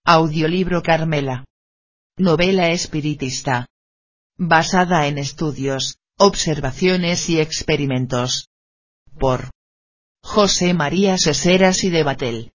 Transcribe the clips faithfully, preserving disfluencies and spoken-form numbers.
Audiolibro Carmela. Novela espiritista. Basada en estudios, observaciones y experimentos. Por José María Seseras y de Batel.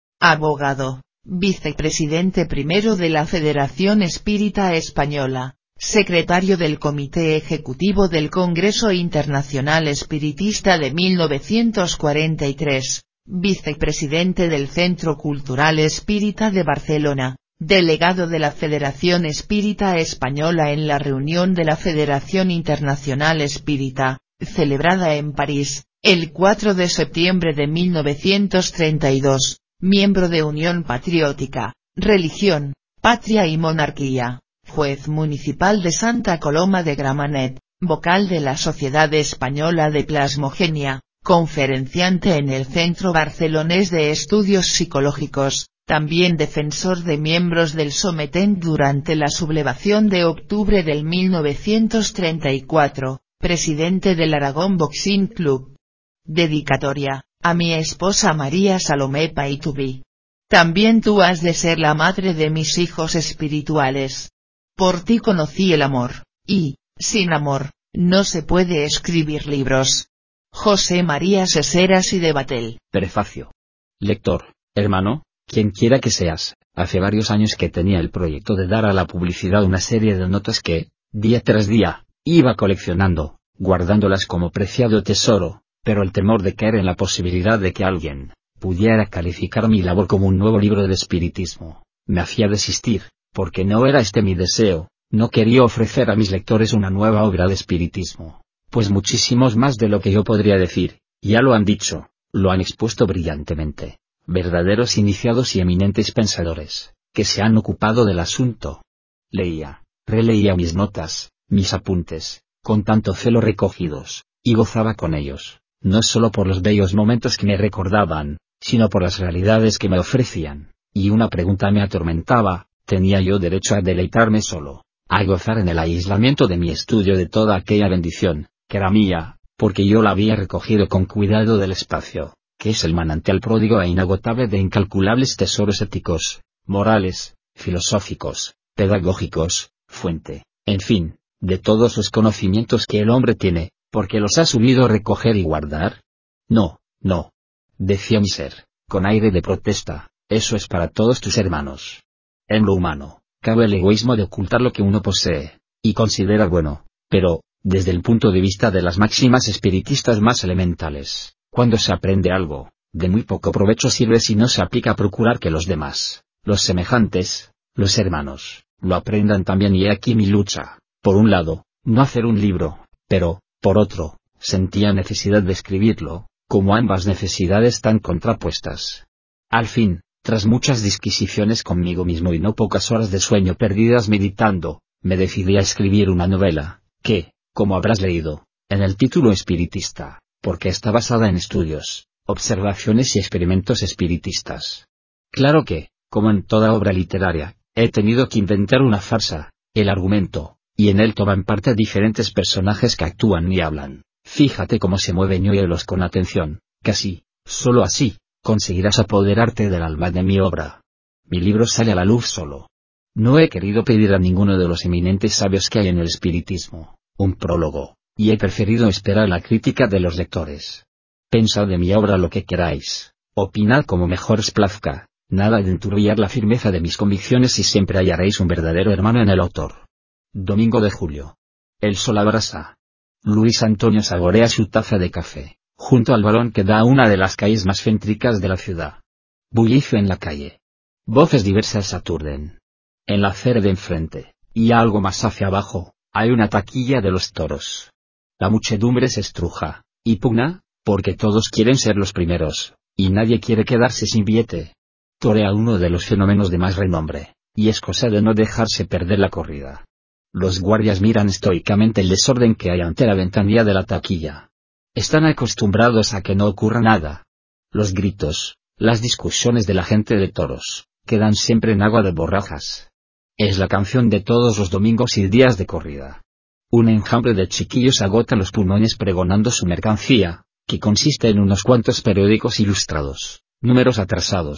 Abogado, vicepresidente primero de la Federación Espírita Española, secretario del Comité Ejecutivo del Congreso Internacional Espiritista de mil novecientos cuarenta y tres, vicepresidente del Centro Cultural Espírita de Barcelona, delegado de la Federación Espírita Española en la reunión de la Federación Internacional Espírita, celebrada en París, el cuatro de septiembre de mil novecientos treinta y dos, miembro de Unión Patriótica, Religión, Patria y Monarquía, juez municipal de Santa Coloma de Gramenet, vocal de la Sociedad Española de Plasmogenia, conferenciante en el Centro Barcelonés de Estudios Psicológicos, también defensor de miembros del Sometent durante la sublevación de octubre del mil novecientos treinta y cuatro, presidente del Aragón Boxing Club. Dedicatoria, a mi esposa María Salomé Paitubi. También tú has de ser la madre de mis hijos espirituales. Por ti conocí el amor, y, sin amor, no se puede escribir libros. José María Seseras y de Batel. Prefacio. Lector, hermano, quien quiera que seas, hace varios años que tenía el proyecto de dar a la publicidad una serie de notas que, día tras día, iba coleccionando, guardándolas como preciado tesoro, pero el temor de caer en la posibilidad de que alguien pudiera calificar mi labor como un nuevo libro de espiritismo, me hacía desistir, porque no era este mi deseo. No quería ofrecer a mis lectores una nueva obra de espiritismo, pues muchísimos más de lo que yo podría decir, ya lo han dicho, lo han expuesto brillantemente, verdaderos iniciados y eminentes pensadores, que se han ocupado del asunto. Leía, releía mis notas, mis apuntes, con tanto celo recogidos, y gozaba con ellos, no solo por los bellos momentos que me recordaban, sino por las realidades que me ofrecían, y una pregunta me atormentaba: ¿tenía yo derecho a deleitarme solo, a gozar en el aislamiento de mi estudio de toda aquella bendición, que era mía, porque yo la había recogido con cuidado del espacio, que es el manantial pródigo e inagotable de incalculables tesoros éticos, morales, filosóficos, pedagógicos, fuente, en fin, de todos los conocimientos que el hombre tiene, porque los ha subido recoger y guardar? No, no. Decía mi ser, con aire de protesta, eso es para todos tus hermanos. En lo humano, cabe el egoísmo de ocultar lo que uno posee, y considera bueno, pero, desde el punto de vista de las máximas espiritistas más elementales, cuando se aprende algo, de muy poco provecho sirve si no se aplica a procurar que los demás, los semejantes, los hermanos, lo aprendan también. Y he aquí mi lucha: por un lado, no hacer un libro, pero, por otro, sentía necesidad de escribirlo, como ambas necesidades tan contrapuestas. Al fin, tras muchas disquisiciones conmigo mismo y no pocas horas de sueño perdidas meditando, me decidí a escribir una novela, que, como habrás leído, en el título espiritista, porque está basada en estudios, observaciones y experimentos espiritistas. Claro que, como en toda obra literaria, he tenido que inventar una farsa, el argumento, y en él toman parte diferentes personajes que actúan y hablan. Fíjate cómo se mueven y óyelos con atención, que así, solo así, conseguirás apoderarte del alma de mi obra. Mi libro sale a la luz solo. No he querido pedir a ninguno de los eminentes sabios que hay en el espiritismo un prólogo, y he preferido esperar la crítica de los lectores. Pensad de mi obra lo que queráis, opinad como mejor os plazca, nada de enturbiar la firmeza de mis convicciones y siempre hallaréis un verdadero hermano en el autor. Domingo de julio. El sol abrasa. Luis Antonio saborea su taza de café, junto al varón que da a una de las calles más céntricas de la ciudad. Bullicio en la calle. Voces diversas aturden. En la acera de enfrente, y algo más hacia abajo, hay una taquilla de los toros. La muchedumbre se estruja, y pugna, porque todos quieren ser los primeros, y nadie quiere quedarse sin billete. Torea uno de los fenómenos de más renombre, y es cosa de no dejarse perder la corrida. Los guardias miran estoicamente el desorden que hay ante la ventanilla de la taquilla. Están acostumbrados a que no ocurra nada. Los gritos, las discusiones de la gente de toros, quedan siempre en agua de borrajas. Es la canción de todos los domingos y días de corrida. Un enjambre de chiquillos agota los pulmones pregonando su mercancía, que consiste en unos cuantos periódicos ilustrados, números atrasados,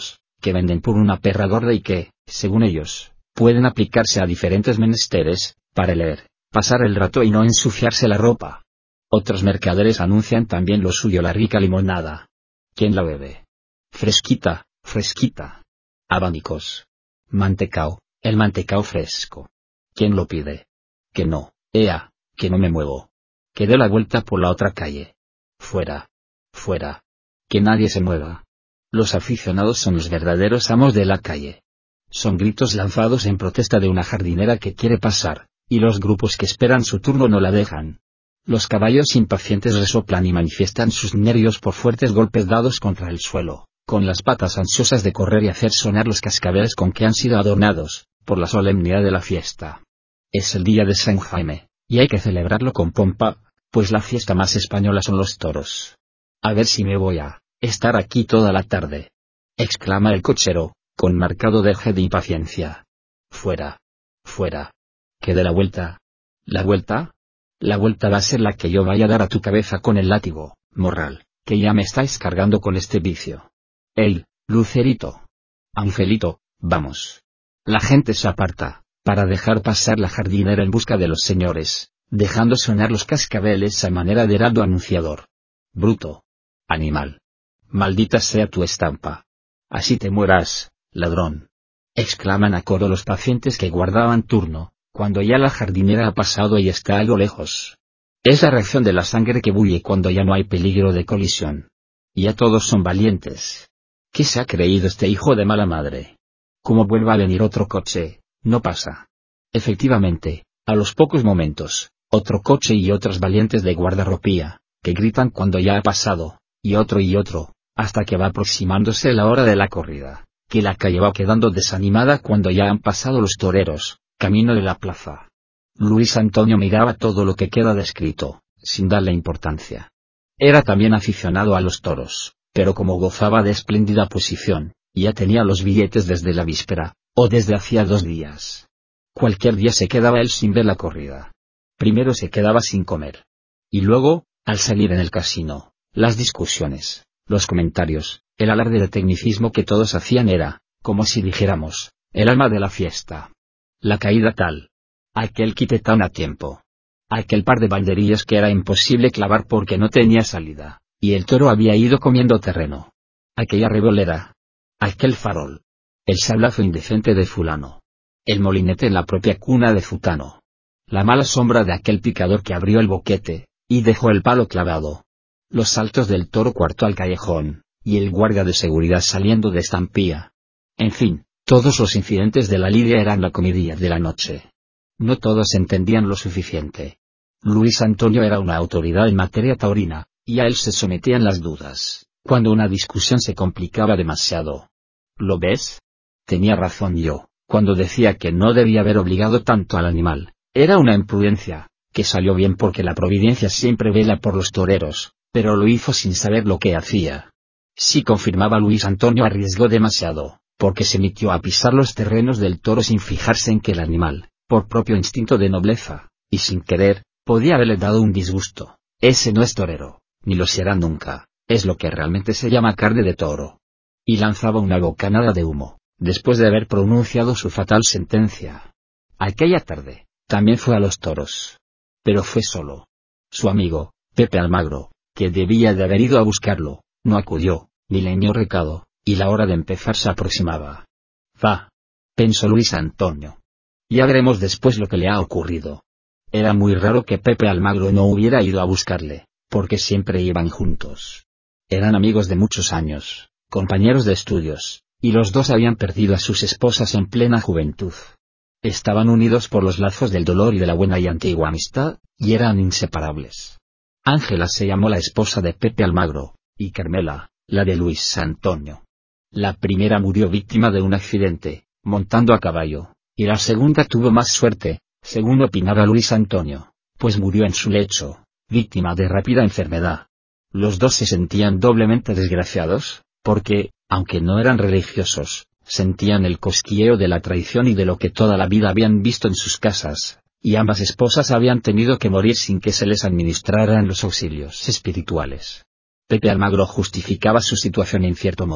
que venden por una perra gorda y que, según ellos, pueden aplicarse a diferentes menesteres, para leer, pasar el rato y no ensuciarse la ropa. Otros mercaderes anuncian también lo suyo, la rica limonada. ¿Quién la bebe? Fresquita, fresquita. Abanicos. Mantecao, el mantecao fresco. ¿Quién lo pide? Que no, ea, que no me muevo. Que dé la vuelta por la otra calle. Fuera. Fuera. Que nadie se mueva. Los aficionados son los verdaderos amos de la calle. Son gritos lanzados en protesta de una jardinera que quiere pasar, y los grupos que esperan su turno no la dejan. Los caballos impacientes resoplan y manifiestan sus nervios por fuertes golpes dados contra el suelo, con las patas ansiosas de correr y hacer sonar los cascabeles con que han sido adornados, por la solemnidad de la fiesta. Es el día de San Jaime, y hay que celebrarlo con pompa, pues la fiesta más española son los toros. A ver si me voy a estar aquí toda la tarde, exclama el cochero, con marcado deje de impaciencia. Fuera. Fuera. Que dé la vuelta. ¿La vuelta? La vuelta va a ser la que yo vaya a dar a tu cabeza con el látigo, morral, que ya me estáis cargando con este vicio. ¡Ey, Lucerito! Angelito, vamos. La gente se aparta, para dejar pasar la jardinera en busca de los señores, dejando sonar los cascabeles a manera de heraldo anunciador. Bruto. Animal. Maldita sea tu estampa. Así te mueras, ladrón. Exclaman a coro los pacientes que guardaban turno, cuando ya la jardinera ha pasado y está algo lejos. Es la reacción de la sangre que bulle cuando ya no hay peligro de colisión. Ya todos son valientes. ¿Qué se ha creído este hijo de mala madre? Como vuelva a venir otro coche, no pasa. Efectivamente, a los pocos momentos, otro coche y otros valientes de guardarropía, que gritan cuando ya ha pasado, y otro y otro, hasta que va aproximándose la hora de la corrida, que la calle va quedando desanimada cuando ya han pasado los toreros, camino de la plaza. Luis Antonio miraba todo lo que queda descrito, sin darle importancia. Era también aficionado a los toros, pero como gozaba de espléndida posición, ya tenía los billetes desde la víspera, o desde hacía dos días. Cualquier día se quedaba él sin ver la corrida. Primero se quedaba sin comer. Y luego, al salir en el casino, las discusiones, los comentarios, el alarde de tecnicismo que todos hacían era, como si dijéramos, el alma de la fiesta. La caída tal. Aquel quite tan a tiempo. Aquel par de banderillas que era imposible clavar porque no tenía salida, y el toro había ido comiendo terreno. Aquella revolera. Aquel farol. El sablazo indecente de fulano. El molinete en la propia cuna de Futano. La mala sombra de aquel picador que abrió el boquete, y dejó el palo clavado. Los saltos del toro cuarto al callejón, y el guardia de seguridad saliendo de estampía. En fin, todos los incidentes de la lidia eran la comedia de la noche. No todos entendían lo suficiente. Luis Antonio era una autoridad en materia taurina, y a él se sometían las dudas, cuando una discusión se complicaba demasiado. ¿Lo ves? Tenía razón yo, cuando decía que no debía haber obligado tanto al animal. Era una imprudencia, que salió bien porque la providencia siempre vela por los toreros, pero lo hizo sin saber lo que hacía. Si confirmaba Luis Antonio arriesgó demasiado, porque se metió a pisar los terrenos del toro sin fijarse en que el animal, por propio instinto de nobleza, y sin querer, podía haberle dado un disgusto. Ese no es torero, ni lo será nunca, es lo que realmente se llama carne de toro. Y lanzaba una bocanada de humo, después de haber pronunciado su fatal sentencia. Aquella tarde, también fue a los toros. Pero fue solo. Su amigo, Pepe Almagro, que debía de haber ido a buscarlo, no acudió, ni le envió recado, y la hora de empezar se aproximaba. Va. Pensó Luis Antonio. Ya veremos después lo que le ha ocurrido. Era muy raro que Pepe Almagro no hubiera ido a buscarle, porque siempre iban juntos. Eran amigos de muchos años, compañeros de estudios, y los dos habían perdido a sus esposas en plena juventud. Estaban unidos por los lazos del dolor y de la buena y antigua amistad, y eran inseparables. Ángela se llamó la esposa de Pepe Almagro, y Carmela, la de Luis Antonio. La primera murió víctima de un accidente, montando a caballo, y la segunda tuvo más suerte, según opinaba Luis Antonio, pues murió en su lecho, víctima de rápida enfermedad. Los dos se sentían doblemente desgraciados, porque, aunque no eran religiosos, sentían el cosquilleo de la traición y de lo que toda la vida habían visto en sus casas, y ambas esposas habían tenido que morir sin que se les administraran los auxilios espirituales. Pepe Almagro justificaba su situación en cierto modo,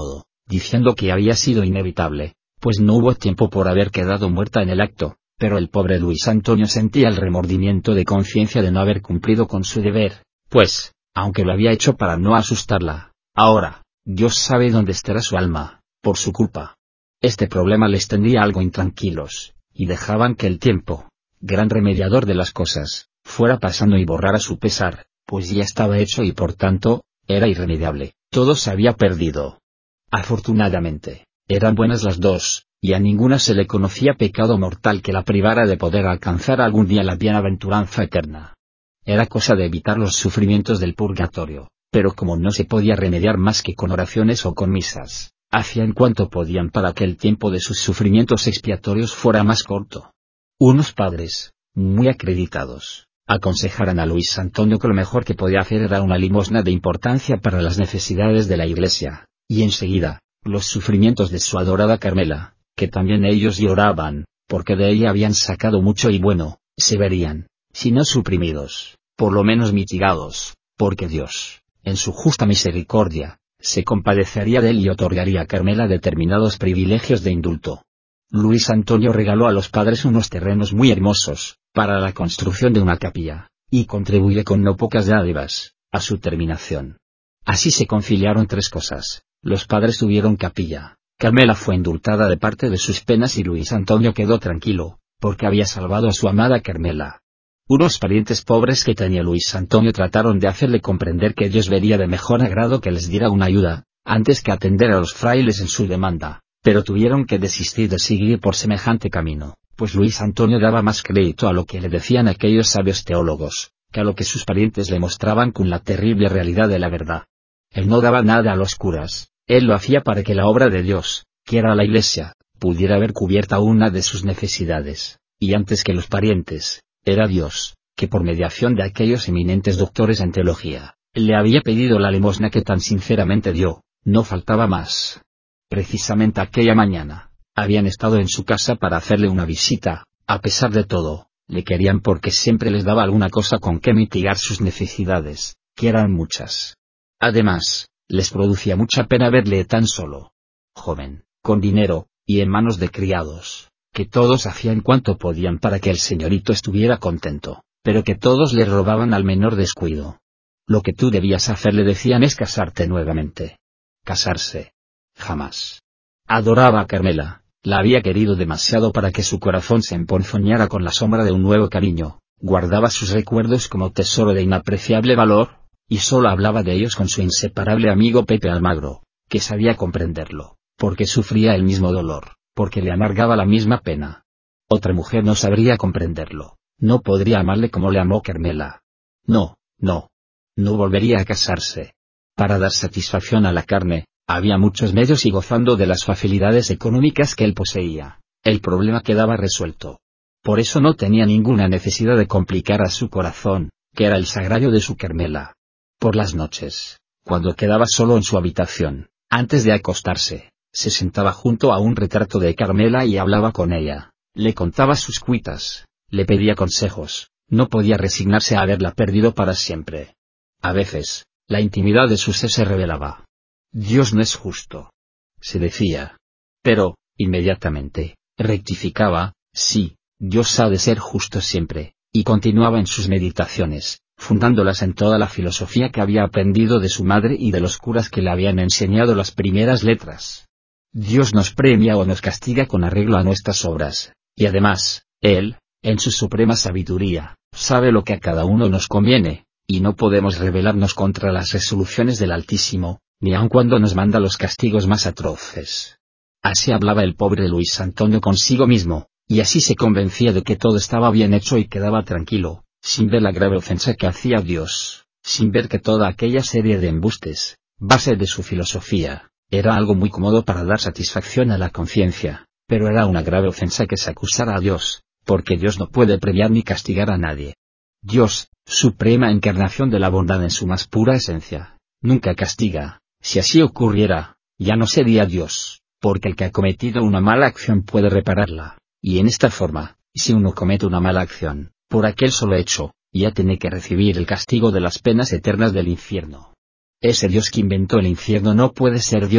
diciendo que había sido inevitable, pues no hubo tiempo por haber quedado muerta en el acto, pero el pobre Luis Antonio sentía el remordimiento de conciencia de no haber cumplido con su deber, pues, aunque lo había hecho para no asustarla, ahora, Dios sabe dónde estará su alma, por su culpa. Este problema les tendría algo intranquilos, y dejaban que el tiempo, gran remediador de las cosas, fuera pasando y borrara su pesar, pues ya estaba hecho y por tanto, era irremediable, todo se había perdido. Afortunadamente, eran buenas las dos, y a ninguna se le conocía pecado mortal que la privara de poder alcanzar algún día la bienaventuranza eterna. Era cosa de evitar los sufrimientos del purgatorio, pero como no se podía remediar más que con oraciones o con misas, hacían cuanto podían para que el tiempo de sus sufrimientos expiatorios fuera más corto. Unos padres, muy acreditados, aconsejaran a Luis Antonio que lo mejor que podía hacer era una limosna de importancia para las necesidades de la iglesia, y enseguida, los sufrimientos de su adorada Carmela, que también ellos lloraban, porque de ella habían sacado mucho y bueno, se verían, si no suprimidos, por lo menos mitigados, porque Dios, en su justa misericordia, se compadecería de él y otorgaría a Carmela determinados privilegios de indulto. Luis Antonio regaló a los padres unos terrenos muy hermosos, para la construcción de una capilla, y contribuyó con no pocas dádivas, a su terminación. Así se conciliaron tres cosas: los padres tuvieron capilla, Carmela fue indultada de parte de sus penas y Luis Antonio quedó tranquilo, porque había salvado a su amada Carmela. Unos parientes pobres que tenía Luis Antonio trataron de hacerle comprender que Dios vería de mejor agrado que les diera una ayuda, antes que atender a los frailes en su demanda, pero tuvieron que desistir de seguir por semejante camino, pues Luis Antonio daba más crédito a lo que le decían aquellos sabios teólogos, que a lo que sus parientes le mostraban con la terrible realidad de la verdad. Él no daba nada a los curas, él lo hacía para que la obra de Dios, que era la Iglesia, pudiera ver cubierta una de sus necesidades, y antes que los parientes, era Dios, que por mediación de aquellos eminentes doctores en teología, le había pedido la limosna que tan sinceramente dio, no faltaba más. Precisamente aquella mañana, habían estado en su casa para hacerle una visita, a pesar de todo, le querían porque siempre les daba alguna cosa con que mitigar sus necesidades, que eran muchas. Además, les producía mucha pena verle tan solo, joven, con dinero, y en manos de criados, que todos hacían cuanto podían para que el señorito estuviera contento, pero que todos le robaban al menor descuido. Lo que tú debías hacer, le decían, es casarte nuevamente. Casarse. Jamás. Adoraba a Carmela, la había querido demasiado para que su corazón se emponzoñara con la sombra de un nuevo cariño, guardaba sus recuerdos como tesoro de inapreciable valor, y solo hablaba de ellos con su inseparable amigo Pepe Almagro, que sabía comprenderlo, porque sufría el mismo dolor, porque le amargaba la misma pena. Otra mujer no sabría comprenderlo, no podría amarle como le amó Carmela. No, no. No volvería a casarse. Para dar satisfacción a la carne, había muchos medios y gozando de las facilidades económicas que él poseía, el problema quedaba resuelto. Por eso no tenía ninguna necesidad de complicar a su corazón, que era el sagrario de su Carmela. Por las noches, cuando quedaba solo en su habitación, antes de acostarse, se sentaba junto a un retrato de Carmela y hablaba con ella, le contaba sus cuitas, le pedía consejos, no podía resignarse a haberla perdido para siempre. A veces, la intimidad de su ser se revelaba. Dios no es justo, se decía. Pero, inmediatamente, rectificaba, sí, Dios ha de ser justo siempre, y continuaba en sus meditaciones, fundándolas en toda la filosofía que había aprendido de su madre y de los curas que le habían enseñado las primeras letras. Dios nos premia o nos castiga con arreglo a nuestras obras, y además, Él, en su suprema sabiduría, sabe lo que a cada uno nos conviene, y no podemos rebelarnos contra las resoluciones del Altísimo, ni aun cuando nos manda los castigos más atroces. Así hablaba el pobre Luis Antonio consigo mismo, y así se convencía de que todo estaba bien hecho y quedaba tranquilo, sin ver la grave ofensa que hacía Dios, sin ver que toda aquella serie de embustes, base de su filosofía, era algo muy cómodo para dar satisfacción a la conciencia, pero era una grave ofensa que se acusara a Dios, porque Dios no puede premiar ni castigar a nadie. Dios, suprema encarnación de la bondad en su más pura esencia, nunca castiga. Si así ocurriera, ya no sería Dios, porque el que ha cometido una mala acción puede repararla, y en esta forma, si uno comete una mala acción, por aquel solo hecho, ya tiene que recibir el castigo de las penas eternas del infierno. Ese Dios que inventó el infierno no puede ser Dios,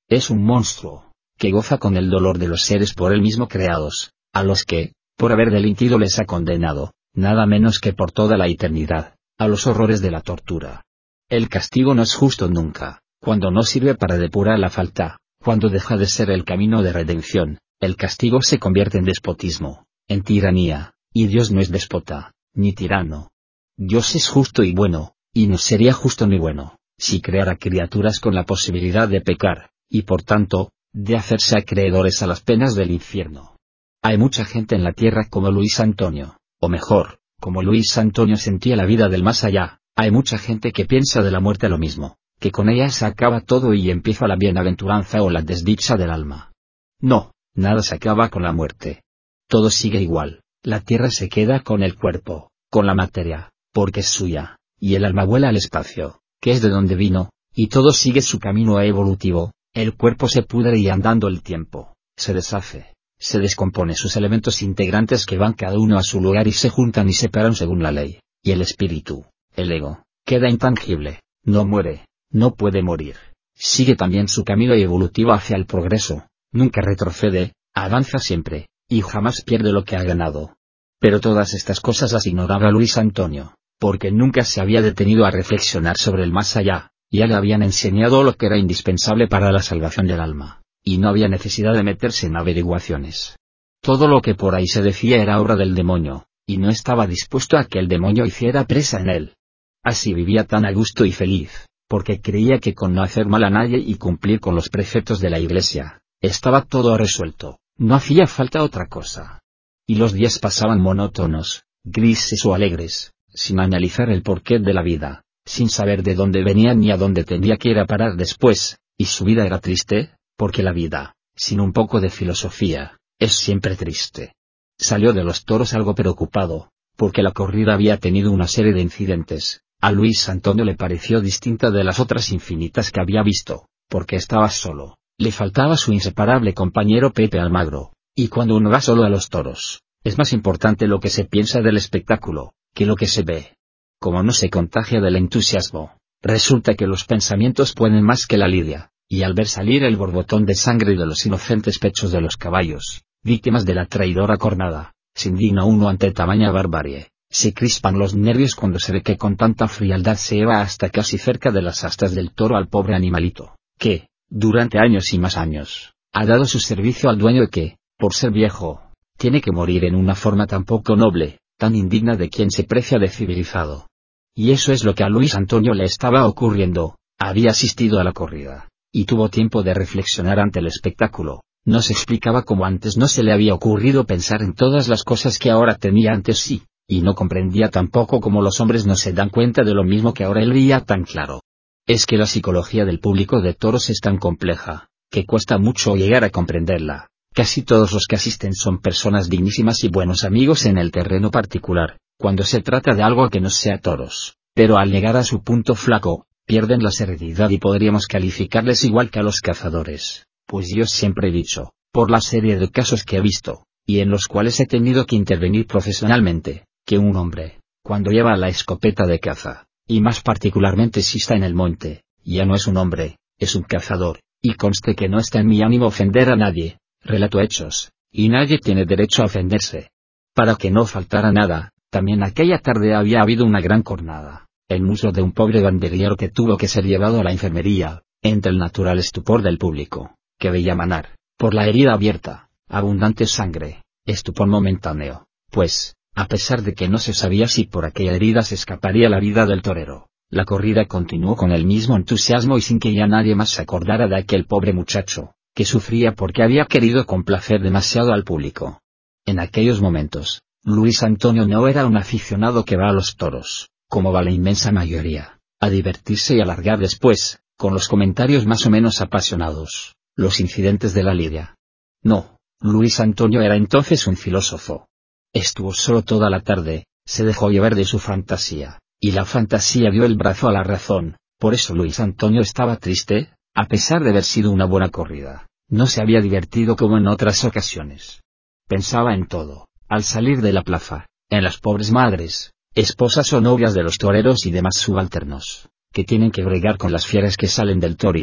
Es un monstruo, que goza con el dolor de los seres por él mismo creados, a los que, por haber delinquido les ha condenado, nada menos que por toda la eternidad, a los horrores de la tortura. El castigo no es justo nunca, cuando no sirve para depurar la falta, cuando deja de ser el camino de redención, el castigo se convierte en despotismo, en tiranía, y Dios no es déspota, ni tirano. Dios es justo y bueno, y no sería justo ni bueno, si creara criaturas con la posibilidad de pecar, y por tanto, de hacerse acreedores a las penas del infierno. Hay mucha gente en la tierra como Luis Antonio, o mejor, como Luis Antonio sentía la vida del más allá. Hay mucha gente que piensa de la muerte lo mismo, que con ella se acaba todo y empieza la bienaventuranza o la desdicha del alma. No, nada se acaba con la muerte. Todo sigue igual, la tierra se queda con el cuerpo, con la materia, porque es suya, y el alma vuela al espacio, que es de donde vino, y todo sigue su camino evolutivo. El cuerpo se pudre y andando el tiempo, se deshace, se descompone sus elementos integrantes que van cada uno a su lugar y se juntan y separan según la ley, y el espíritu, el ego, queda intangible, no muere, no puede morir, sigue también su camino evolutivo hacia el progreso, nunca retrocede, avanza siempre, y jamás pierde lo que ha ganado. Pero todas estas cosas las ignoraba Luis Antonio, porque nunca se había detenido a reflexionar sobre el más allá. Ya le habían enseñado lo que era indispensable para la salvación del alma, y no había necesidad de meterse en averiguaciones. Todo lo que por ahí se decía era obra del demonio, y no estaba dispuesto a que el demonio hiciera presa en él. Así vivía tan a gusto y feliz, porque creía que con no hacer mal a nadie y cumplir con los preceptos de la Iglesia, estaba todo resuelto, no hacía falta otra cosa. Y los días pasaban monótonos, grises o alegres, sin analizar el porqué de la vida, sin saber de dónde venía ni a dónde tendría que ir a parar después, y su vida era triste, porque la vida, sin un poco de filosofía, es siempre triste. Salió de los toros algo preocupado, porque la corrida había tenido una serie de incidentes. A Luis Antonio le pareció distinta de las otras infinitas que había visto, porque estaba solo, le faltaba su inseparable compañero Pepe Almagro, y cuando uno va solo a los toros, es más importante lo que se piensa del espectáculo, que lo que se ve. Como no se contagia del entusiasmo, resulta que los pensamientos pueden más que la lidia, y al ver salir el borbotón de sangre de los inocentes pechos de los caballos, víctimas de la traidora cornada, se indigna uno ante tamaña barbarie, se crispan los nervios cuando se ve que con tanta frialdad se lleva hasta casi cerca de las astas del toro al pobre animalito, que, durante años y más años, ha dado su servicio al dueño y que, por ser viejo, tiene que morir en una forma tan poco noble, tan indigna de quien se precia de civilizado. Y eso es lo que a Luis Antonio le estaba ocurriendo. Había asistido a la corrida, y tuvo tiempo de reflexionar ante el espectáculo. No se explicaba cómo antes no se le había ocurrido pensar en todas las cosas que ahora tenía ante sí, y no comprendía tampoco cómo los hombres no se dan cuenta de lo mismo que ahora él veía tan claro. Es que la psicología del público de toros es tan compleja, que cuesta mucho llegar a comprenderla. Casi todos los que asisten son personas dignísimas y buenos amigos en el terreno particular, cuando se trata de algo que no sea toros, pero al llegar a su punto flaco, pierden la serenidad y podríamos calificarles igual que a los cazadores, pues yo siempre he dicho, por la serie de casos que he visto, y en los cuales he tenido que intervenir profesionalmente, que un hombre, cuando lleva la escopeta de caza, y más particularmente si está en el monte, ya no es un hombre, es un cazador, y conste que no está en mi ánimo ofender a nadie. Relato hechos, y nadie tiene derecho a ofenderse. Para que no faltara nada, también aquella tarde había habido una gran cornada, el muslo de un pobre banderillero que tuvo que ser llevado a la enfermería, entre el natural estupor del público, que veía manar, por la herida abierta, abundante sangre, estupor momentáneo, pues, a pesar de que no se sabía si por aquella herida se escaparía la vida del torero, la corrida continuó con el mismo entusiasmo y sin que ya nadie más se acordara de aquel pobre muchacho, que sufría porque había querido complacer demasiado al público. En aquellos momentos, Luis Antonio no era un aficionado que va a los toros, como va la inmensa mayoría, a divertirse y alargar después, con los comentarios más o menos apasionados, los incidentes de la lidia. No, Luis Antonio era entonces un filósofo. Estuvo solo toda la tarde, se dejó llevar de su fantasía, y la fantasía dio el brazo a la razón. Por eso Luis Antonio estaba triste, a pesar de haber sido una buena corrida, no se había divertido como en otras ocasiones. Pensaba en todo, al salir de la plaza, en las pobres madres, esposas o novias de los toreros y demás subalternos, que tienen que bregar con las fieras que salen del toril,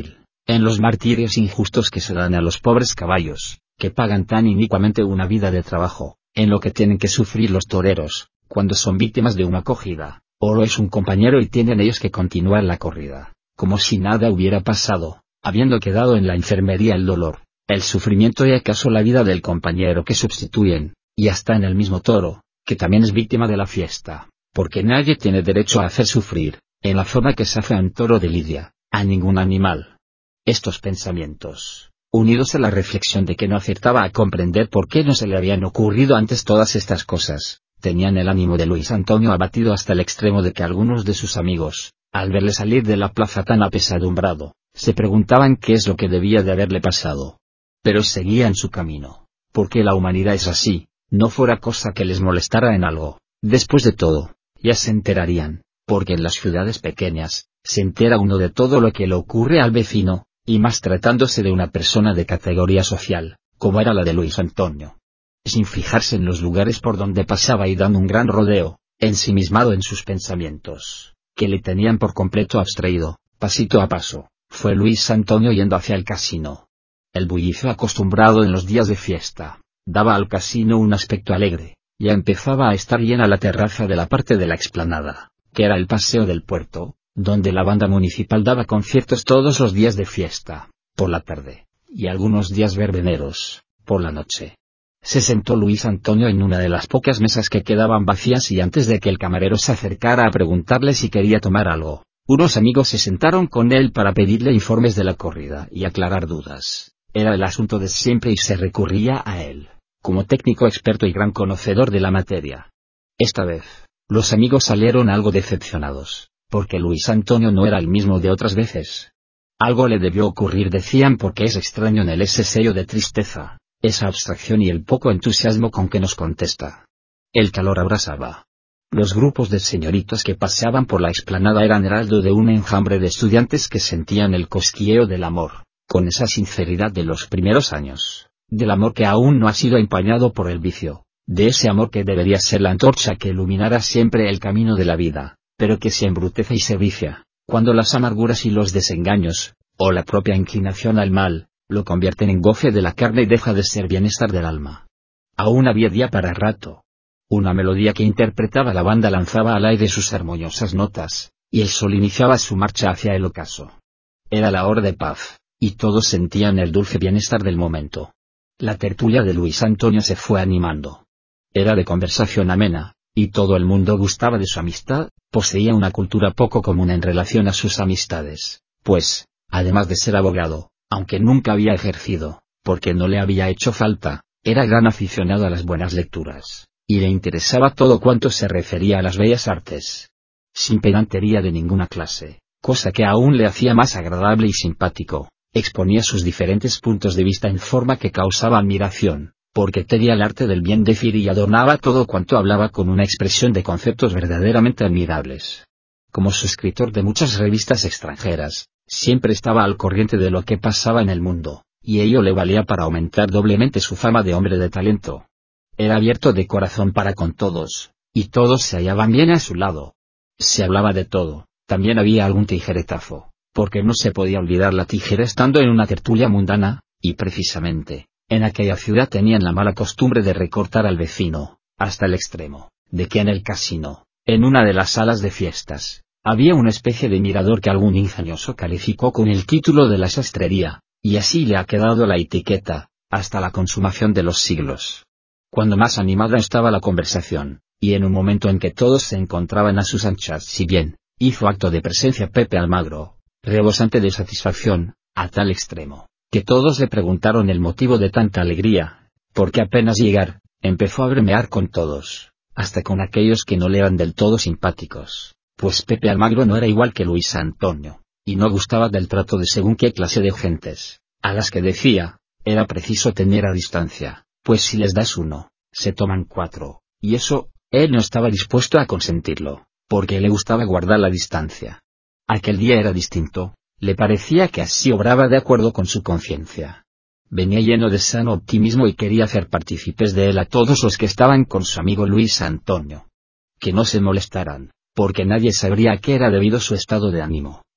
en los martirios injustos que se dan a los pobres caballos, que pagan tan inicuamente una vida de trabajo, en lo que tienen que sufrir los toreros, cuando son víctimas de una cogida, o lo es un compañero y tienen ellos que continuar la corrida, como si nada hubiera pasado, habiendo quedado en la enfermería el dolor, el sufrimiento y acaso la vida del compañero que sustituyen, y hasta en el mismo toro, que también es víctima de la fiesta, porque nadie tiene derecho a hacer sufrir, en la forma que se hace a un toro de lidia, a ningún animal. Estos pensamientos, unidos a la reflexión de que no acertaba a comprender por qué no se le habían ocurrido antes todas estas cosas, tenían el ánimo de Luis Antonio abatido hasta el extremo de que algunos de sus amigos, al verle salir de la plaza tan apesadumbrado, se preguntaban qué es lo que debía de haberle pasado. Pero seguía en su camino, porque la humanidad es así, no fuera cosa que les molestara en algo, después de todo, ya se enterarían, porque en las ciudades pequeñas, se entera uno de todo lo que le ocurre al vecino, y más tratándose de una persona de categoría social, como era la de Luis Antonio. Sin fijarse en los lugares por donde pasaba y dando un gran rodeo, ensimismado en sus pensamientos, que le tenían por completo abstraído, pasito a paso, fue Luis Antonio yendo hacia el casino. El bullicio acostumbrado en los días de fiesta, daba al casino un aspecto alegre, ya empezaba a estar llena la terraza de la parte de la explanada, que era el paseo del puerto, donde la banda municipal daba conciertos todos los días de fiesta, por la tarde, y algunos días verbeneros, por la noche. Se sentó Luis Antonio en una de las pocas mesas que quedaban vacías y antes de que el camarero se acercara a preguntarle si quería tomar algo, unos amigos se sentaron con él para pedirle informes de la corrida y aclarar dudas. Era el asunto de siempre y se recurría a él, como técnico experto y gran conocedor de la materia. Esta vez, los amigos salieron algo decepcionados, porque Luis Antonio no era el mismo de otras veces. Algo le debió ocurrir, decían, porque es extraño en él ese sello de tristeza, esa abstracción y el poco entusiasmo con que nos contesta. El calor abrasaba. Los grupos de señoritas que paseaban por la explanada eran heraldo de un enjambre de estudiantes que sentían el cosquilleo del amor, con esa sinceridad de los primeros años, del amor que aún no ha sido empañado por el vicio, de ese amor que debería ser la antorcha que iluminara siempre el camino de la vida, pero que se embrutece y se vicia, cuando las amarguras y los desengaños, o la propia inclinación al mal, lo convierten en goce de la carne y deja de ser bienestar del alma. Aún había día para rato. Una melodía que interpretaba la banda lanzaba al aire sus armoniosas notas, y el sol iniciaba su marcha hacia el ocaso. Era la hora de paz, y todos sentían el dulce bienestar del momento. La tertulia de Luis Antonio se fue animando. Era de conversación amena, y todo el mundo gustaba de su amistad, poseía una cultura poco común en relación a sus amistades, pues, además de ser abogado, aunque nunca había ejercido, porque no le había hecho falta, era gran aficionado a las buenas lecturas, y le interesaba todo cuanto se refería a las bellas artes. Sin pedantería de ninguna clase, cosa que aún le hacía más agradable y simpático, exponía sus diferentes puntos de vista en forma que causaba admiración, porque tenía el arte del bien decir y adornaba todo cuanto hablaba con una expresión de conceptos verdaderamente admirables. Como suscriptor de muchas revistas extranjeras, siempre estaba al corriente de lo que pasaba en el mundo, y ello le valía para aumentar doblemente su fama de hombre de talento. Era abierto de corazón para con todos, y todos se hallaban bien a su lado. Se hablaba de todo, también había algún tijeretazo, porque no se podía olvidar la tijera estando en una tertulia mundana, y precisamente, en aquella ciudad tenían la mala costumbre de recortar al vecino, hasta el extremo, de que en el casino, en una de las salas de fiestas, había una especie de mirador que algún ingenioso calificó con el título de la sastrería, y así le ha quedado la etiqueta, hasta la consumación de los siglos. Cuando más animada estaba la conversación, y en un momento en que todos se encontraban a sus anchas, si bien, hizo acto de presencia Pepe Almagro, rebosante de satisfacción, a tal extremo, que todos le preguntaron el motivo de tanta alegría, porque apenas llegar, empezó a bromear con todos, hasta con aquellos que no le eran del todo simpáticos, pues Pepe Almagro no era igual que Luis Antonio, y no gustaba del trato de según qué clase de gentes, a las que decía, era preciso tener a distancia, pues si les das uno, se toman cuatro, y eso, él no estaba dispuesto a consentirlo, porque le gustaba guardar la distancia. Aquel día era distinto, le parecía que así obraba de acuerdo con su conciencia. Venía lleno de sano optimismo y quería hacer partícipes de él a todos los que estaban con su amigo Luis Antonio. Que no se molestaran, porque nadie sabría a qué era debido su estado de ánimo,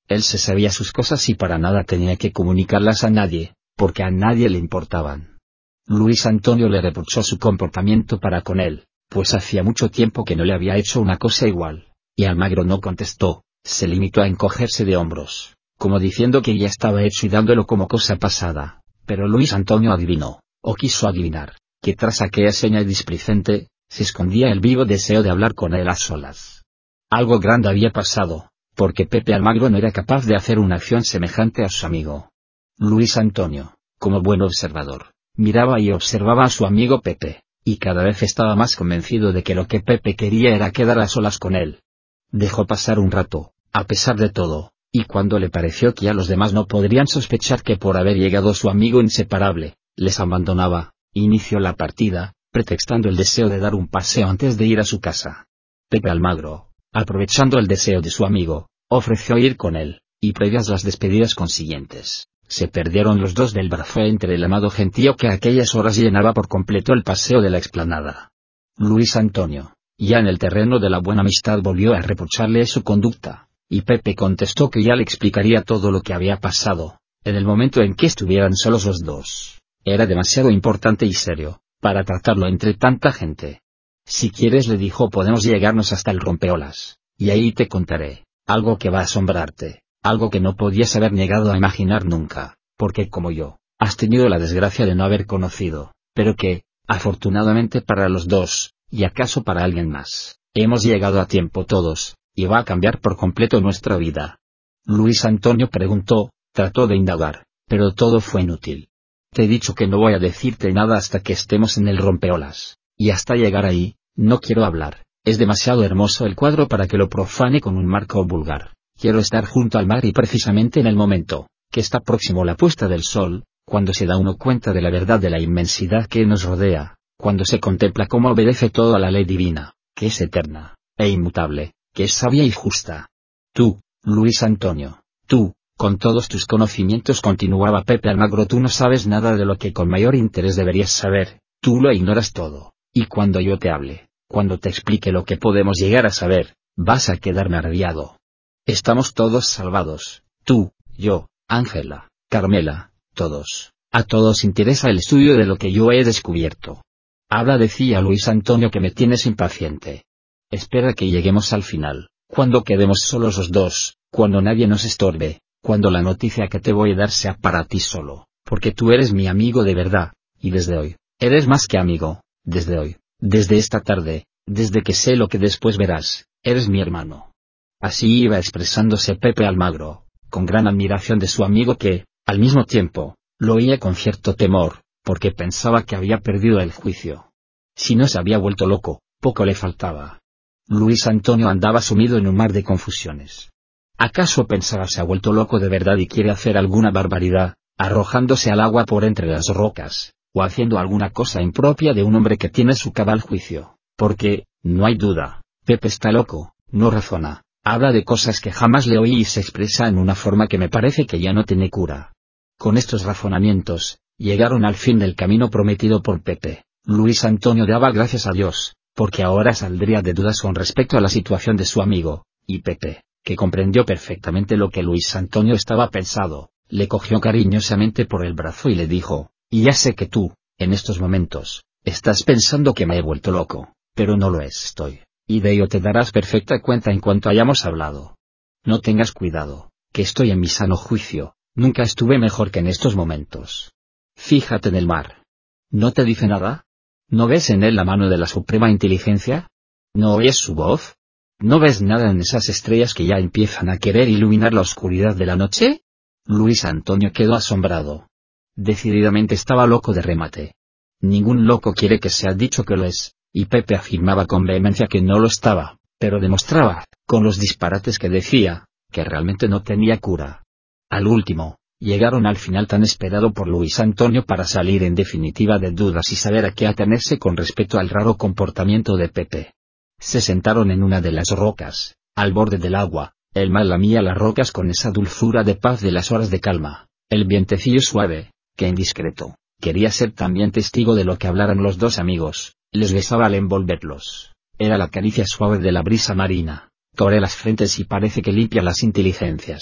Él se sabía sus cosas y para nada tenía que comunicarlas a nadie, porque a nadie le importaban. Luis Antonio le reprochó su comportamiento para con él, pues hacía mucho tiempo que no le había hecho una cosa igual, y Almagro no contestó, se limitó a encogerse de hombros, como diciendo que ya estaba hecho y dándolo como cosa pasada, pero Luis Antonio adivinó, o quiso adivinar, que tras aquella seña displicente, se escondía el vivo deseo de hablar con él a solas. Algo grande había pasado, porque Pepe Almagro no era capaz de hacer una acción semejante a su amigo. Luis Antonio, como buen observador, miraba y observaba a su amigo Pepe, y cada vez estaba más convencido de que lo que Pepe quería era quedar a solas con él. Dejó pasar un rato, a pesar de todo, y cuando le pareció que ya los demás no podrían sospechar que por haber llegado su amigo inseparable, les abandonaba, inició la partida, pretextando el deseo de dar un paseo antes de ir a su casa. Pepe Almagro, aprovechando el deseo de su amigo, ofreció ir con él, y previas las despedidas consiguientes, se perdieron los dos del brazo entre el amado gentío que a aquellas horas llenaba por completo el paseo de la explanada. Luis Antonio, ya en el terreno de la buena amistad, volvió a reprocharle su conducta, y Pepe contestó que ya le explicaría todo lo que había pasado, en el momento en que estuvieran solos los dos. Era demasiado importante y serio, para tratarlo entre tanta gente. Si quieres, le dijo, podemos llegarnos hasta el rompeolas, y ahí te contaré, algo que va a asombrarte, algo que no podías haber negado a imaginar nunca, porque como yo, has tenido la desgracia de no haber conocido, pero que, afortunadamente para los dos, y acaso para alguien más, hemos llegado a tiempo todos, y va a cambiar por completo nuestra vida. Luis Antonio preguntó, trató de indagar, pero todo fue inútil. Te he dicho que no voy a decirte nada hasta que estemos en el rompeolas, y hasta llegar ahí, no quiero hablar, es demasiado hermoso el cuadro para que lo profane con un marco vulgar. Quiero estar junto al mar y precisamente en el momento, que está próximo la puesta del sol, cuando se da uno cuenta de la verdad de la inmensidad que nos rodea, cuando se contempla cómo obedece todo a la ley divina, que es eterna, e inmutable, que es sabia y justa. Tú, Luis Antonio, tú, con todos tus conocimientos, continuaba Pepe Almagro, tú no sabes nada de lo que con mayor interés deberías saber, tú lo ignoras todo, y cuando yo te hable, cuando te explique lo que podemos llegar a saber, vas a quedar maravillado. Estamos todos salvados, tú, yo, Ángela, Carmela, todos. A todos interesa el estudio de lo que yo he descubierto. Habla, decía Luis Antonio, que me tienes impaciente. Espera que lleguemos al final, cuando quedemos solos los dos, cuando nadie nos estorbe, cuando la noticia que te voy a dar sea para ti solo, porque tú eres mi amigo de verdad, y desde hoy, eres más que amigo, desde hoy, desde esta tarde, desde que sé lo que después verás, eres mi hermano. Así iba expresándose Pepe Almagro, con gran admiración de su amigo que, al mismo tiempo, lo oía con cierto temor, porque pensaba que había perdido el juicio. Si no se había vuelto loco, poco le faltaba. Luis Antonio andaba sumido en un mar de confusiones. ¿Acaso pensaba se ha vuelto loco de verdad y quiere hacer alguna barbaridad, arrojándose al agua por entre las rocas, o haciendo alguna cosa impropia de un hombre que tiene su cabal juicio? Porque, no hay duda, Pepe está loco, no razona, habla de cosas que jamás le oí y se expresa en una forma que me parece que ya no tiene cura. Con estos razonamientos, llegaron al fin del camino prometido por Pepe. Luis Antonio daba gracias a Dios, porque ahora saldría de dudas con respecto a la situación de su amigo, y Pepe, que comprendió perfectamente lo que Luis Antonio estaba pensando, le cogió cariñosamente por el brazo y le dijo, y ya sé que tú, en estos momentos, estás pensando que me he vuelto loco, pero no lo estoy, y de ello te darás perfecta cuenta en cuanto hayamos hablado. No tengas cuidado, que estoy en mi sano juicio, nunca estuve mejor que en estos momentos. Fíjate en el mar. ¿No te dice nada? ¿No ves en él la mano de la suprema inteligencia? ¿No oyes su voz? ¿No ves nada en esas estrellas que ya empiezan a querer iluminar la oscuridad de la noche? Luis Antonio quedó asombrado. Decididamente estaba loco de remate. Ningún loco quiere que sea dicho que lo es, y Pepe afirmaba con vehemencia que no lo estaba, pero demostraba, con los disparates que decía, que realmente no tenía cura. Al último, llegaron al final tan esperado por Luis Antonio para salir en definitiva de dudas y saber a qué atenerse con respecto al raro comportamiento de Pepe. Se sentaron en una de las rocas, al borde del agua, el mar lamía las rocas con esa dulzura de paz de las horas de calma, el vientecillo suave, que indiscreto, quería ser también testigo de lo que hablaran los dos amigos, les besaba al envolverlos, era la caricia suave de la brisa marina, torea las frentes y parece que limpia las inteligencias,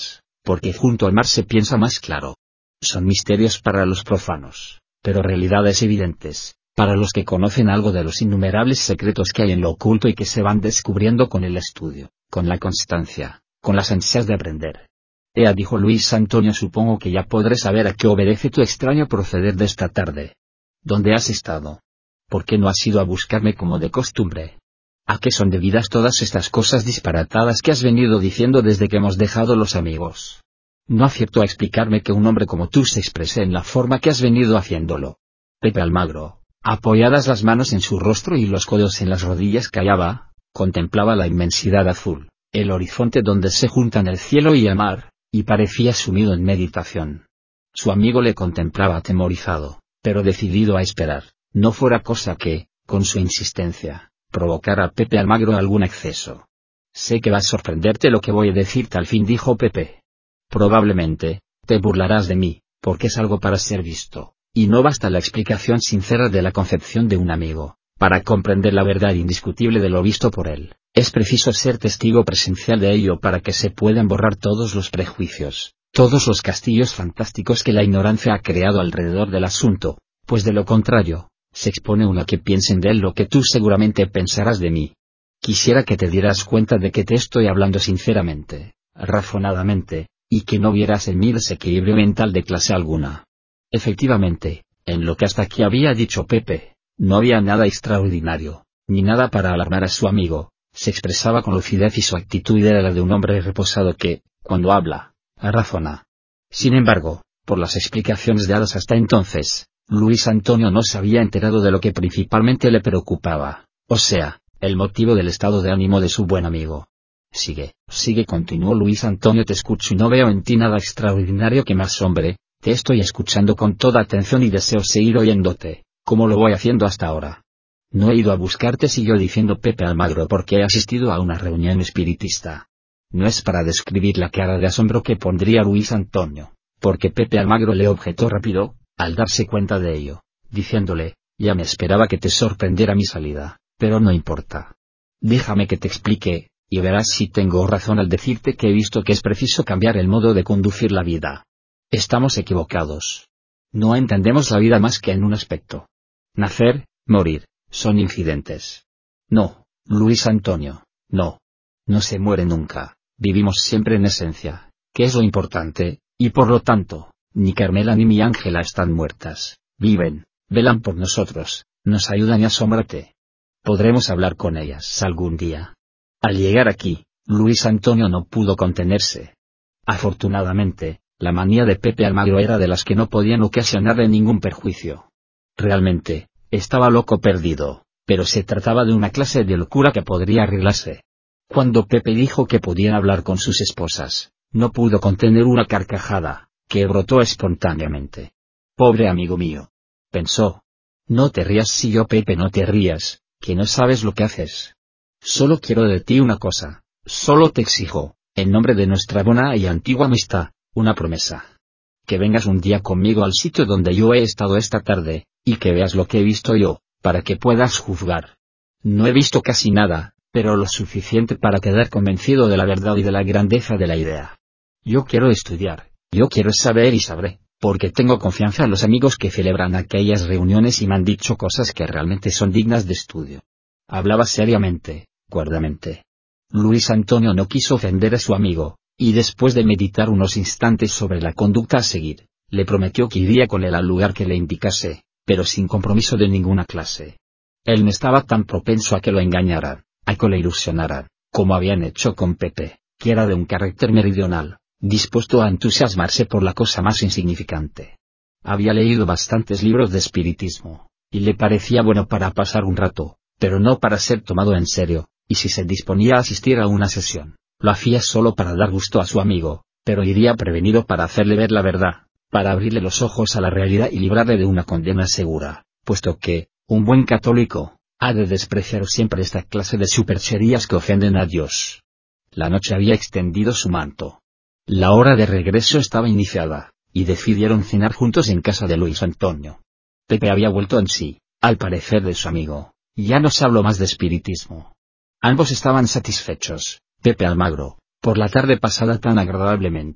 porque junto al mar se piensa más claro. Son misterios para los profanos, pero realidades evidentes, para los que conocen algo de los innumerables secretos que hay en lo oculto y que se van descubriendo con el estudio, con la constancia, con las ansias de aprender. Ea, dijo Luis Antonio, supongo que ya podré saber a qué obedece tu extraño proceder de esta tarde. ¿Dónde has estado? ¿Por qué no has ido a buscarme como de costumbre? ¿A qué son debidas todas estas cosas disparatadas que has venido diciendo desde que hemos dejado los amigos? No acierto a explicarme que un hombre como tú se exprese en la forma que has venido haciéndolo. Pepe Almagro, apoyadas las manos en su rostro y los codos en las rodillas, callaba, contemplaba la inmensidad azul, el horizonte donde se juntan el cielo y el mar, y parecía sumido en meditación. Su amigo le contemplaba atemorizado, pero decidido a esperar, no fuera cosa que, con su insistencia, provocara a Pepe Almagro algún exceso. Sé que va a sorprenderte lo que voy a decirte al fin, dijo Pepe. Probablemente, te burlarás de mí, porque es algo para ser visto, y no basta la explicación sincera de la concepción de un amigo, para comprender la verdad indiscutible de lo visto por él. Es preciso ser testigo presencial de ello para que se puedan borrar todos los prejuicios, todos los castillos fantásticos que la ignorancia ha creado alrededor del asunto, pues de lo contrario, se expone uno a que piensen de él lo que tú seguramente pensarás de mí. Quisiera que te dieras cuenta de que te estoy hablando sinceramente, razonadamente, y que no vieras en mí desequilibrio mental de clase alguna. Efectivamente, en lo que hasta aquí había dicho Pepe, no había nada extraordinario, ni nada para alarmar a su amigo. Se expresaba con lucidez y su actitud era la de un hombre reposado que, cuando habla, razona. Sin embargo, por las explicaciones dadas hasta entonces, Luis Antonio no se había enterado de lo que principalmente le preocupaba, o sea, el motivo del estado de ánimo de su buen amigo. Sigue, sigue, continuó Luis Antonio, te escucho y no veo en ti nada extraordinario que me asombre, te estoy escuchando con toda atención y deseo seguir oyéndote, como lo voy haciendo hasta ahora. No he ido a buscarte, siguió diciendo Pepe Almagro, porque he asistido a una reunión espiritista. No es para describir la cara de asombro que pondría Luis Antonio, porque Pepe Almagro le objetó rápido, al darse cuenta de ello, diciéndole, ya me esperaba que te sorprendiera mi salida, pero no importa. Déjame que te explique, y verás si tengo razón al decirte que he visto que es preciso cambiar el modo de conducir la vida. Estamos equivocados. No entendemos la vida más que en un aspecto. Nacer, morir, son incidentes. No, Luis Antonio, no. No se muere nunca, vivimos siempre en esencia, que es lo importante, y por lo tanto, ni Carmela ni mi Ángela están muertas, viven, velan por nosotros, nos ayudan y asómbrate. Podremos hablar con ellas algún día. Al llegar aquí, Luis Antonio no pudo contenerse. Afortunadamente, la manía de Pepe Almagro era de las que no podían ocasionarle ningún perjuicio. Realmente, estaba loco perdido, pero se trataba de una clase de locura que podría arreglarse. Cuando Pepe dijo que podían hablar con sus esposas, no pudo contener una carcajada, que brotó espontáneamente. Pobre amigo mío, pensó. No te rías, siguió Pepe, no te rías, que no sabes lo que haces. Solo quiero de ti una cosa, solo te exijo, en nombre de nuestra buena y antigua amistad, una promesa. Que vengas un día conmigo al sitio donde yo he estado esta tarde, y que veas lo que he visto yo, para que puedas juzgar. No he visto casi nada, pero lo suficiente para quedar convencido de la verdad y de la grandeza de la idea. Yo quiero estudiar, yo quiero saber y sabré, porque tengo confianza en los amigos que celebran aquellas reuniones y me han dicho cosas que realmente son dignas de estudio. Hablaba seriamente, cuerdamente. Luis Antonio no quiso ofender a su amigo, y después de meditar unos instantes sobre la conducta a seguir, le prometió que iría con él al lugar que le indicase, pero sin compromiso de ninguna clase. Él no estaba tan propenso a que lo engañaran, a que lo ilusionaran, como habían hecho con Pepe, que era de un carácter meridional, dispuesto a entusiasmarse por la cosa más insignificante. Había leído bastantes libros de espiritismo, y le parecía bueno para pasar un rato, pero no para ser tomado en serio, y si se disponía a asistir a una sesión, lo hacía solo para dar gusto a su amigo, pero iría prevenido para hacerle ver la verdad, para abrirle los ojos a la realidad y librarle de una condena segura, puesto que, un buen católico, ha de despreciar siempre esta clase de supercherías que ofenden a Dios. La noche había extendido su manto. La hora de regreso estaba iniciada, y decidieron cenar juntos en casa de Luis Antonio. Pepe había vuelto en sí, al parecer de su amigo, ya no se habló más de espiritismo. Ambos estaban satisfechos, Pepe Almagro, por la tarde pasada tan agradablemente,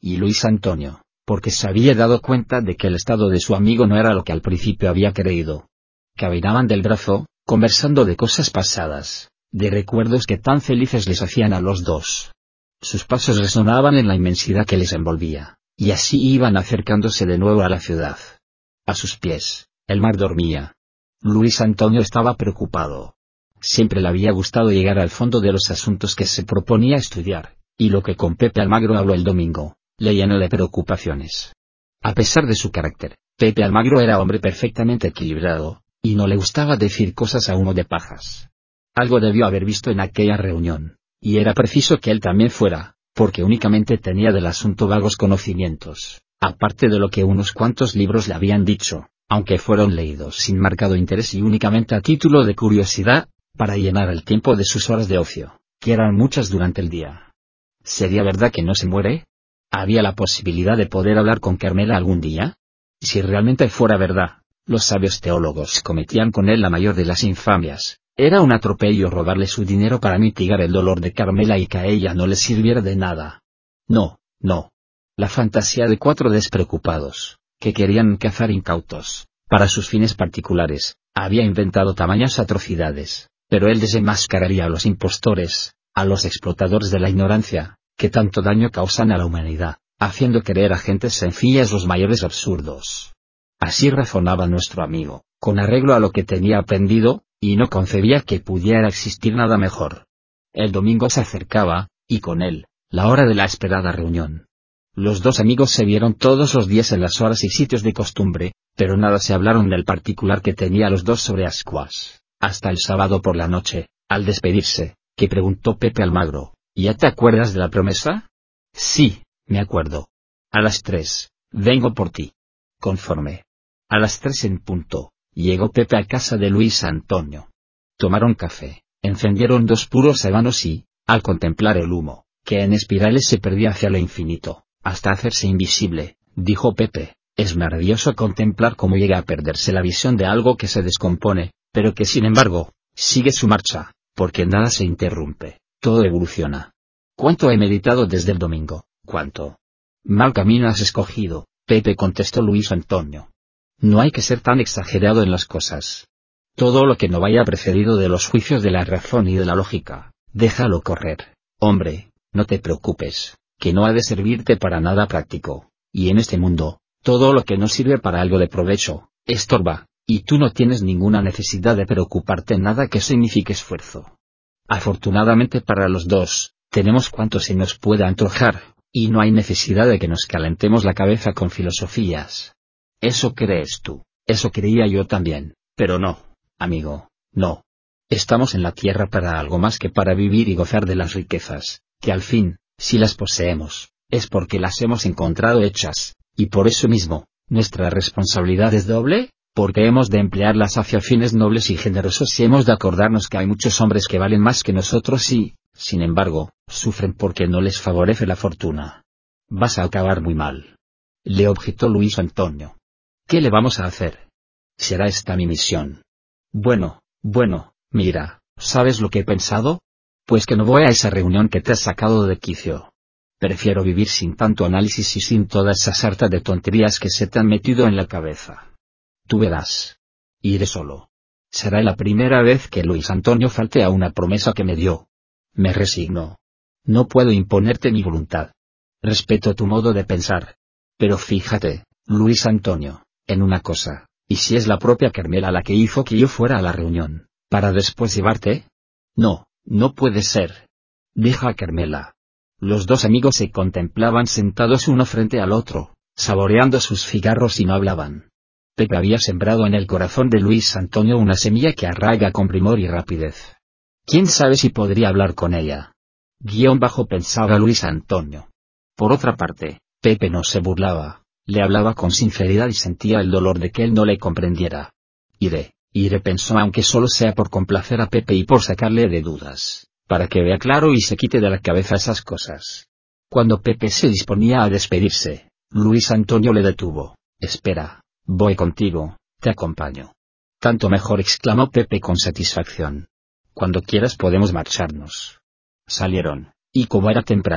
y Luis Antonio, porque se había dado cuenta de que el estado de su amigo no era lo que al principio había creído. Caminaban del brazo, conversando de cosas pasadas, de recuerdos que tan felices les hacían a los dos. Sus pasos resonaban en la inmensidad que les envolvía, y así iban acercándose de nuevo a la ciudad. A sus pies, el mar dormía. Luis Antonio estaba preocupado. Siempre le había gustado llegar al fondo de los asuntos que se proponía estudiar, y lo que con Pepe Almagro habló el domingo, le llenó de preocupaciones. A pesar de su carácter, Pepe Almagro era hombre perfectamente equilibrado, y no le gustaba decir cosas a humo de pajas. Algo debió haber visto en aquella reunión, y era preciso que él también fuera, porque únicamente tenía del asunto vagos conocimientos, aparte de lo que unos cuantos libros le habían dicho, aunque fueron leídos sin marcado interés y únicamente a título de curiosidad, para llenar el tiempo de sus horas de ocio, que eran muchas durante el día. ¿Sería verdad que no se muere? ¿Había la posibilidad de poder hablar con Carmela algún día? Si realmente fuera verdad, los sabios teólogos cometían con él la mayor de las infamias. Era un atropello robarle su dinero para mitigar el dolor de Carmela y que a ella no le sirviera de nada. No, no. La fantasía de cuatro despreocupados, que querían cazar incautos, para sus fines particulares, había inventado tamañas atrocidades, pero él desenmascararía a los impostores, a los explotadores de la ignorancia, que tanto daño causan a la humanidad, haciendo creer a gentes sencillas los mayores absurdos. Así razonaba nuestro amigo, con arreglo a lo que tenía aprendido, y no concebía que pudiera existir nada mejor. El domingo se acercaba, y con él, la hora de la esperada reunión. Los dos amigos se vieron todos los días en las horas y sitios de costumbre, pero nada se hablaron del particular que tenía los dos sobre Ascuas, hasta el sábado por la noche, al despedirse, que preguntó Pepe Almagro, ¿ya te acuerdas de la promesa? Sí, me acuerdo. A las tres, vengo por ti. Conforme. A las tres en punto, llegó Pepe a casa de Luis Antonio. Tomaron café, encendieron dos puros habanos y, al contemplar el humo, que en espirales se perdía hacia lo infinito, hasta hacerse invisible, dijo Pepe, es maravilloso contemplar cómo llega a perderse la visión de algo que se descompone, pero que sin embargo, sigue su marcha, porque nada se interrumpe, todo evoluciona. ¿Cuánto he meditado desde el domingo? ¿Cuánto? Mal camino has escogido, Pepe, contestó Luis Antonio. No hay que ser tan exagerado en las cosas. Todo lo que no vaya precedido de los juicios de la razón y de la lógica, déjalo correr, hombre, no te preocupes, que no ha de servirte para nada práctico, y en este mundo, todo lo que no sirve para algo de provecho, estorba, y tú no tienes ninguna necesidad de preocuparte en nada que signifique esfuerzo. Afortunadamente para los dos, tenemos cuanto se nos pueda antojar, y no hay necesidad de que nos calentemos la cabeza con filosofías. Eso crees tú, eso creía yo también, pero no, amigo, no. Estamos en la tierra para algo más que para vivir y gozar de las riquezas, que al fin, si las poseemos, es porque las hemos encontrado hechas, y por eso mismo, nuestra responsabilidad es doble, porque hemos de emplearlas hacia fines nobles y generosos y hemos de acordarnos que hay muchos hombres que valen más que nosotros y, sin embargo, sufren porque no les favorece la fortuna. Vas a acabar muy mal. Le objetó Luis Antonio. ¿Qué le vamos a hacer? Será esta mi misión. Bueno, bueno, mira, ¿sabes lo que he pensado? Pues que no voy a esa reunión que te has sacado de quicio. Prefiero vivir sin tanto análisis y sin toda esa sarta de tonterías que se te han metido en la cabeza. Tú verás. Iré solo. Será la primera vez que Luis Antonio falte a una promesa que me dio. Me resigno. No puedo imponerte mi voluntad. Respeto tu modo de pensar. Pero fíjate, Luis Antonio, en una cosa, ¿y si es la propia Carmela la que hizo que yo fuera a la reunión, para después llevarte? No, no puede ser. Deja a Carmela. Los dos amigos se contemplaban sentados uno frente al otro, saboreando sus cigarros y no hablaban. Pepe había sembrado en el corazón de Luis Antonio una semilla que arraiga con primor y rapidez. ¿Quién sabe si podría hablar con ella? Guión bajo pensaba Luis Antonio. Por otra parte, Pepe no se burlaba, le hablaba con sinceridad y sentía el dolor de que él no le comprendiera. Iré, iré pensó aunque solo sea por complacer a Pepe y por sacarle de dudas, para que vea claro y se quite de la cabeza esas cosas. Cuando Pepe se disponía a despedirse, Luis Antonio le detuvo. Espera. Voy contigo, te acompaño. Tanto mejor, exclamó Pepe con satisfacción. Cuando quieras podemos marcharnos. Salieron, y como era temprano,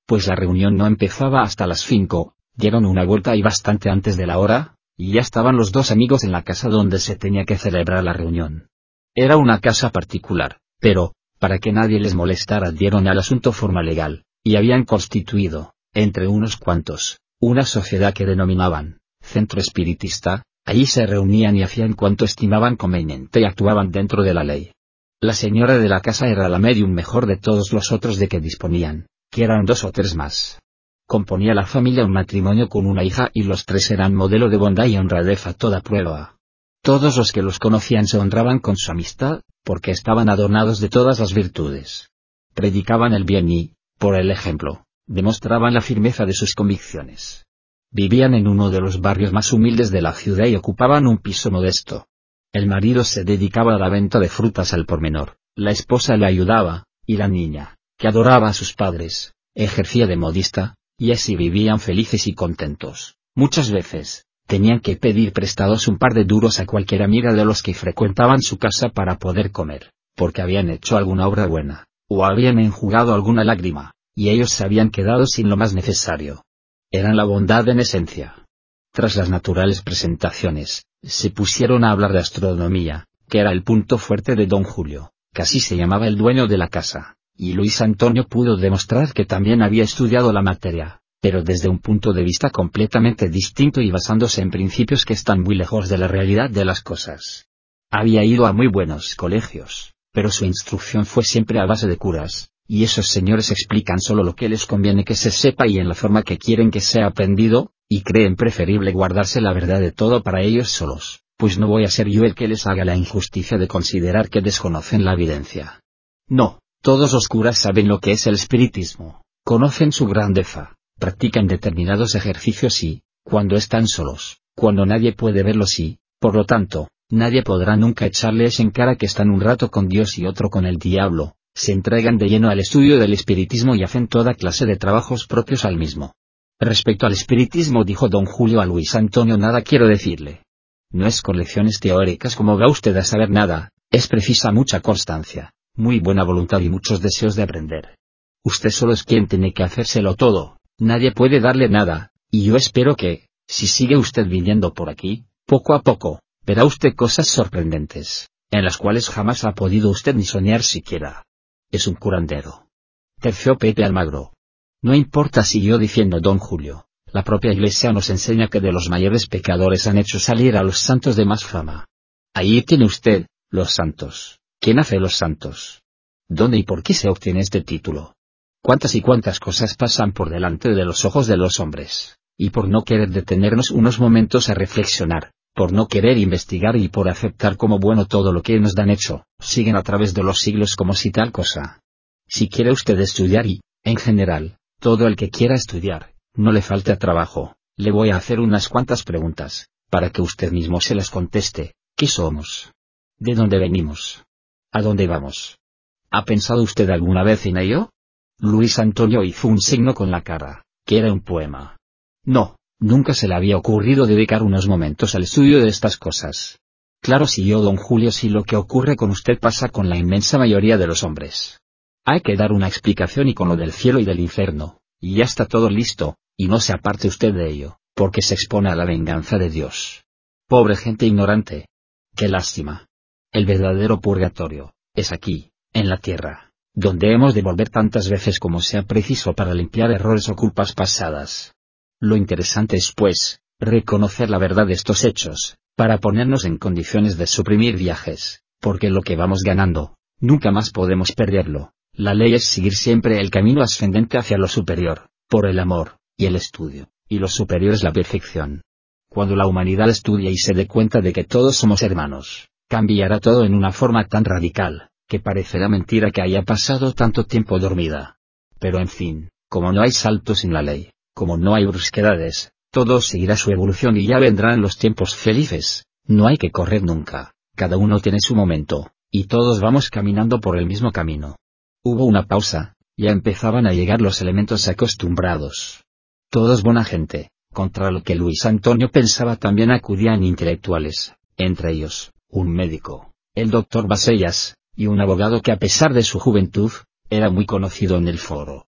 pues la reunión no empezaba hasta las cinco, dieron una vuelta y bastante antes de la hora, y ya estaban los dos amigos en la casa donde se tenía que celebrar la reunión. Era una casa particular, pero, para que nadie les molestara, dieron al asunto forma legal, y habían constituido, entre unos cuantos, una sociedad que denominaban Centro Espiritista. Allí se reunían y hacían cuanto estimaban conveniente y actuaban dentro de la ley. La señora de la casa era la medium mejor de todos los otros de que disponían, que eran dos o tres más. Componía la familia un matrimonio con una hija y los tres eran modelo de bondad y honradez a toda prueba. Todos los que los conocían se honraban con su amistad, porque estaban adornados de todas las virtudes. Predicaban el bien y, por el ejemplo, demostraban la firmeza de sus convicciones. Vivían en uno de los barrios más humildes de la ciudad y ocupaban un piso modesto. El marido se dedicaba a la venta de frutas al por menor, la esposa le ayudaba, y la niña, que adoraba a sus padres, ejercía de modista, y así vivían felices y contentos. Muchas veces, tenían que pedir prestados un par de duros a cualquier amiga de los que frecuentaban su casa para poder comer, porque habían hecho alguna obra buena, o habían enjugado alguna lágrima, y ellos se habían quedado sin lo más necesario. Eran la bondad en esencia. Tras las naturales presentaciones, se pusieron a hablar de astronomía, que era el punto fuerte de don Julio, que así se llamaba el dueño de la casa, y Luis Antonio pudo demostrar que también había estudiado la materia, pero desde un punto de vista completamente distinto y basándose en principios que están muy lejos de la realidad de las cosas. Había ido a muy buenos colegios, pero su instrucción fue siempre a base de curas, y esos señores explican solo lo que les conviene que se sepa y en la forma que quieren que sea aprendido, y creen preferible guardarse la verdad de todo para ellos solos, pues no voy a ser yo el que les haga la injusticia de considerar que desconocen la evidencia. No, todos los curas saben lo que es el espiritismo, conocen su grandeza, practican determinados ejercicios y, cuando están solos, cuando nadie puede verlos y, por lo tanto, nadie podrá nunca echarles en cara que están un rato con Dios y otro con el diablo, se entregan de lleno al estudio del espiritismo y hacen toda clase de trabajos propios al mismo. Respecto al espiritismo, dijo don Julio a Luis Antonio, nada quiero decirle. No es con lecciones teóricas como va usted a saber nada, es precisa mucha constancia, muy buena voluntad y muchos deseos de aprender. Usted solo es quien tiene que hacérselo todo, nadie puede darle nada, y yo espero que, si sigue usted viniendo por aquí, poco a poco, verá usted cosas sorprendentes, en las cuales jamás ha podido usted ni soñar siquiera. Es un curandero. Terciopete Almagro. No importa, siguió diciendo don Julio, la propia Iglesia nos enseña que de los mayores pecadores han hecho salir a los santos de más fama. Ahí tiene usted, los santos. ¿Quién hace los santos? ¿Dónde y por qué se obtiene este título? ¿Cuántas y cuántas cosas pasan por delante de los ojos de los hombres, y por no querer detenernos unos momentos a reflexionar, por no querer investigar y por aceptar como bueno todo lo que nos dan hecho, siguen a través de los siglos como si tal cosa? Si quiere usted estudiar y, en general, todo el que quiera estudiar, no le falte trabajo, le voy a hacer unas cuantas preguntas, para que usted mismo se las conteste. ¿Qué somos? ¿De dónde venimos? ¿A dónde vamos? ¿Ha pensado usted alguna vez en ello? Luis Antonio hizo un signo con la cara, que era un poema. No, nunca se le había ocurrido dedicar unos momentos al estudio de estas cosas. Claro, siguió don Julio, si lo que ocurre con usted pasa con la inmensa mayoría de los hombres. Hay que dar una explicación y con lo del cielo y del infierno, y ya está todo listo, y no se aparte usted de ello, porque se expone a la venganza de Dios. Pobre gente ignorante. Qué lástima. El verdadero purgatorio, es aquí, en la tierra, donde hemos de volver tantas veces como sea preciso para limpiar errores o culpas pasadas. Lo interesante es, pues, reconocer la verdad de estos hechos, para ponernos en condiciones de suprimir viajes, porque lo que vamos ganando, nunca más podemos perderlo. La ley es seguir siempre el camino ascendente hacia lo superior, por el amor, y el estudio, y lo superior es la perfección. Cuando la humanidad estudie y se dé cuenta de que todos somos hermanos, cambiará todo en una forma tan radical, que parecerá mentira que haya pasado tanto tiempo dormida. Pero en fin, como no hay saltos en la ley, como no hay brusquedades, todo seguirá su evolución y ya vendrán los tiempos felices. No hay que correr nunca, cada uno tiene su momento, y todos vamos caminando por el mismo camino. Hubo una pausa, ya empezaban a llegar los elementos acostumbrados. Todos buena gente, contra lo que Luis Antonio pensaba también acudían intelectuales, entre ellos, un médico, el doctor Basellas, y un abogado que a pesar de su juventud, era muy conocido en el foro.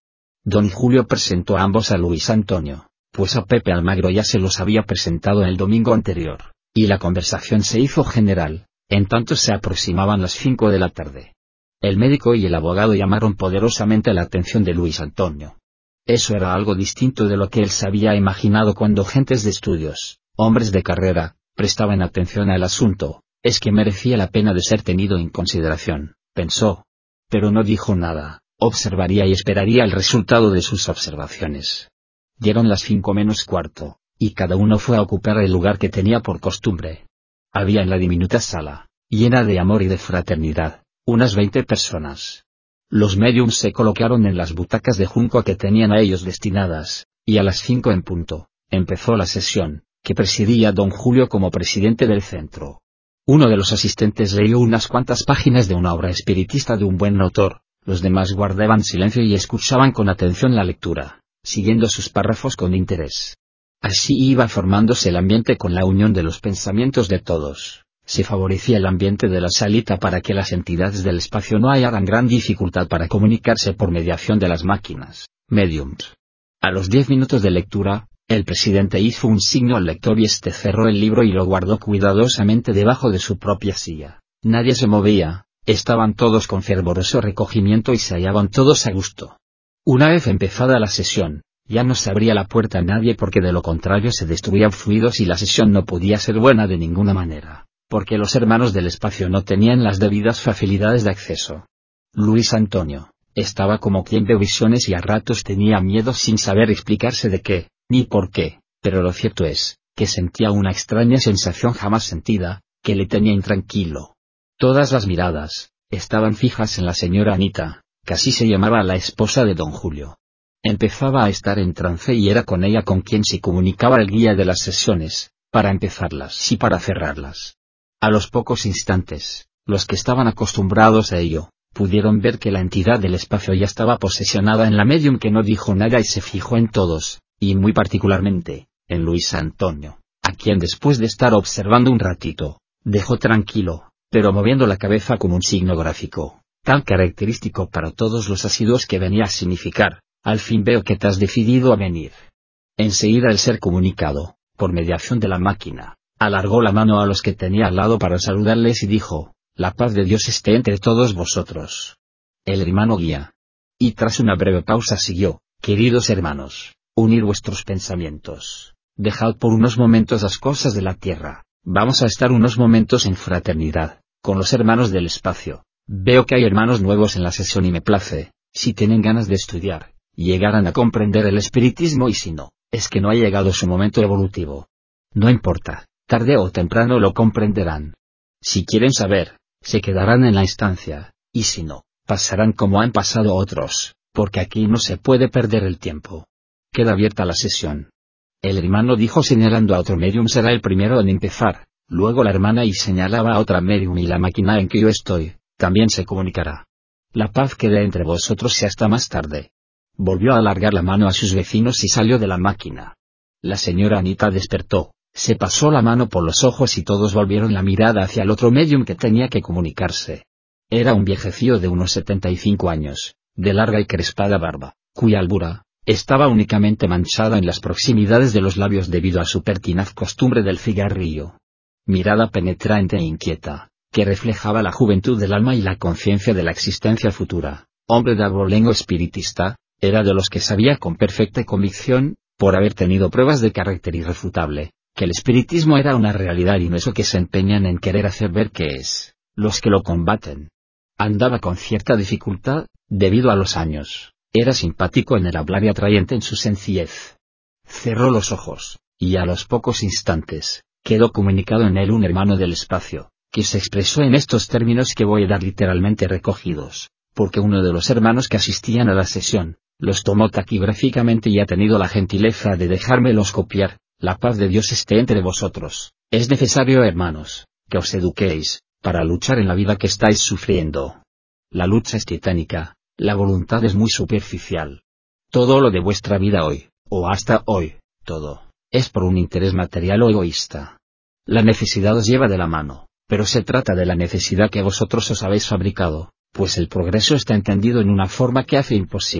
Don Julio presentó a ambos a Luis Antonio, pues a Pepe Almagro ya se los había presentado el domingo anterior, y la conversación se hizo general, en tanto se aproximaban las cinco de la tarde. El médico y el abogado llamaron poderosamente la atención de Luis Antonio. Eso era algo distinto de lo que él se había imaginado cuando gentes de estudios, hombres de carrera, prestaban atención al asunto. Es que merecía la pena de ser tenido en consideración, pensó. Pero no dijo nada, observaría y esperaría el resultado de sus observaciones. Dieron las cinco menos cuarto, y cada uno fue a ocupar el lugar que tenía por costumbre. Había en la diminuta sala, llena de amor y de fraternidad, unas veinte personas. Los médiums se colocaron en las butacas de junco que tenían a ellos destinadas, y a las cinco en punto, empezó la sesión, que presidía don Julio como presidente del centro. Uno de los asistentes leyó unas cuantas páginas de una obra espiritista de un buen autor, los demás guardaban silencio y escuchaban con atención la lectura, siguiendo sus párrafos con interés. Así iba formándose el ambiente con la unión de los pensamientos de todos. Se favorecía el ambiente de la salita para que las entidades del espacio no hallaran gran dificultad para comunicarse por mediación de las máquinas, mediums. A los diez minutos de lectura, el presidente hizo un signo al lector y este cerró el libro y lo guardó cuidadosamente debajo de su propia silla. Nadie se movía, estaban todos con fervoroso recogimiento y se hallaban todos a gusto. Una vez empezada la sesión, ya no se abría la puerta a nadie porque de lo contrario se destruían fluidos y la sesión no podía ser buena de ninguna manera, porque los hermanos del espacio no tenían las debidas facilidades de acceso. Luis Antonio estaba como quien ve visiones y a ratos tenía miedo sin saber explicarse de qué, ni por qué, pero lo cierto es, que sentía una extraña sensación jamás sentida, que le tenía intranquilo. Todas las miradas estaban fijas en la señora Anita, que así se llamaba la esposa de don Julio. Empezaba a estar en trance y era con ella con quien se comunicaba el guía de las sesiones, para empezarlas y para cerrarlas. A los pocos instantes, los que estaban acostumbrados a ello, pudieron ver que la entidad del espacio ya estaba posesionada en la medium que no dijo nada y se fijó en todos, y muy particularmente, en Luis Antonio, a quien después de estar observando un ratito, dejó tranquilo, pero moviendo la cabeza con un signo gráfico, tan característico para todos los asiduos que venía a significar, al fin veo que te has decidido a venir. Enseguida el ser comunicado, por mediación de la máquina, alargó la mano a los que tenía al lado para saludarles y dijo, la paz de Dios esté entre todos vosotros. El hermano guía. Y tras una breve pausa siguió, queridos hermanos, unid vuestros pensamientos, dejad por unos momentos las cosas de la tierra, vamos a estar unos momentos en fraternidad, con los hermanos del espacio. Veo que hay hermanos nuevos en la sesión y me place, si tienen ganas de estudiar, llegarán a comprender el espiritismo y si no, es que no ha llegado su momento evolutivo. No importa, tarde o temprano lo comprenderán. Si quieren saber, se quedarán en la instancia, y si no, pasarán como han pasado otros, porque aquí no se puede perder el tiempo. Queda abierta la sesión. El hermano dijo señalando a otro medium será el primero en empezar, luego la hermana y señalaba a otra medium y la máquina en que yo estoy, también se comunicará. La paz quede entre vosotros y hasta más tarde. Volvió a alargar la mano a sus vecinos y salió de la máquina. La señora Anita despertó, se pasó la mano por los ojos y todos volvieron la mirada hacia el otro medium que tenía que comunicarse. Era un viejecillo de unos setenta y cinco años, de larga y crespada barba, cuya albura estaba únicamente manchada en las proximidades de los labios debido a su pertinaz costumbre del cigarrillo. Mirada penetrante e inquieta, que reflejaba la juventud del alma y la conciencia de la existencia futura. Hombre de abolengo espiritista, era de los que sabía con perfecta convicción, por haber tenido pruebas de carácter irrefutable, que el espiritismo era una realidad y no eso que se empeñan en querer hacer ver que es, los que lo combaten. Andaba con cierta dificultad, debido a los años, era simpático en el hablar y atrayente en su sencillez. Cerró los ojos, y a los pocos instantes, quedó comunicado en él un hermano del espacio, que se expresó en estos términos que voy a dar literalmente recogidos, porque uno de los hermanos que asistían a la sesión, los tomó taquigráficamente y ha tenido la gentileza de dejármelos copiar. La paz de Dios esté entre vosotros. Es necesario, hermanos, que os eduquéis, para luchar en la vida que estáis sufriendo. La lucha es titánica, la voluntad es muy superficial. Todo lo de vuestra vida hoy, o hasta hoy, todo, es por un interés material o egoísta. La necesidad os lleva de la mano, pero se trata de la necesidad que vosotros os habéis fabricado, pues el progreso está entendido en una forma que hace imposible,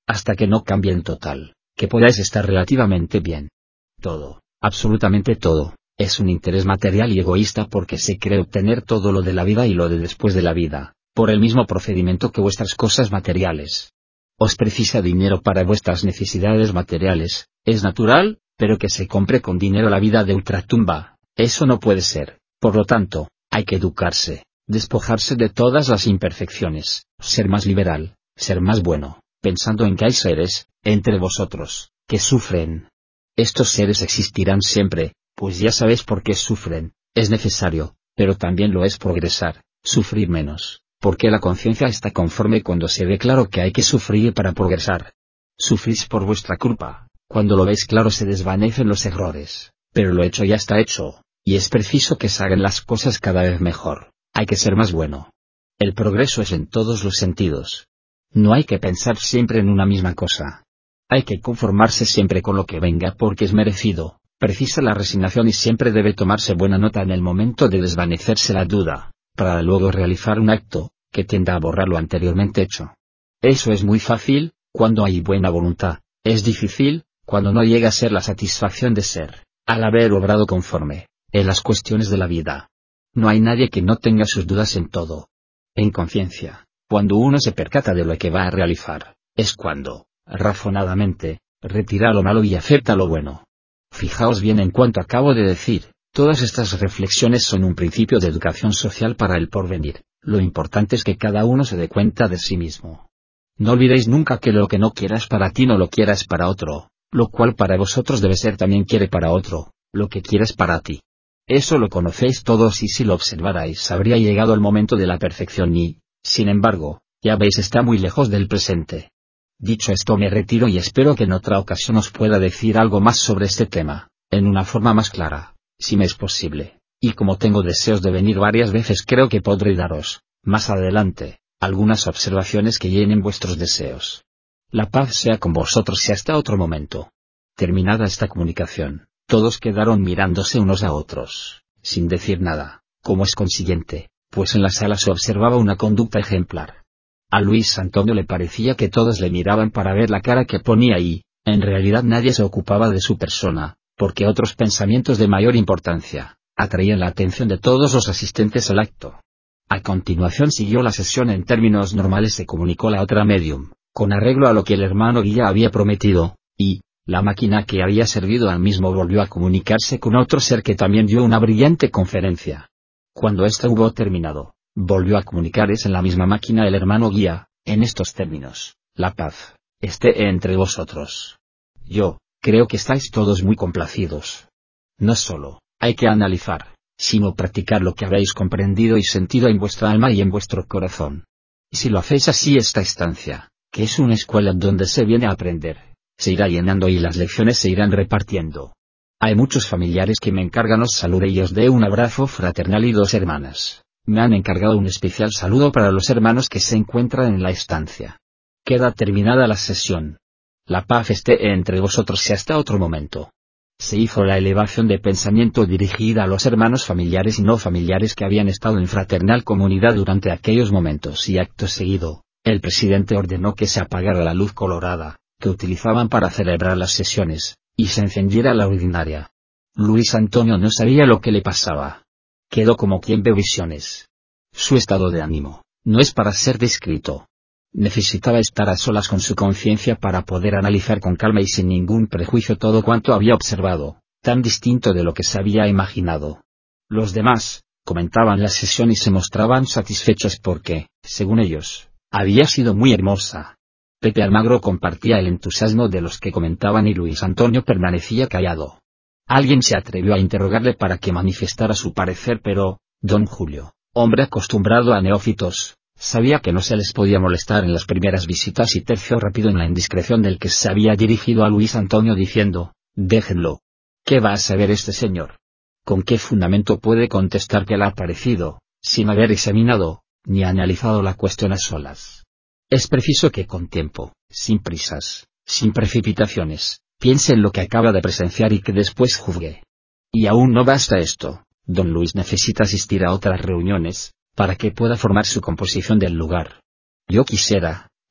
hasta que no cambie en total, que podáis estar relativamente bien. Todo, absolutamente todo, es un interés material y egoísta porque se cree obtener todo lo de la vida y lo de después de la vida, por el mismo procedimiento que vuestras cosas materiales. Os precisa dinero para vuestras necesidades materiales, es natural, pero que se compre con dinero la vida de ultratumba, eso no puede ser. Por lo tanto, hay que educarse, despojarse de todas las imperfecciones, ser más liberal, ser más bueno, pensando en que hay seres, entre vosotros, que sufren. Estos seres existirán siempre, pues ya sabéis por qué sufren, es necesario, pero también lo es progresar, sufrir menos, porque la conciencia está conforme cuando se ve claro que hay que sufrir para progresar. Sufrís por vuestra culpa, cuando lo veis claro se desvanecen los errores, pero lo hecho ya está hecho, y es preciso que se hagan las cosas cada vez mejor, hay que ser más bueno. El progreso es en todos los sentidos. No hay que pensar siempre en una misma cosa. Hay que conformarse siempre con lo que venga porque es merecido, precisa la resignación y siempre debe tomarse buena nota en el momento de desvanecerse la duda, para luego realizar un acto, que tienda a borrar lo anteriormente hecho. Eso es muy fácil, cuando hay buena voluntad, es difícil, cuando no llega a ser la satisfacción de ser, al haber obrado conforme, en las cuestiones de la vida. No hay nadie que no tenga sus dudas en todo. En conciencia, cuando uno se percata de lo que va a realizar, es cuando, razonadamente, retira lo malo y acepta lo bueno. Fijaos bien en cuanto acabo de decir, todas estas reflexiones son un principio de educación social para el porvenir, lo importante es que cada uno se dé cuenta de sí mismo. No olvidéis nunca que lo que no quieras para ti no lo quieras para otro, lo cual para vosotros debe ser también quiere para otro, lo que quieres para ti. Eso lo conocéis todos y si lo observarais habría llegado el momento de la perfección y, sin embargo, ya veis está muy lejos del presente. Dicho esto me retiro y espero que en otra ocasión os pueda decir algo más sobre este tema, en una forma más clara, si me es posible, y como tengo deseos de venir varias veces creo que podré daros, más adelante, algunas observaciones que llenen vuestros deseos. La paz sea con vosotros y hasta otro momento. Terminada esta comunicación, todos quedaron mirándose unos a otros, sin decir nada, como es consiguiente, pues en la sala se observaba una conducta ejemplar. A Luis Antonio le parecía que todos le miraban para ver la cara que ponía y, en realidad nadie se ocupaba de su persona, porque otros pensamientos de mayor importancia, atraían la atención de todos los asistentes al acto. A continuación siguió la sesión en términos normales se comunicó la otra medium, con arreglo a lo que el hermano Guía había prometido, y, la máquina que había servido al mismo volvió a comunicarse con otro ser que también dio una brillante conferencia. Cuando ésta hubo terminado, volvió a comunicarse en la misma máquina el hermano Guía, en estos términos: la paz esté entre vosotros. Yo, creo que estáis todos muy complacidos. No solo, hay que analizar, sino practicar lo que habéis comprendido y sentido en vuestra alma y en vuestro corazón. Y si lo hacéis así esta estancia, que es una escuela donde se viene a aprender, se irá llenando y las lecciones se irán repartiendo. Hay muchos familiares que me encargan os salude y os dé un abrazo fraternal y dos hermanas. Me han encargado un especial saludo para los hermanos que se encuentran en la estancia. Queda terminada la sesión. La paz esté entre vosotros y hasta otro momento. Se hizo la elevación de pensamiento dirigida a los hermanos familiares y no familiares que habían estado en fraternal comunidad durante aquellos momentos y acto seguido, el presidente ordenó que se apagara la luz colorada, que utilizaban para celebrar las sesiones, y se encendiera la ordinaria. Luis Antonio no sabía lo que le pasaba. Quedó como quien ve visiones. Su estado de ánimo, no es para ser descrito. Necesitaba estar a solas con su conciencia para poder analizar con calma y sin ningún prejuicio todo cuanto había observado, tan distinto de lo que se había imaginado. Los demás, comentaban la sesión y se mostraban satisfechos porque, según ellos, había sido muy hermosa. Pepe Almagro compartía el entusiasmo de los que comentaban y Luis Antonio permanecía callado. Alguien se atrevió a interrogarle para que manifestara su parecer pero, don Julio, hombre acostumbrado a neófitos, sabía que no se les podía molestar en las primeras visitas y terció rápido en la indiscreción del que se había dirigido a Luis Antonio diciendo: déjenlo. ¿Qué va a saber este señor? ¿Con qué fundamento puede contestar que le ha parecido, sin haber examinado, ni analizado la cuestión a solas? Es preciso que con tiempo, sin prisas, sin precipitaciones, piense en lo que acaba de presenciar y que después juzgue. Y aún no basta esto, don Luis necesita asistir a otras reuniones, para que pueda formar su composición del lugar. Yo quisiera,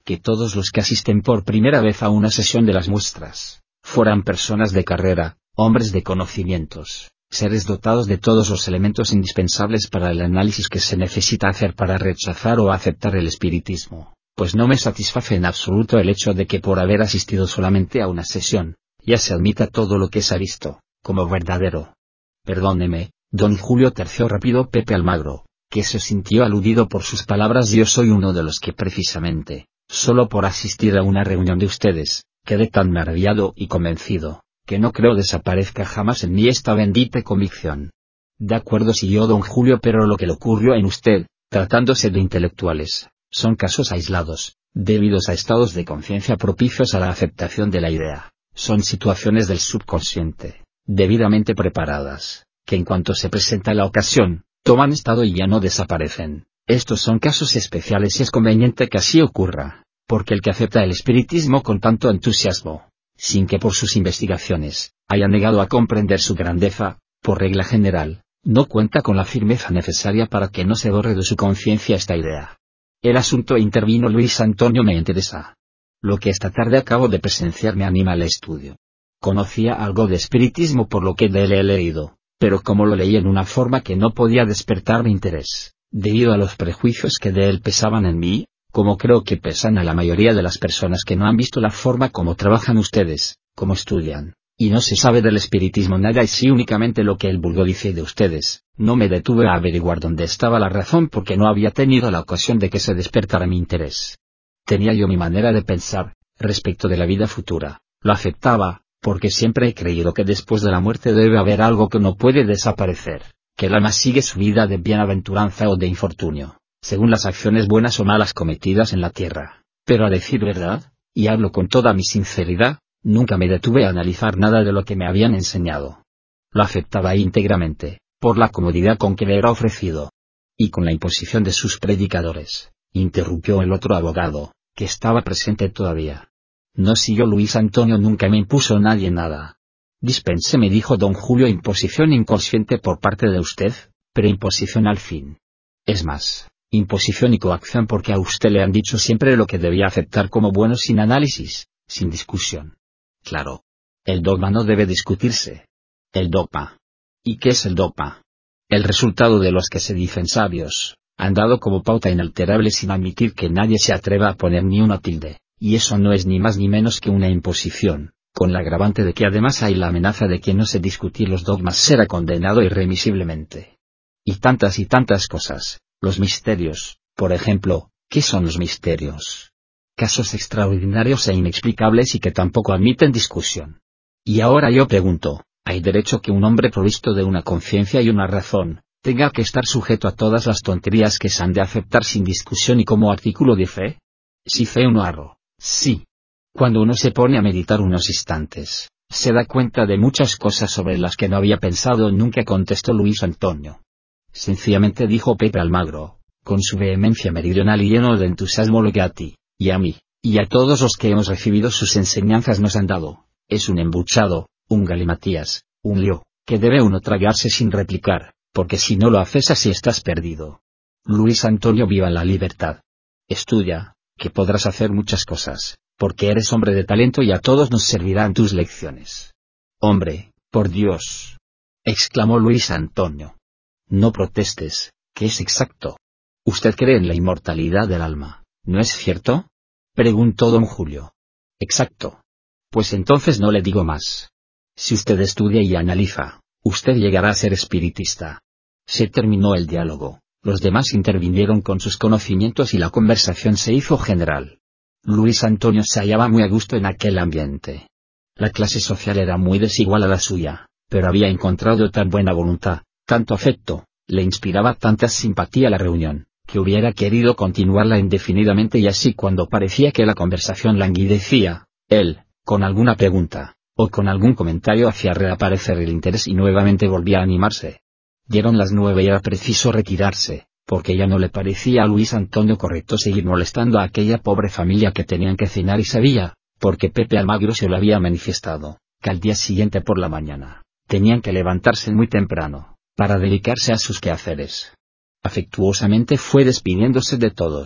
que todos los que asisten por primera vez a una sesión de las muestras, fueran personas de carrera, hombres de conocimientos, seres dotados de todos los elementos indispensables para el análisis que se necesita hacer para rechazar o aceptar el espiritismo, pues no me satisface en absoluto el hecho de que por haber asistido solamente a una sesión, ya se admita todo lo que se ha visto, como verdadero. Perdóneme, don Julio terció rápido Pepe Almagro, que se sintió aludido por sus palabras. Yo soy uno de los que precisamente, solo por asistir a una reunión de ustedes, quedé tan maravillado y convencido, que no creo desaparezca jamás en mí esta bendita convicción. De acuerdo, siguió don Julio, pero lo que le ocurrió en usted, tratándose de intelectuales, son casos aislados, debidos a estados de conciencia propicios a la aceptación de la idea, son situaciones del subconsciente, debidamente preparadas, que en cuanto se presenta la ocasión, toman estado y ya no desaparecen. Estos son casos especiales y es conveniente que así ocurra, porque el que acepta el espiritismo con tanto entusiasmo, sin que por sus investigaciones, haya negado a comprender su grandeza, por regla general, no cuenta con la firmeza necesaria para que no se borre de su conciencia esta idea. El asunto, intervino Luis Antonio, me interesa. Lo que esta tarde acabo de presenciar me anima al estudio. Conocía algo de espiritismo por lo que de él he leído, pero como lo leí en una forma que no podía despertar mi interés, debido a los prejuicios que de él pesaban en mí, como creo que pesan a la mayoría de las personas que no han visto la forma como trabajan ustedes, como estudian, y no se sabe del espiritismo nada y sí únicamente lo que el vulgo dice de ustedes, no me detuve a averiguar dónde estaba la razón porque no había tenido la ocasión de que se despertara mi interés. Tenía yo mi manera de pensar, respecto de la vida futura, lo aceptaba, porque siempre he creído que después de la muerte debe haber algo que no puede desaparecer, que el alma sigue su vida de bienaventuranza o de infortunio, según las acciones buenas o malas cometidas en la tierra, pero a decir verdad, y hablo con toda mi sinceridad, nunca me detuve a analizar nada de lo que me habían enseñado. Lo aceptaba íntegramente, por la comodidad con que me era ofrecido. Y con la imposición de sus predicadores, interrumpió el otro abogado, que estaba presente todavía. No, siguió Luis Antonio, nunca me impuso nadie nada. Dispense, me dijo don Julio, imposición inconsciente por parte de usted, pero imposición al fin. Es más, imposición y coacción porque a usted le han dicho siempre lo que debía aceptar como bueno sin análisis, sin discusión. Claro. El dogma no debe discutirse. El dogma. ¿Y qué es el dogma? El resultado de los que se dicen sabios, han dado como pauta inalterable sin admitir que nadie se atreva a poner ni una tilde, y eso no es ni más ni menos que una imposición, con la agravante de que además hay la amenaza de que no se discutir los dogmas será condenado irremisiblemente. Y tantas y tantas cosas, los misterios, por ejemplo, ¿qué son los misterios? Casos extraordinarios e inexplicables y que tampoco admiten discusión. Y ahora yo pregunto, ¿hay derecho que un hombre provisto de una conciencia y una razón, tenga que estar sujeto a todas las tonterías que se han de aceptar sin discusión y como artículo de fe? Si fe uno arro, sí. Cuando uno se pone a meditar unos instantes, se da cuenta de muchas cosas sobre las que no había pensado nunca, contestó Luis Antonio. Sencillamente, dijo Pepe Almagro, con su vehemencia meridional y lleno de entusiasmo, lo que a ti, y a mí, y a todos los que hemos recibido sus enseñanzas nos han dado, es un embuchado, un galimatías, un lío, que debe uno tragarse sin replicar, porque si no lo haces así estás perdido. Luis Antonio, viva la libertad. Estudia, que podrás hacer muchas cosas, porque eres hombre de talento y a todos nos servirán tus lecciones. Hombre, por Dios, exclamó Luis Antonio. No protestes, que es exacto. Usted cree en la inmortalidad del alma, ¿no es cierto? Preguntó don Julio. Exacto. Pues entonces no le digo más. Si usted estudia y analiza, usted llegará a ser espiritista. Se terminó el diálogo, los demás intervinieron con sus conocimientos y la conversación se hizo general. Luis Antonio se hallaba muy a gusto en aquel ambiente. La clase social era muy desigual a la suya, pero había encontrado tan buena voluntad, tanto afecto, le inspiraba tanta simpatía la reunión, que hubiera querido continuarla indefinidamente, y así cuando parecía que la conversación languidecía, él, con alguna pregunta, o con algún comentario, hacía reaparecer el interés y nuevamente volvía a animarse. Dieron las nueve y era preciso retirarse, porque ya no le parecía a Luis Antonio correcto seguir molestando a aquella pobre familia que tenían que cenar y sabía, porque Pepe Almagro se lo había manifestado, que al día siguiente por la mañana, tenían que levantarse muy temprano, para dedicarse a sus quehaceres. Afectuosamente fue despidiéndose de todos,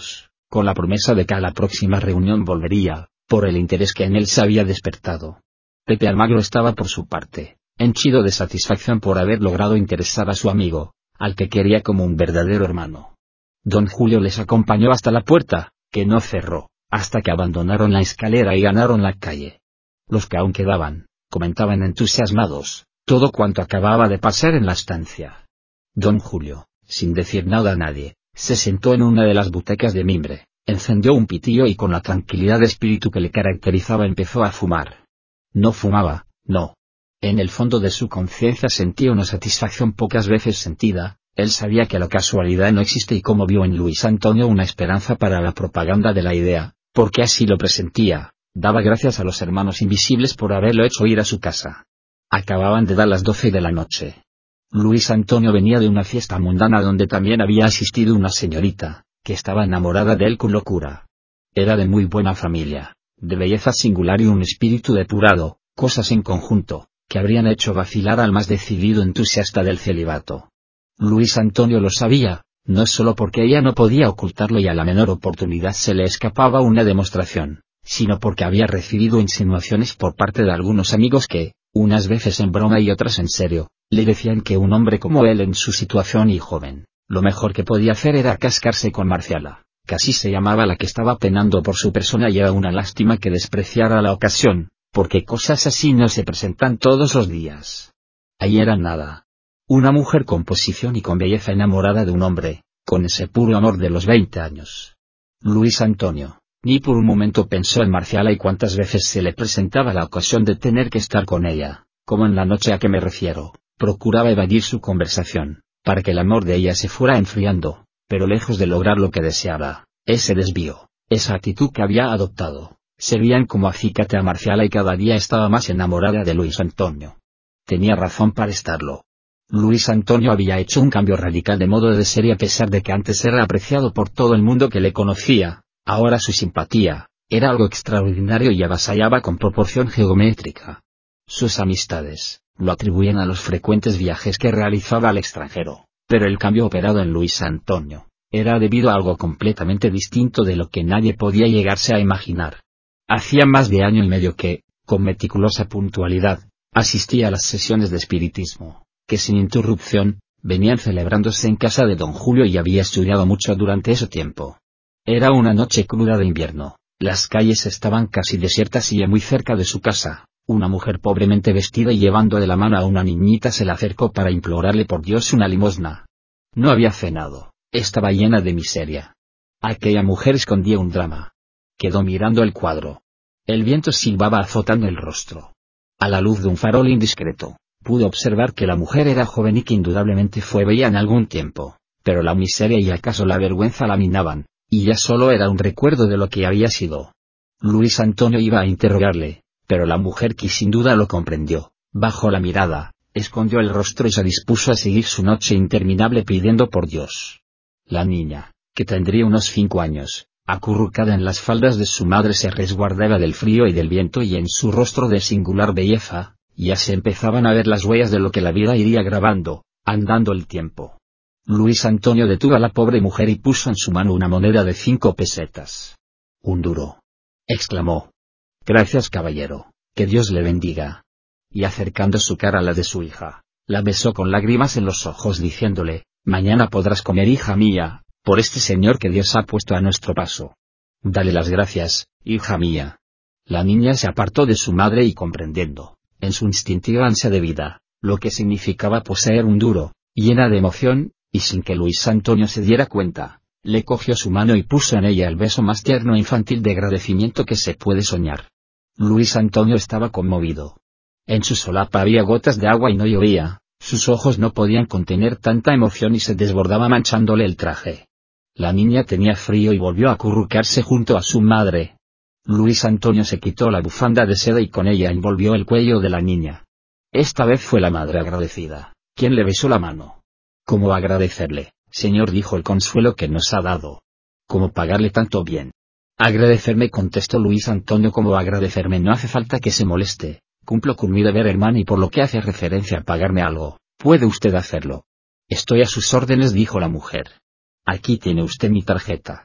con la promesa de que a la próxima reunión volvería, por el interés que en él se había despertado. Pepe Almagro estaba por su parte, henchido de satisfacción por haber logrado interesar a su amigo, al que quería como un verdadero hermano. Don Julio les acompañó hasta la puerta, que no cerró, hasta que abandonaron la escalera y ganaron la calle. Los que aún quedaban, comentaban entusiasmados, todo cuanto acababa de pasar en la estancia. Don Julio, sin decir nada a nadie, se sentó en una de las butacas de mimbre, encendió un pitillo y con la tranquilidad de espíritu que le caracterizaba empezó a fumar. No fumaba, no. En el fondo de su conciencia sentía una satisfacción pocas veces sentida. Él sabía que la casualidad no existe y como vio en Luis Antonio una esperanza para la propaganda de la idea, porque así lo presentía, daba gracias a los hermanos invisibles por haberlo hecho ir a su casa. Acababan de dar las doce de la noche. Luis Antonio venía de una fiesta mundana donde también había asistido una señorita, que estaba enamorada de él con locura. Era de muy buena familia, de belleza singular y un espíritu depurado, cosas en conjunto, que habrían hecho vacilar al más decidido entusiasta del celibato. Luis Antonio lo sabía, no es solo porque ella no podía ocultarlo y a la menor oportunidad se le escapaba una demostración, sino porque había recibido insinuaciones por parte de algunos amigos que, unas veces en broma y otras en serio, le decían que un hombre como él en su situación y joven, lo mejor que podía hacer era cascarse con Marciala, que así se llamaba la que estaba penando por su persona y era una lástima que despreciara la ocasión, porque cosas así no se presentan todos los días. Ahí era nada. Una mujer con posición y con belleza enamorada de un hombre, con ese puro amor de los veinte años. Luis Antonio, ni por un momento pensó en Marciala y cuántas veces se le presentaba la ocasión de tener que estar con ella, como en la noche a que me refiero, procuraba evadir su conversación, para que el amor de ella se fuera enfriando, pero lejos de lograr lo que deseaba, ese desvío, esa actitud que había adoptado, servían como acicate a Marciala y cada día estaba más enamorada de Luis Antonio. Tenía razón para estarlo. Luis Antonio había hecho un cambio radical de modo de ser y a pesar de que antes era apreciado por todo el mundo que le conocía, ahora su simpatía, era algo extraordinario y avasallaba con proporción geométrica. Sus amistades, lo atribuían a los frecuentes viajes que realizaba al extranjero, pero el cambio operado en Luis Antonio, era debido a algo completamente distinto de lo que nadie podía llegarse a imaginar. Hacía más de año y medio que, con meticulosa puntualidad, asistía a las sesiones de espiritismo, que sin interrupción, venían celebrándose en casa de don Julio y había estudiado mucho durante ese tiempo. Era una noche cruda de invierno, las calles estaban casi desiertas y muy cerca de su casa, una mujer pobremente vestida y llevando de la mano a una niñita se le acercó para implorarle por Dios una limosna. No había cenado, estaba llena de miseria. Aquella mujer escondía un drama. Quedó mirando el cuadro. El viento silbaba azotando el rostro. A la luz de un farol indiscreto, pudo observar que la mujer era joven y que indudablemente fue bella en algún tiempo, pero la miseria y acaso la vergüenza la minaban, y ya solo era un recuerdo de lo que había sido. Luis Antonio iba a interrogarle, pero la mujer que sin duda lo comprendió, bajó la mirada, escondió el rostro y se dispuso a seguir su noche interminable pidiendo por Dios. La niña, que tendría unos cinco años, acurrucada en las faldas de su madre se resguardaba del frío y del viento y en su rostro de singular belleza, ya se empezaban a ver las huellas de lo que la vida iría grabando, andando el tiempo. Luis Antonio detuvo a la pobre mujer y puso en su mano una moneda de cinco pesetas. Un duro. Exclamó. Gracias caballero, que Dios le bendiga. Y acercando su cara a la de su hija, la besó con lágrimas en los ojos diciéndole, mañana podrás comer hija mía, por este señor que Dios ha puesto a nuestro paso. Dale las gracias, hija mía. La niña se apartó de su madre y comprendiendo, en su instintiva ansia de vida, lo que significaba poseer un duro, llena de emoción, y sin que Luis Antonio se diera cuenta, le cogió su mano y puso en ella el beso más tierno e infantil de agradecimiento que se puede soñar. Luis Antonio estaba conmovido. En su solapa había gotas de agua y no llovía, sus ojos no podían contener tanta emoción y se desbordaba manchándole el traje. La niña tenía frío y volvió a acurrucarse junto a su madre. Luis Antonio se quitó la bufanda de seda y con ella envolvió el cuello de la niña. Esta vez fue la madre agradecida, quien le besó la mano. ¿Cómo agradecerle, señor? Dijo el consuelo que nos ha dado. ¿Cómo pagarle tanto bien? Agradecerme, contestó Luis Antonio. ¿Cómo agradecerme? No hace falta que se moleste, cumplo con mi deber hermano y por lo que hace referencia a pagarme algo, puede usted hacerlo. Estoy a sus órdenes, dijo la mujer. Aquí tiene usted mi tarjeta.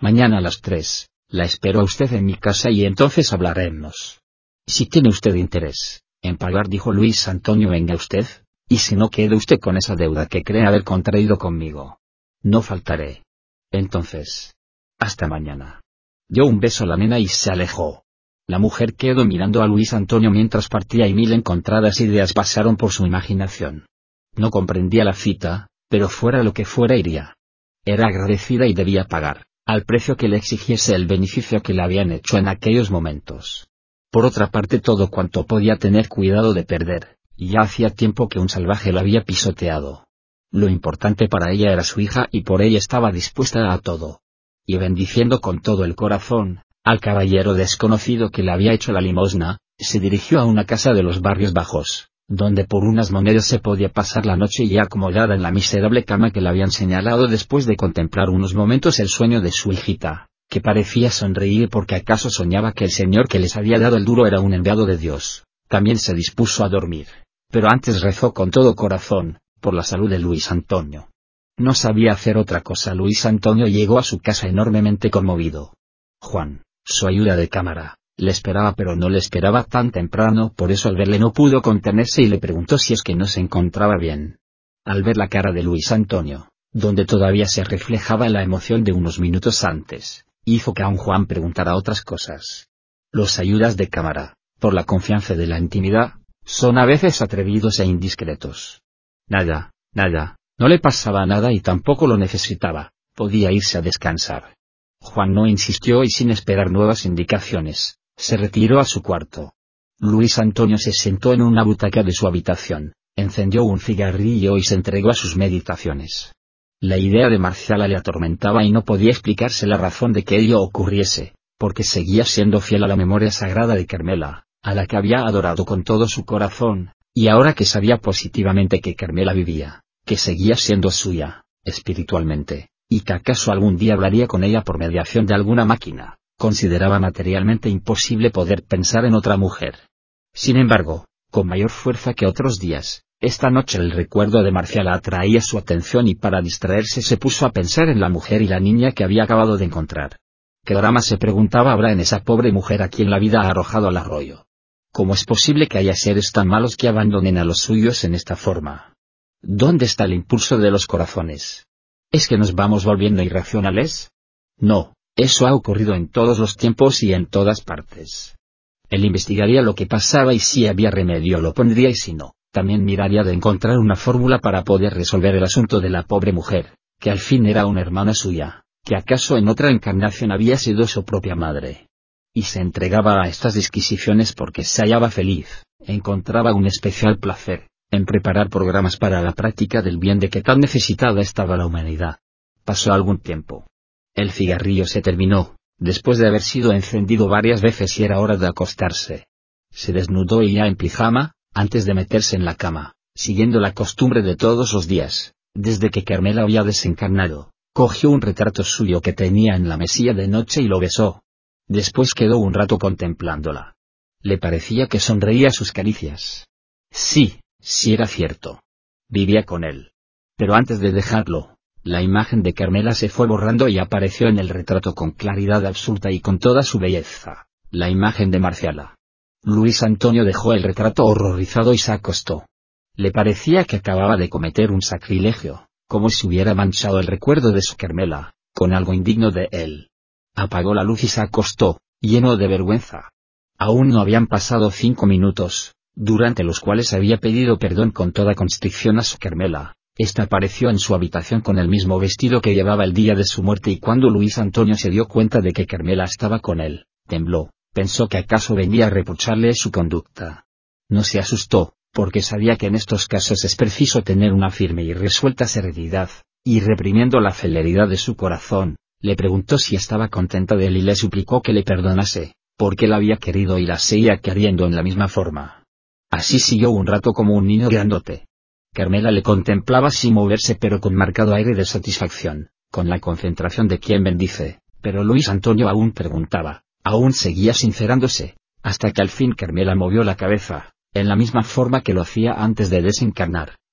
Mañana a las tres, la espero a usted en mi casa y entonces hablaremos. Si tiene usted interés en pagar, dijo Luis Antonio, venga usted, y si no, quede usted con esa deuda que cree haber contraído conmigo. No faltaré. Entonces. Hasta mañana. Dio un beso a la nena y se alejó. La mujer quedó mirando a Luis Antonio mientras partía y mil encontradas ideas pasaron por su imaginación. No comprendía la cita, pero fuera lo que fuera iría. Era agradecida y debía pagar, al precio que le exigiese el beneficio que le habían hecho en aquellos momentos. Por otra parte, todo cuanto podía tener cuidado de perder, ya hacía tiempo que un salvaje la había pisoteado. Lo importante para ella era su hija y por ella estaba dispuesta a todo. Y bendiciendo con todo el corazón al caballero desconocido que le había hecho la limosna, se dirigió a una casa de los barrios bajos, donde por unas monedas se podía pasar la noche ya acomodada en la miserable cama que le habían señalado después de contemplar unos momentos el sueño de su hijita, que parecía sonreír porque acaso soñaba que el señor que les había dado el duro era un enviado de Dios. También se dispuso a dormir, pero antes rezó con todo corazón por la salud de Luis Antonio. No sabía hacer otra cosa. Luis Antonio llegó a su casa enormemente conmovido. Juan, su ayuda de cámara, le esperaba, pero no le esperaba tan temprano, por eso al verle no pudo contenerse y le preguntó si es que no se encontraba bien. Al ver la cara de Luis Antonio, donde todavía se reflejaba la emoción de unos minutos antes, hizo que a un Juan preguntara otras cosas. Los ayudas de cámara, por la confianza de la intimidad, son a veces atrevidos e indiscretos. Nada, nada, no le pasaba nada y tampoco lo necesitaba, podía irse a descansar. Juan no insistió y sin esperar nuevas indicaciones, se retiró a su cuarto. Luis Antonio se sentó en una butaca de su habitación, encendió un cigarrillo y se entregó a sus meditaciones. La idea de Marciala le atormentaba y no podía explicarse la razón de que ello ocurriese, porque seguía siendo fiel a la memoria sagrada de Carmela, a la que había adorado con todo su corazón, y ahora que sabía positivamente que Carmela vivía, que seguía siendo suya, espiritualmente, y que acaso algún día hablaría con ella por mediación de alguna máquina, consideraba materialmente imposible poder pensar en otra mujer. Sin embargo, con mayor fuerza que otros días, esta noche el recuerdo de Marciala atraía su atención y para distraerse se puso a pensar en la mujer y la niña que había acabado de encontrar. ¿Qué drama, se preguntaba, habrá en esa pobre mujer a quien la vida ha arrojado al arroyo? ¿Cómo es posible que haya seres tan malos que abandonen a los suyos en esta forma? ¿Dónde está el impulso de los corazones? ¿Es que nos vamos volviendo irracionales? No, eso ha ocurrido en todos los tiempos y en todas partes. Él investigaría lo que pasaba y si había remedio lo pondría y si no, también miraría de encontrar una fórmula para poder resolver el asunto de la pobre mujer, que al fin era una hermana suya, que acaso en otra encarnación había sido su propia madre. Y se entregaba a estas disquisiciones porque se hallaba feliz, encontraba un especial placer en preparar programas para la práctica del bien de que tan necesitada estaba la humanidad. Pasó algún tiempo. El cigarrillo se terminó, después de haber sido encendido varias veces y era hora de acostarse. Se desnudó y ya en pijama, antes de meterse en la cama, siguiendo la costumbre de todos los días, desde que Carmela había desencarnado, cogió un retrato suyo que tenía en la mesilla de noche y lo besó. Después quedó un rato contemplándola. Le parecía que sonreía a sus caricias. Sí, sí era cierto. Vivía con él. Pero antes de dejarlo, la imagen de Carmela se fue borrando y apareció en el retrato con claridad absoluta y con toda su belleza, la imagen de Marciala. Luis Antonio dejó el retrato horrorizado y se acostó. Le parecía que acababa de cometer un sacrilegio, como si hubiera manchado el recuerdo de su Carmela, con algo indigno de él. Apagó la luz y se acostó, lleno de vergüenza. Aún no habían pasado cinco minutos, durante los cuales había pedido perdón con toda constricción a su Carmela. Esta apareció en su habitación con el mismo vestido que llevaba el día de su muerte y cuando Luis Antonio se dio cuenta de que Carmela estaba con él, tembló, pensó que acaso venía a reprocharle su conducta. No se asustó, porque sabía que en estos casos es preciso tener una firme y resuelta serenidad, y reprimiendo la celeridad de su corazón, le preguntó si estaba contenta de él y le suplicó que le perdonase, porque él había querido y la seguía queriendo en la misma forma. Así siguió un rato como un niño grandote. Carmela le contemplaba sin moverse pero con marcado aire de satisfacción, con la concentración de quien bendice, pero Luis Antonio aún preguntaba, aún seguía sincerándose, hasta que al fin Carmela movió la cabeza, en la misma forma que lo hacía antes de desencarnar,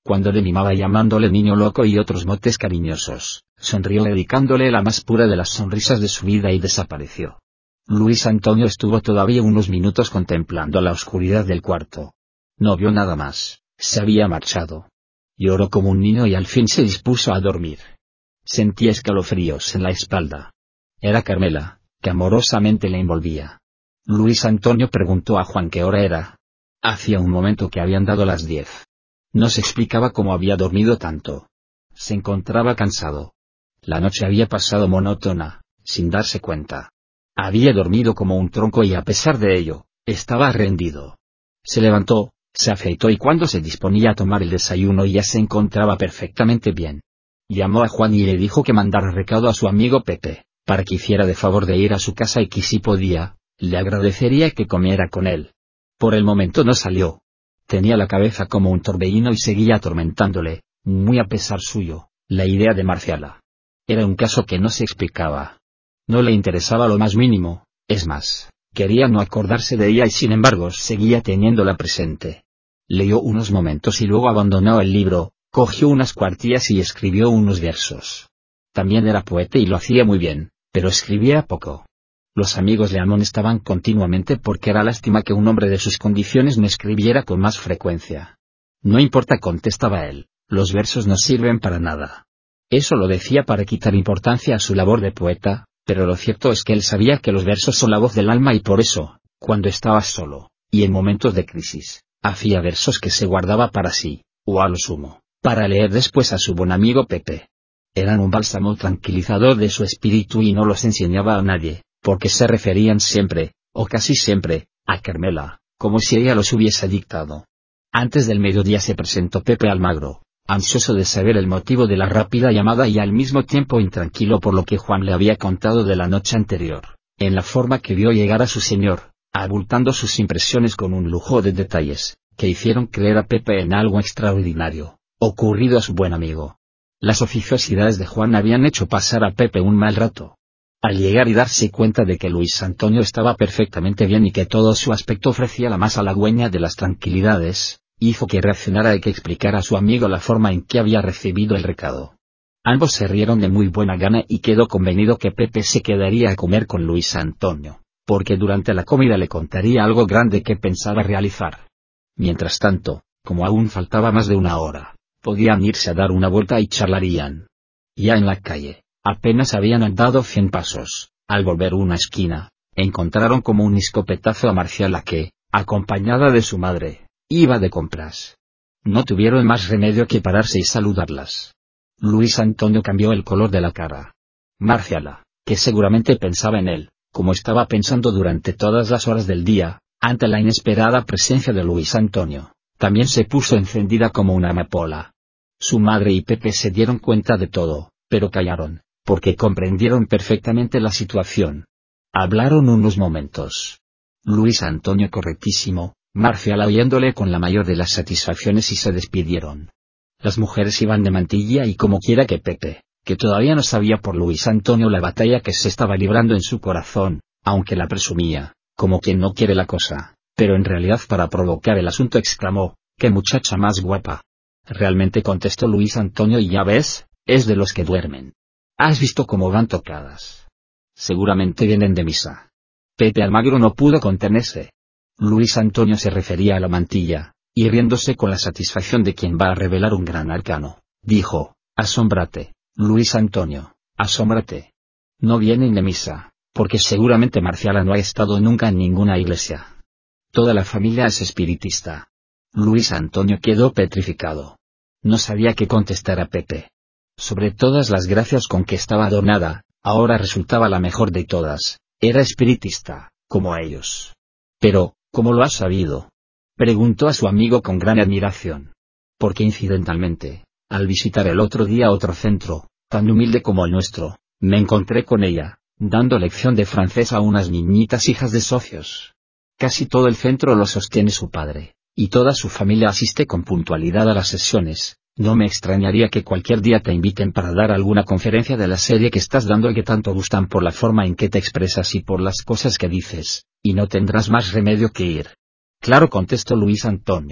cuando le mimaba llamándole niño loco y otros motes cariñosos, sonrió dedicándole la más pura de las sonrisas de su vida y desapareció. Luis Antonio estuvo todavía unos minutos contemplando la oscuridad del cuarto. No vio nada más, se había marchado. Lloró como un niño y al fin se dispuso a dormir. Sentía escalofríos en la espalda. Era Carmela, que amorosamente le envolvía. Luis Antonio preguntó a Juan qué hora era. Hacía un momento que habían dado las diez. No se explicaba cómo había dormido tanto. Se encontraba cansado. La noche había pasado monótona, sin darse cuenta. Había dormido como un tronco y a pesar de ello, estaba rendido. Se levantó, se afeitó y cuando se disponía a tomar el desayuno ya se encontraba perfectamente bien. Llamó a Juan y le dijo que mandara recado a su amigo Pepe, para que hiciera de favor de ir a su casa y que si podía, le agradecería que comiera con él. Por el momento no salió. Tenía la cabeza como un torbellino y seguía atormentándole, muy a pesar suyo, la idea de Marciala. Era un caso que no se explicaba. No le interesaba lo más mínimo, es más, quería no acordarse de ella y sin embargo seguía teniéndola presente. Leyó unos momentos y luego abandonó el libro, cogió unas cuartillas y escribió unos versos. También era poeta y lo hacía muy bien, pero escribía poco. Los amigos le amonestaban continuamente porque era lástima que un hombre de sus condiciones no escribiera con más frecuencia. No importa, contestaba él, los versos no sirven para nada. Eso lo decía para quitar importancia a su labor de poeta, pero lo cierto es que él sabía que los versos son la voz del alma y por eso, cuando estaba solo, y en momentos de crisis, hacía versos que se guardaba para sí, o a lo sumo, para leer después a su buen amigo Pepe. Eran un bálsamo tranquilizador de su espíritu y no los enseñaba a nadie, porque se referían siempre, o casi siempre, a Carmela, como si ella los hubiese dictado. Antes del mediodía se presentó Pepe Almagro, ansioso de saber el motivo de la rápida llamada y al mismo tiempo intranquilo por lo que Juan le había contado de la noche anterior, en la forma que vio llegar a su señor, abultando sus impresiones con un lujo de detalles, que hicieron creer a Pepe en algo extraordinario, ocurrido a su buen amigo. Las oficiosidades de Juan habían hecho pasar a Pepe un mal rato. Al llegar y darse cuenta de que Luis Antonio estaba perfectamente bien y que todo su aspecto ofrecía la más halagüeña de las tranquilidades, hizo que reaccionara y que explicara a su amigo la forma en que había recibido el recado. Ambos se rieron de muy buena gana y quedó convenido que Pepe se quedaría a comer con Luis Antonio, porque durante la comida le contaría algo grande que pensaba realizar. Mientras tanto, como aún faltaba más de una hora, podían irse a dar una vuelta y charlarían. Ya en la calle, apenas habían andado cien pasos, al volver una esquina, encontraron como un escopetazo a Marciala que, acompañada de su madre, iba de compras. No tuvieron más remedio que pararse y saludarlas. Luis Antonio cambió el color de la cara. Marciala, que seguramente pensaba en él, como estaba pensando durante todas las horas del día, ante la inesperada presencia de Luis Antonio, también se puso encendida como una amapola. Su madre y Pepe se dieron cuenta de todo, pero callaron, porque comprendieron perfectamente la situación. Hablaron unos momentos. Luis Antonio correctísimo, Marciala oyéndole con la mayor de las satisfacciones y se despidieron. Las mujeres iban de mantilla y como quiera que Pepe, que todavía no sabía por Luis Antonio la batalla que se estaba librando en su corazón, aunque la presumía, como quien no quiere la cosa, pero en realidad para provocar el asunto exclamó, ¡qué muchacha más guapa! Realmente, contestó Luis Antonio, y ya ves, es de los que duermen. ¿Has visto cómo van tocadas? Seguramente vienen de misa. Pepe Almagro no pudo contenerse. Luis Antonio se refería a la mantilla, y riéndose con la satisfacción de quien va a revelar un gran arcano, dijo, asómbrate, Luis Antonio, asómbrate. No vienen de misa, porque seguramente Marciala no ha estado nunca en ninguna iglesia. Toda la familia es espiritista. Luis Antonio quedó petrificado. No sabía qué contestar a Pepe. Sobre todas las gracias con que estaba adornada, ahora resultaba la mejor de todas, era espiritista, como ellos. Pero, ¿cómo lo has sabido?, preguntó a su amigo con gran admiración. Porque incidentalmente, al visitar el otro día otro centro, tan humilde como el nuestro, me encontré con ella, dando lección de francés a unas niñitas hijas de socios. Casi todo el centro lo sostiene su padre, y toda su familia asiste con puntualidad a las sesiones. No me extrañaría que cualquier día te inviten para dar alguna conferencia de la serie que estás dando y que tanto gustan por la forma en que te expresas y por las cosas que dices, y no tendrás más remedio que ir. Claro, contestó Luis Antonio,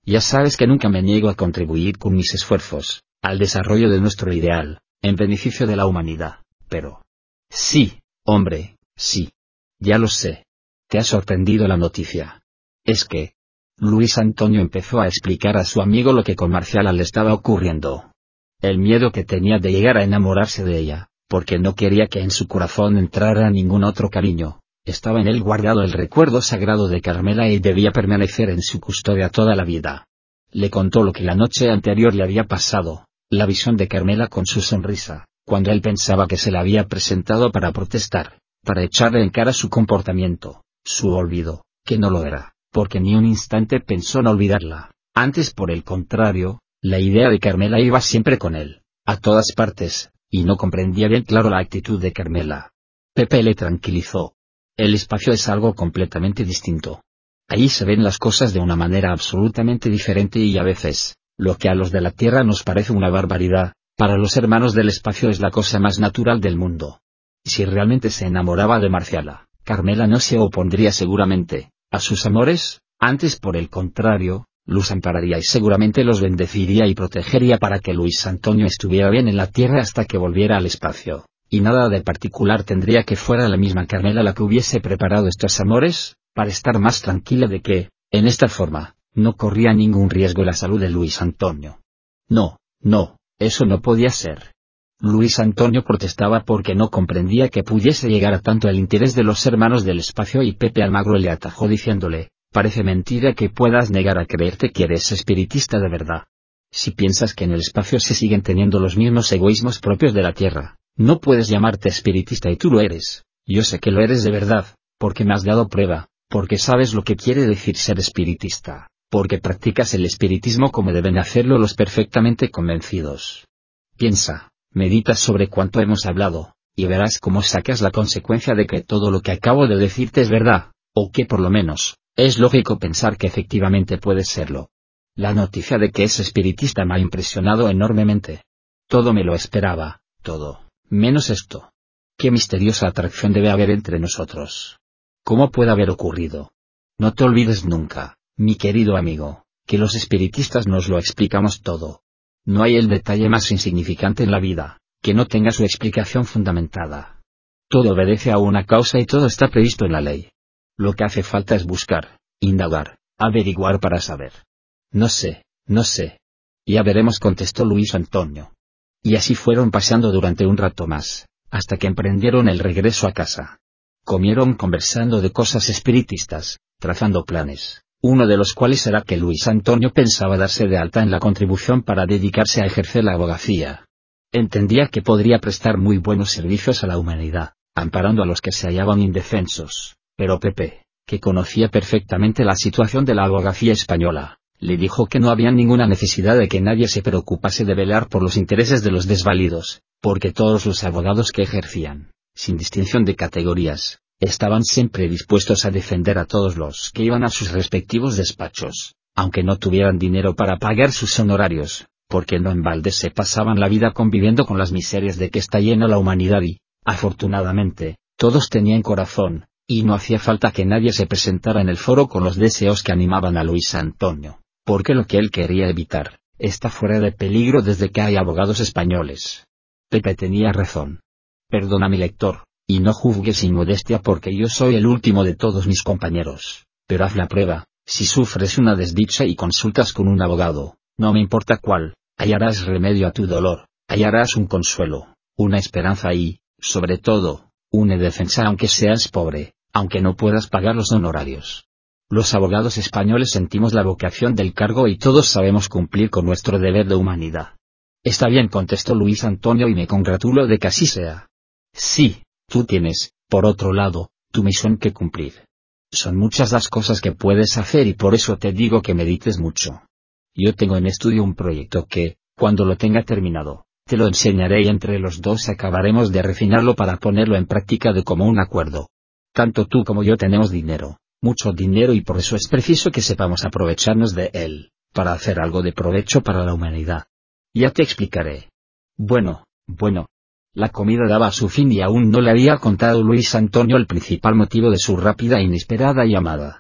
Ya sabes que nunca me niego a contribuir con mis esfuerzos al desarrollo de nuestro ideal, en beneficio de la humanidad, pero... Sí, hombre, sí. Ya lo sé. Te ha sorprendido la noticia. Es que... Luis Antonio empezó a explicar a su amigo lo que con Marciala le estaba ocurriendo. El miedo que tenía de llegar a enamorarse de ella, porque no quería que en su corazón entrara ningún otro cariño. Estaba en él guardado el recuerdo sagrado de Carmela y debía permanecer en su custodia toda la vida. Le contó lo que la noche anterior le había pasado, la visión de Carmela con su sonrisa, cuando él pensaba que se la había presentado para protestar, para echarle en cara su comportamiento, su olvido, que no lo era, porque ni un instante pensó en olvidarla. Antes, por el contrario, la idea de Carmela iba siempre con él, a todas partes, y no comprendía bien claro la actitud de Carmela. Pepe le tranquilizó. El espacio es algo completamente distinto. Allí se ven las cosas de una manera absolutamente diferente y a veces, lo que a los de la Tierra nos parece una barbaridad, para los hermanos del espacio es la cosa más natural del mundo. Si realmente se enamoraba de Marciala, Carmela no se opondría seguramente a sus amores, antes por el contrario, los ampararía y seguramente los bendeciría y protegería para que Luis Antonio estuviera bien en la Tierra hasta que volviera al espacio. Y nada de particular tendría que fuera la misma Carmela la que hubiese preparado estos amores, para estar más tranquila de que, en esta forma, no corría ningún riesgo la salud de Luis Antonio. No, no, eso no podía ser. Luis Antonio protestaba porque no comprendía que pudiese llegar a tanto el interés de los hermanos del espacio y Pepe Almagro le atajó diciéndole, parece mentira que puedas negar a creerte que eres espiritista de verdad. Si piensas que en el espacio se siguen teniendo los mismos egoísmos propios de la Tierra, no puedes llamarte espiritista y tú lo eres. Yo sé que lo eres de verdad, porque me has dado prueba, porque sabes lo que quiere decir ser espiritista, porque practicas el espiritismo como deben hacerlo los perfectamente convencidos. Piensa, medita sobre cuánto hemos hablado, y verás cómo sacas la consecuencia de que todo lo que acabo de decirte es verdad, o que por lo menos, es lógico pensar que efectivamente puede serlo. La noticia de que es espiritista me ha impresionado enormemente. Todo me lo esperaba, todo. Menos esto. ¿Qué misteriosa atracción debe haber entre nosotros? ¿Cómo puede haber ocurrido? No te olvides nunca, mi querido amigo, que los espiritistas nos lo explicamos todo. No hay el detalle más insignificante en la vida, que no tenga su explicación fundamentada. Todo obedece a una causa y todo está previsto en la ley. Lo que hace falta es buscar, indagar, averiguar para saber. No sé, no sé. Ya veremos, contestó Luis Antonio. Y así fueron pasando durante un rato más, hasta que emprendieron el regreso a casa. Comieron conversando de cosas espiritistas, trazando planes, uno de los cuales era que Luis Antonio pensaba darse de alta en la contribución para dedicarse a ejercer la abogacía. Entendía que podría prestar muy buenos servicios a la humanidad, amparando a los que se hallaban indefensos, pero Pepe, que conocía perfectamente la situación de la abogacía española, le dijo que no había ninguna necesidad de que nadie se preocupase de velar por los intereses de los desvalidos, porque todos los abogados que ejercían, sin distinción de categorías, estaban siempre dispuestos a defender a todos los que iban a sus respectivos despachos, aunque no tuvieran dinero para pagar sus honorarios, porque no en balde se pasaban la vida conviviendo con las miserias de que está llena la humanidad y, afortunadamente, todos tenían corazón, y no hacía falta que nadie se presentara en el foro con los deseos que animaban a Luis Antonio, porque lo que él quería evitar, está fuera de peligro desde que hay abogados españoles. Pepe tenía razón. Perdona, mi lector, y no juzgues sin modestia porque yo soy el último de todos mis compañeros, pero haz la prueba, si sufres una desdicha y consultas con un abogado, no me importa cuál, hallarás remedio a tu dolor, hallarás un consuelo, una esperanza y, sobre todo, una defensa aunque seas pobre, aunque no puedas pagar los honorarios. Los abogados españoles sentimos la vocación del cargo y todos sabemos cumplir con nuestro deber de humanidad. Está bien, contestó Luis Antonio, y me congratulo de que así sea. Sí, tú tienes, por otro lado, tu misión que cumplir. Son muchas las cosas que puedes hacer y por eso te digo que medites mucho. Yo tengo en estudio un proyecto que, cuando lo tenga terminado, te lo enseñaré y entre los dos acabaremos de refinarlo para ponerlo en práctica de común acuerdo. Tanto tú como yo tenemos dinero, mucho dinero, y por eso es preciso que sepamos aprovecharnos de él, para hacer algo de provecho para la humanidad. Ya te explicaré. Bueno, bueno. La comida daba a su fin y aún no le había contado Luis Antonio el principal motivo de su rápida e inesperada llamada.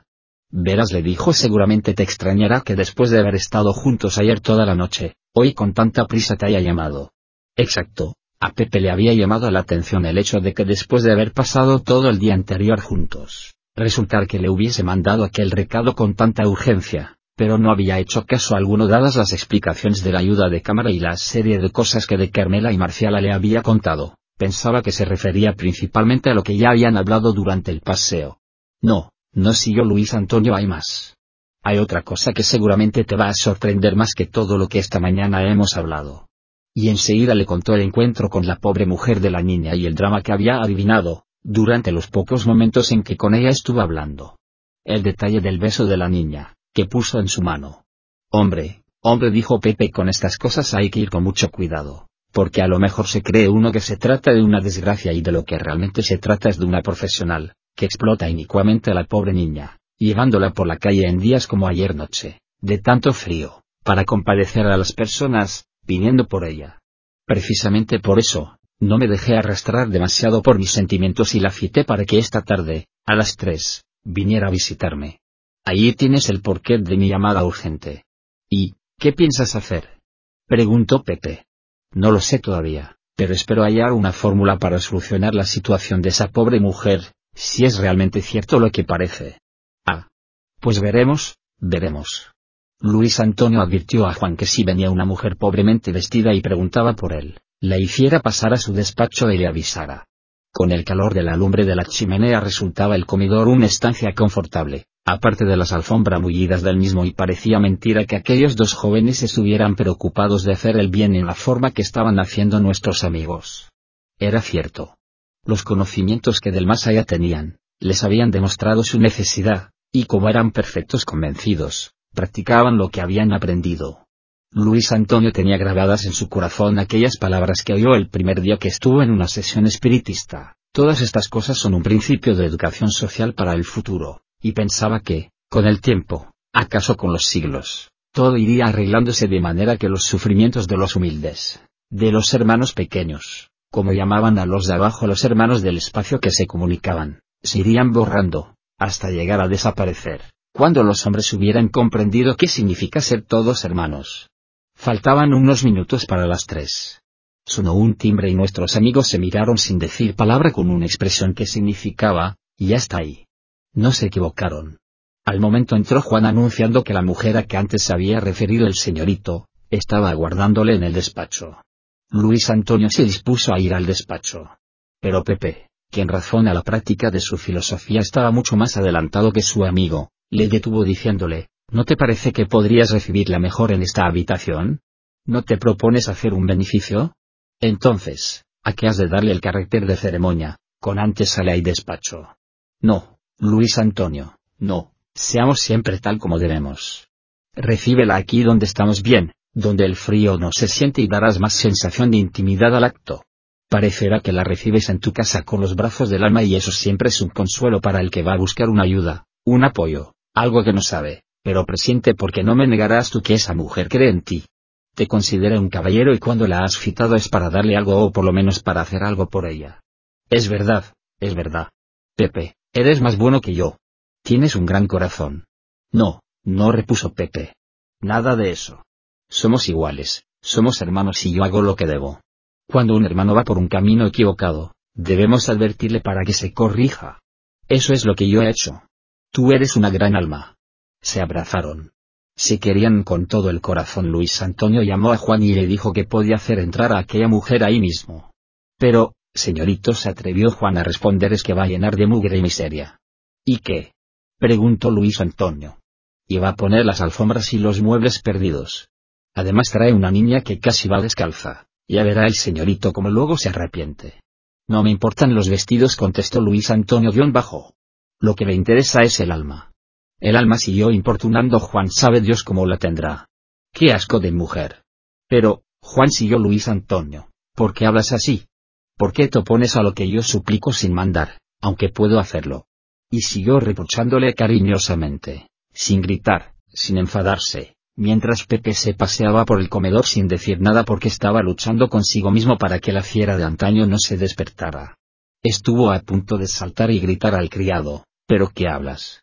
Verás, le dijo, seguramente te extrañará que después de haber estado juntos ayer toda la noche, hoy con tanta prisa te haya llamado. Exacto, a Pepe le había llamado la atención el hecho de que después de haber pasado todo el día anterior juntos, resultar que le hubiese mandado aquel recado con tanta urgencia, pero no había hecho caso alguno dadas las explicaciones de la ayuda de cámara y la serie de cosas que de Carmela y Marciala le había contado. Pensaba que se refería principalmente a lo que ya habían hablado durante el paseo. No, no, siguió Luis Antonio, hay más. Hay otra cosa que seguramente te va a sorprender más que todo lo que esta mañana hemos hablado. Y enseguida le contó el encuentro con la pobre mujer de la niña y el drama que había adivinado, durante los pocos momentos en que con ella estuvo hablando. El detalle del beso de la niña, que puso en su mano. Hombre, hombre, dijo Pepe, con estas cosas hay que ir con mucho cuidado, porque a lo mejor se cree uno que se trata de una desgracia y de lo que realmente se trata es de una profesional, que explota inicuamente a la pobre niña, llevándola por la calle en días como ayer noche, de tanto frío, para compadecer a las personas, viniendo por ella. Precisamente por eso, no me dejé arrastrar demasiado por mis sentimientos y la cité para que esta tarde, a las tres, viniera a visitarme. Ahí tienes el porqué de mi llamada urgente. ¿Y qué piensas hacer?, preguntó Pepe. No lo sé todavía, pero espero hallar una fórmula para solucionar la situación de esa pobre mujer, si es realmente cierto lo que parece. Ah. Pues veremos, veremos. Luis Antonio advirtió a Juan que si venía una mujer pobremente vestida y preguntaba por él, la hiciera pasar a su despacho y le avisara. Con el calor de la lumbre de la chimenea resultaba el comedor una estancia confortable, aparte de las alfombras mullidas del mismo, y parecía mentira que aquellos dos jóvenes estuvieran preocupados de hacer el bien en la forma que estaban haciendo nuestros amigos. Era cierto. Los conocimientos que del más allá tenían, les habían demostrado su necesidad, y como eran perfectos convencidos, practicaban lo que habían aprendido. Luis Antonio tenía grabadas en su corazón aquellas palabras que oyó el primer día que estuvo en una sesión espiritista: todas estas cosas son un principio de educación social para el futuro, y pensaba que, con el tiempo, acaso con los siglos, todo iría arreglándose de manera que los sufrimientos de los humildes, de los hermanos pequeños, como llamaban a los de abajo los hermanos del espacio que se comunicaban, se irían borrando, hasta llegar a desaparecer, cuando los hombres hubieran comprendido qué significa ser todos hermanos. Faltaban unos minutos para las tres. Sonó un timbre y nuestros amigos se miraron sin decir palabra con una expresión que significaba, ya está ahí. No se equivocaron. Al momento entró Juan anunciando que la mujer a que antes se había referido el señorito, estaba aguardándole en el despacho. Luis Antonio se dispuso a ir al despacho. Pero Pepe, que en razón a la práctica de su filosofía estaba mucho más adelantado que su amigo, le detuvo diciéndole: ¿no te parece que podrías recibirla mejor en esta habitación? ¿No te propones hacer un beneficio? Entonces, ¿a qué has de darle el carácter de ceremonia, con antesala y despacho? No, Luis Antonio, no, seamos siempre tal como debemos. Recíbela aquí donde estamos bien, donde el frío no se siente, y darás más sensación de intimidad al acto. Parecerá que la recibes en tu casa con los brazos del alma, y eso siempre es un consuelo para el que va a buscar una ayuda, un apoyo, algo que no sabe, pero presiente, porque no me negarás tú que esa mujer cree en ti. Te considera un caballero, y cuando la has citado es para darle algo, o por lo menos para hacer algo por ella. Es verdad, es verdad. Pepe, eres más bueno que yo. Tienes un gran corazón. No, no, repuso Pepe. Nada de eso. Somos iguales, somos hermanos, y yo hago lo que debo. Cuando un hermano va por un camino equivocado, debemos advertirle para que se corrija. Eso es lo que yo he hecho. Tú eres una gran alma. Se abrazaron. Se querían con todo el corazón. Luis Antonio llamó a Juan y le dijo que podía hacer entrar a aquella mujer ahí mismo. Pero, señorito, se atrevió Juan a responder, es que va a llenar de mugre y miseria. ¿Y qué?, preguntó Luis Antonio. Y va a poner las alfombras y los muebles perdidos. Además trae una niña que casi va descalza. Ya verá el señorito cómo luego se arrepiente. No me importan los vestidos, contestó Luis Antonio guión bajo. Lo que me interesa es el alma. El alma, siguió importunando Juan, sabe Dios cómo la tendrá. Qué asco de mujer. Pero, Juan, siguió Luis Antonio, ¿por qué hablas así? ¿Por qué te opones a lo que yo suplico sin mandar, aunque puedo hacerlo? Y siguió reprochándole cariñosamente, sin gritar, sin enfadarse, mientras Pepe se paseaba por el comedor sin decir nada, porque estaba luchando consigo mismo para que la fiera de antaño no se despertara. Estuvo a punto de saltar y gritar al criado: ¿pero qué hablas?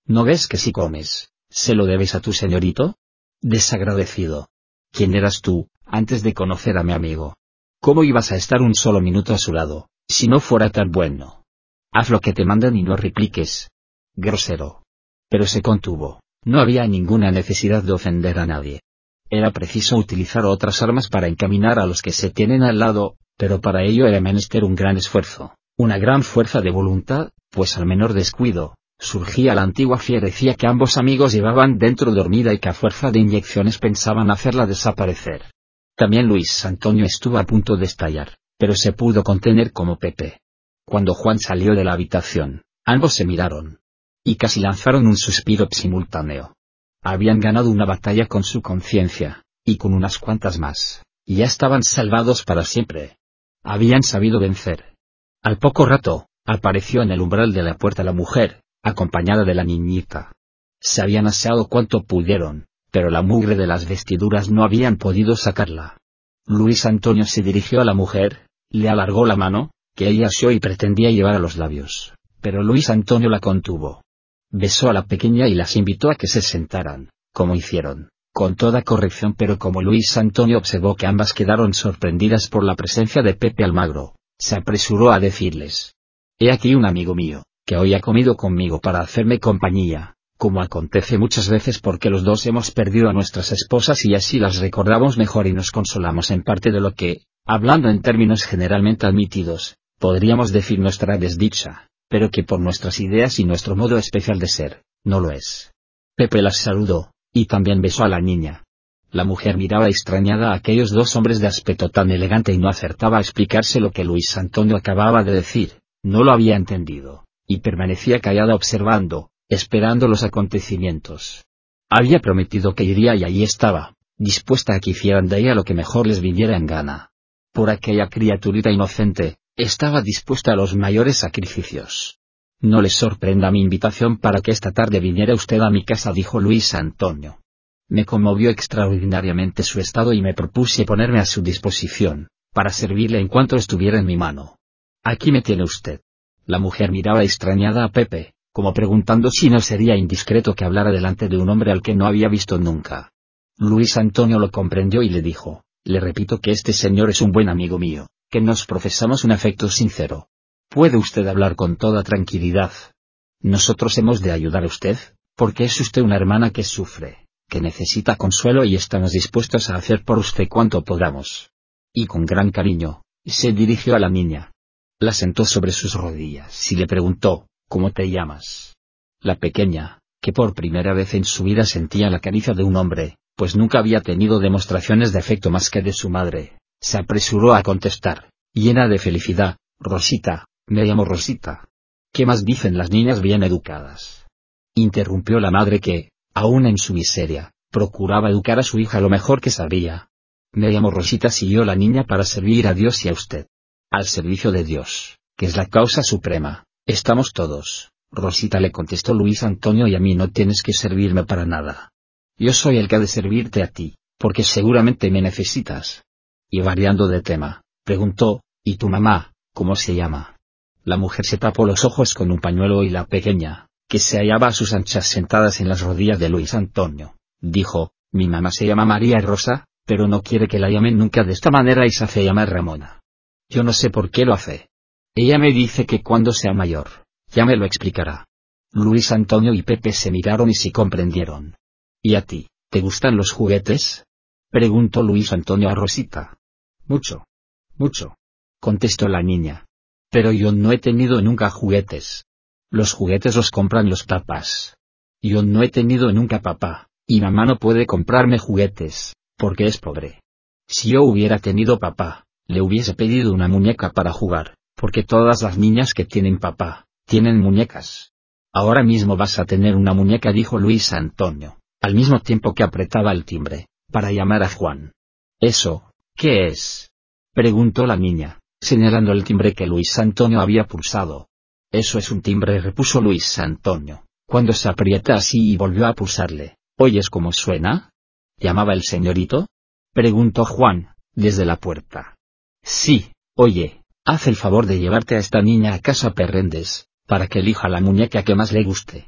¿No ves que si comes, se lo debes a tu señorito? Desagradecido. ¿Quién eras tú, antes de conocer a mi amigo? ¿Cómo ibas a estar un solo minuto a su lado, si no fuera tan bueno? Haz lo que te mandan y no repliques. Grosero. Pero se contuvo. No había ninguna necesidad de ofender a nadie. Era preciso utilizar otras armas para encaminar a los que se tienen al lado, pero para ello era menester un gran esfuerzo, una gran fuerza de voluntad, pues al menor descuido, surgía la antigua fierecía que ambos amigos llevaban dentro dormida y que a fuerza de inyecciones pensaban hacerla desaparecer. También Luis Antonio estuvo a punto de estallar, pero se pudo contener como Pepe. Cuando Juan salió de la habitación, ambos se miraron. Y casi lanzaron un suspiro simultáneo. Habían ganado una batalla con su conciencia, y con unas cuantas más, y ya estaban salvados para siempre. Habían sabido vencer. Al poco rato, apareció en el umbral de la puerta la mujer, acompañada de la niñita. Se habían aseado cuanto pudieron, pero la mugre de las vestiduras no habían podido sacarla. Luis Antonio se dirigió a la mujer, le alargó la mano, que ella asió y pretendía llevar a los labios, pero Luis Antonio la contuvo. Besó a la pequeña y las invitó a que se sentaran, como hicieron, con toda corrección, pero como Luis Antonio observó que ambas quedaron sorprendidas por la presencia de Pepe Almagro, se apresuró a decirles: «He aquí un amigo mío, que hoy ha comido conmigo para hacerme compañía, como acontece muchas veces porque los dos hemos perdido a nuestras esposas y así las recordamos mejor y nos consolamos en parte de lo que, hablando en términos generalmente admitidos, podríamos decir nuestra desdicha, pero que por nuestras ideas y nuestro modo especial de ser, no lo es». Pepe las saludó, y también besó a la niña. La mujer miraba extrañada a aquellos dos hombres de aspecto tan elegante y no acertaba a explicarse lo que Luis Antonio acababa de decir, no lo había entendido, y permanecía callada observando, esperando los acontecimientos. Había prometido que iría y allí estaba, dispuesta a que hicieran de ella lo que mejor les viniera en gana. Por aquella criaturita inocente, estaba dispuesta a los mayores sacrificios. «No les sorprenda mi invitación para que esta tarde viniera usted a mi casa», dijo Luis Antonio. «Me conmovió extraordinariamente su estado y me propuse ponerme a su disposición, para servirle en cuanto estuviera en mi mano. Aquí me tiene usted». La mujer miraba extrañada a Pepe, como preguntando si no sería indiscreto que hablara delante de un hombre al que no había visto nunca. Luis Antonio lo comprendió y le dijo: «Le repito que este señor es un buen amigo mío, que nos profesamos un afecto sincero. Puede usted hablar con toda tranquilidad. Nosotros hemos de ayudar a usted, porque es usted una hermana que sufre, que necesita consuelo y estamos dispuestos a hacer por usted cuanto podamos». Y con gran cariño, se dirigió a la niña. La sentó sobre sus rodillas y le preguntó: «¿Cómo te llamas?». La pequeña, que por primera vez en su vida sentía la caricia de un hombre, pues nunca había tenido demostraciones de afecto más que de su madre, se apresuró a contestar, llena de felicidad: «Rosita, me llamo Rosita». «¿Qué más dicen las niñas bien educadas?», interrumpió la madre que, aún en su miseria, procuraba educar a su hija lo mejor que sabía. «Me llamo Rosita», siguió la niña, «para servir a Dios y a usted». «Al servicio de Dios, que es la causa suprema, estamos todos», Rosita le contestó Luis Antonio, «y a mí no tienes que servirme para nada. Yo soy el que ha de servirte a ti, porque seguramente me necesitas». Y variando de tema, preguntó: «¿Y tu mamá, cómo se llama?». La mujer se tapó los ojos con un pañuelo y la pequeña, que se hallaba a sus anchas sentadas en las rodillas de Luis Antonio, dijo: «Mi mamá se llama María Rosa, pero no quiere que la llamen nunca de esta manera y se hace llamar Ramona. Yo no sé por qué lo hace. Ella me dice que cuando sea mayor, ya me lo explicará». Luis Antonio y Pepe se miraron y se comprendieron. «¿Y a ti, te gustan los juguetes?», preguntó Luis Antonio a Rosita. «Mucho. Mucho», contestó la niña. «Pero yo no he tenido nunca juguetes. Los juguetes los compran los papás. Yo no he tenido nunca papá, y mamá no puede comprarme juguetes, porque es pobre. Si yo hubiera tenido papá, le hubiese pedido una muñeca para jugar, porque todas las niñas que tienen papá, tienen muñecas. Ahora mismo vas a tener una muñeca», dijo Luis Antonio, al mismo tiempo que apretaba el timbre, para llamar a Juan. «¿Eso, qué es?», preguntó la niña, señalando el timbre que Luis Antonio había pulsado. «Eso es un timbre», repuso Luis Antonio, «cuando se aprieta así», y volvió a pulsarle. «¿Oyes cómo suena?». «¿Llamaba el señorito?», preguntó Juan, desde la puerta. «Sí, oye, haz el favor de llevarte a esta niña a casa Perrendes, para que elija la muñeca que más le guste».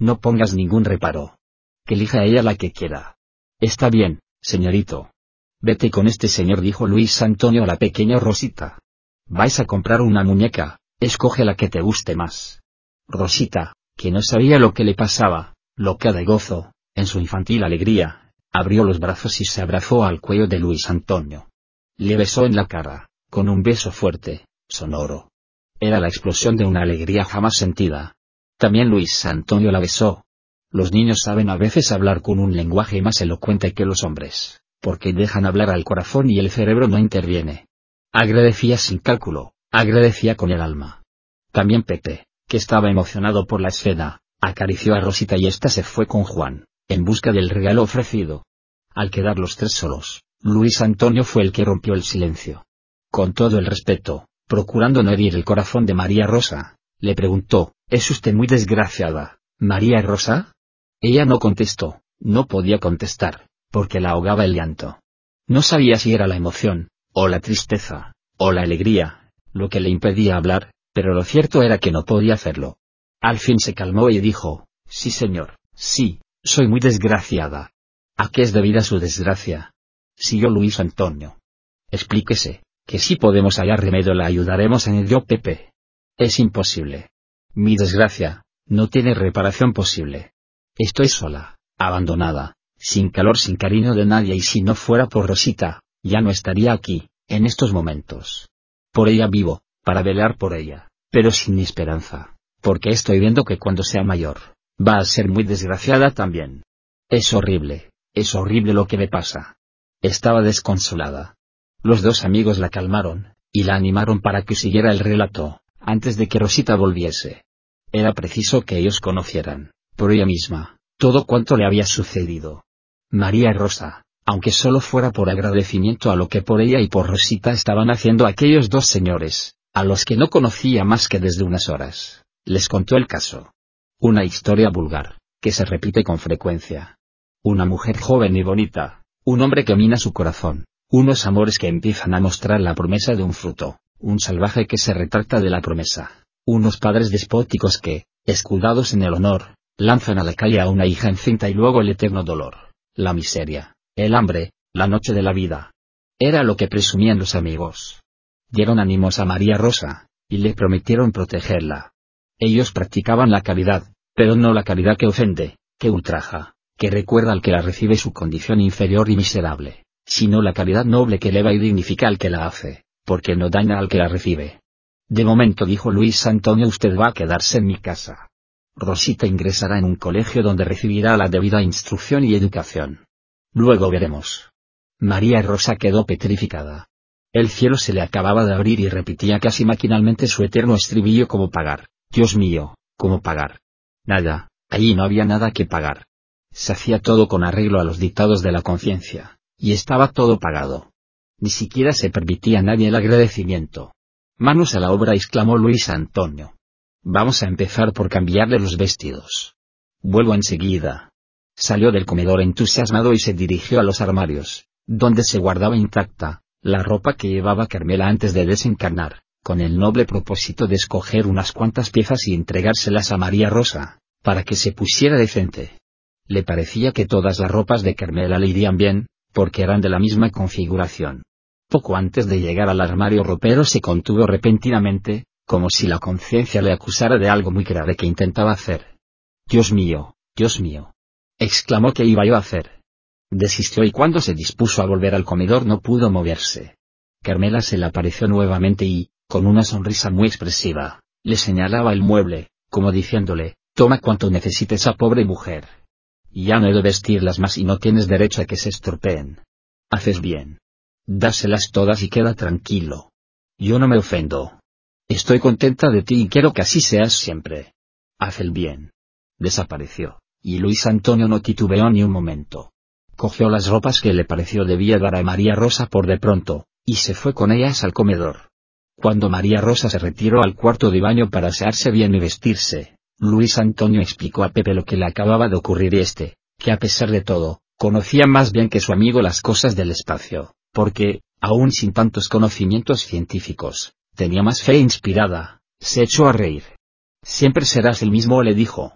No pongas ningún reparo. Que elija ella la que quiera. Está bien, señorito. Vete con este señor, dijo Luis Antonio a la pequeña Rosita. Vais a comprar una muñeca, escoge la que te guste más. Rosita, que no sabía lo que le pasaba, loca de gozo, en su infantil alegría, abrió los brazos y se abrazó al cuello de Luis Antonio. Le besó en la cara, con un beso fuerte, sonoro. Era la explosión de una alegría jamás sentida. También Luis Antonio la besó. Los niños saben a veces hablar con un lenguaje más elocuente que los hombres, porque dejan hablar al corazón y el cerebro no interviene. Agradecía sin cálculo, agradecía con el alma. También Pepe, que estaba emocionado por la escena, acarició a Rosita y ésta se fue con Juan, en busca del regalo ofrecido. Al quedar los tres solos, Luis Antonio fue el que rompió el silencio. Con todo el respeto, procurando no herir el corazón de María Rosa, le preguntó, ¿es usted muy desgraciada, María Rosa? Ella no contestó, no podía contestar, porque la ahogaba el llanto. No sabía si era la emoción, o la tristeza, o la alegría, lo que le impedía hablar, pero lo cierto era que no podía hacerlo. Al fin se calmó y dijo, sí señor, sí, soy muy desgraciada. ¿A qué es debida su desgracia? Siguió Luis Antonio. Explíquese, que si podemos hallar remedio la ayudaremos en ello. Pepe. Es imposible. Mi desgracia, no tiene reparación posible. Estoy sola, abandonada, sin calor, sin cariño de nadie, y si no fuera por Rosita, ya no estaría aquí, en estos momentos. Por ella vivo, para velar por ella, pero sin esperanza, porque estoy viendo que cuando sea mayor, va a ser muy desgraciada también. Es horrible, es horrible lo que me pasa. Estaba desconsolada. Los dos amigos la calmaron, y la animaron para que siguiera el relato, antes de que Rosita volviese. Era preciso que ellos conocieran, por ella misma, todo cuanto le había sucedido. María Rosa, aunque solo fuera por agradecimiento a lo que por ella y por Rosita estaban haciendo aquellos dos señores, a los que no conocía más que desde unas horas, les contó el caso. Una historia vulgar, que se repite con frecuencia. Una mujer joven y bonita, un hombre que mina su corazón, unos amores que empiezan a mostrar la promesa de un fruto, un salvaje que se retracta de la promesa, unos padres despóticos que, escudados en el honor, lanzan a la calle a una hija encinta y luego el eterno dolor, la miseria, el hambre, la noche de la vida. Era lo que presumían los amigos. Dieron ánimos a María Rosa, y le prometieron protegerla. Ellos practicaban la caridad, pero no la caridad que ofende, que ultraja, que recuerda al que la recibe su condición inferior y miserable, sino la caridad noble que eleva y dignifica al que la hace, porque no daña al que la recibe. De momento, dijo Luis Antonio, usted va a quedarse en mi casa. Rosita ingresará en un colegio donde recibirá la debida instrucción y educación. Luego veremos. María Rosa quedó petrificada. El cielo se le acababa de abrir y repetía casi maquinalmente su eterno estribillo: ¿cómo pagar? Dios mío, ¿cómo pagar? Nada, allí no había nada que pagar. Se hacía todo con arreglo a los dictados de la conciencia, y estaba todo pagado. Ni siquiera se permitía a nadie el agradecimiento. Manos a la obra, exclamó Luis Antonio. Vamos a empezar por cambiarle los vestidos. Vuelvo enseguida. Salió del comedor entusiasmado y se dirigió a los armarios, donde se guardaba intacta la ropa que llevaba Carmela antes de desencarnar, con el noble propósito de escoger unas cuantas piezas y entregárselas a María Rosa, para que se pusiera decente. Le parecía que todas las ropas de Carmela le irían bien, porque eran de la misma configuración. Poco antes de llegar al armario ropero se contuvo repentinamente, como si la conciencia le acusara de algo muy grave que intentaba hacer. Dios mío, Dios mío. Exclamó, ¿qué iba yo a hacer? Desistió y cuando se dispuso a volver al comedor no pudo moverse. Carmela se le apareció nuevamente y, con una sonrisa muy expresiva, le señalaba el mueble, como diciéndole, toma cuanto necesite esa pobre mujer. Ya no he de vestirlas más y no tienes derecho a que se estropeen. Haces bien. Dáselas todas y queda tranquilo. Yo no me ofendo. Estoy contenta de ti y quiero que así seas siempre. Haz el bien. Desapareció, y Luis Antonio no titubeó ni un momento. Cogió las ropas que le pareció debía dar a María Rosa por de pronto, y se fue con ellas al comedor. Cuando María Rosa se retiró al cuarto de baño para asearse bien y vestirse, Luis Antonio explicó a Pepe lo que le acababa de ocurrir y este, que a pesar de todo, conocía más bien que su amigo las cosas del espacio, porque, aún sin tantos conocimientos científicos, tenía más fe inspirada, se echó a reír. Siempre serás el mismo, le dijo.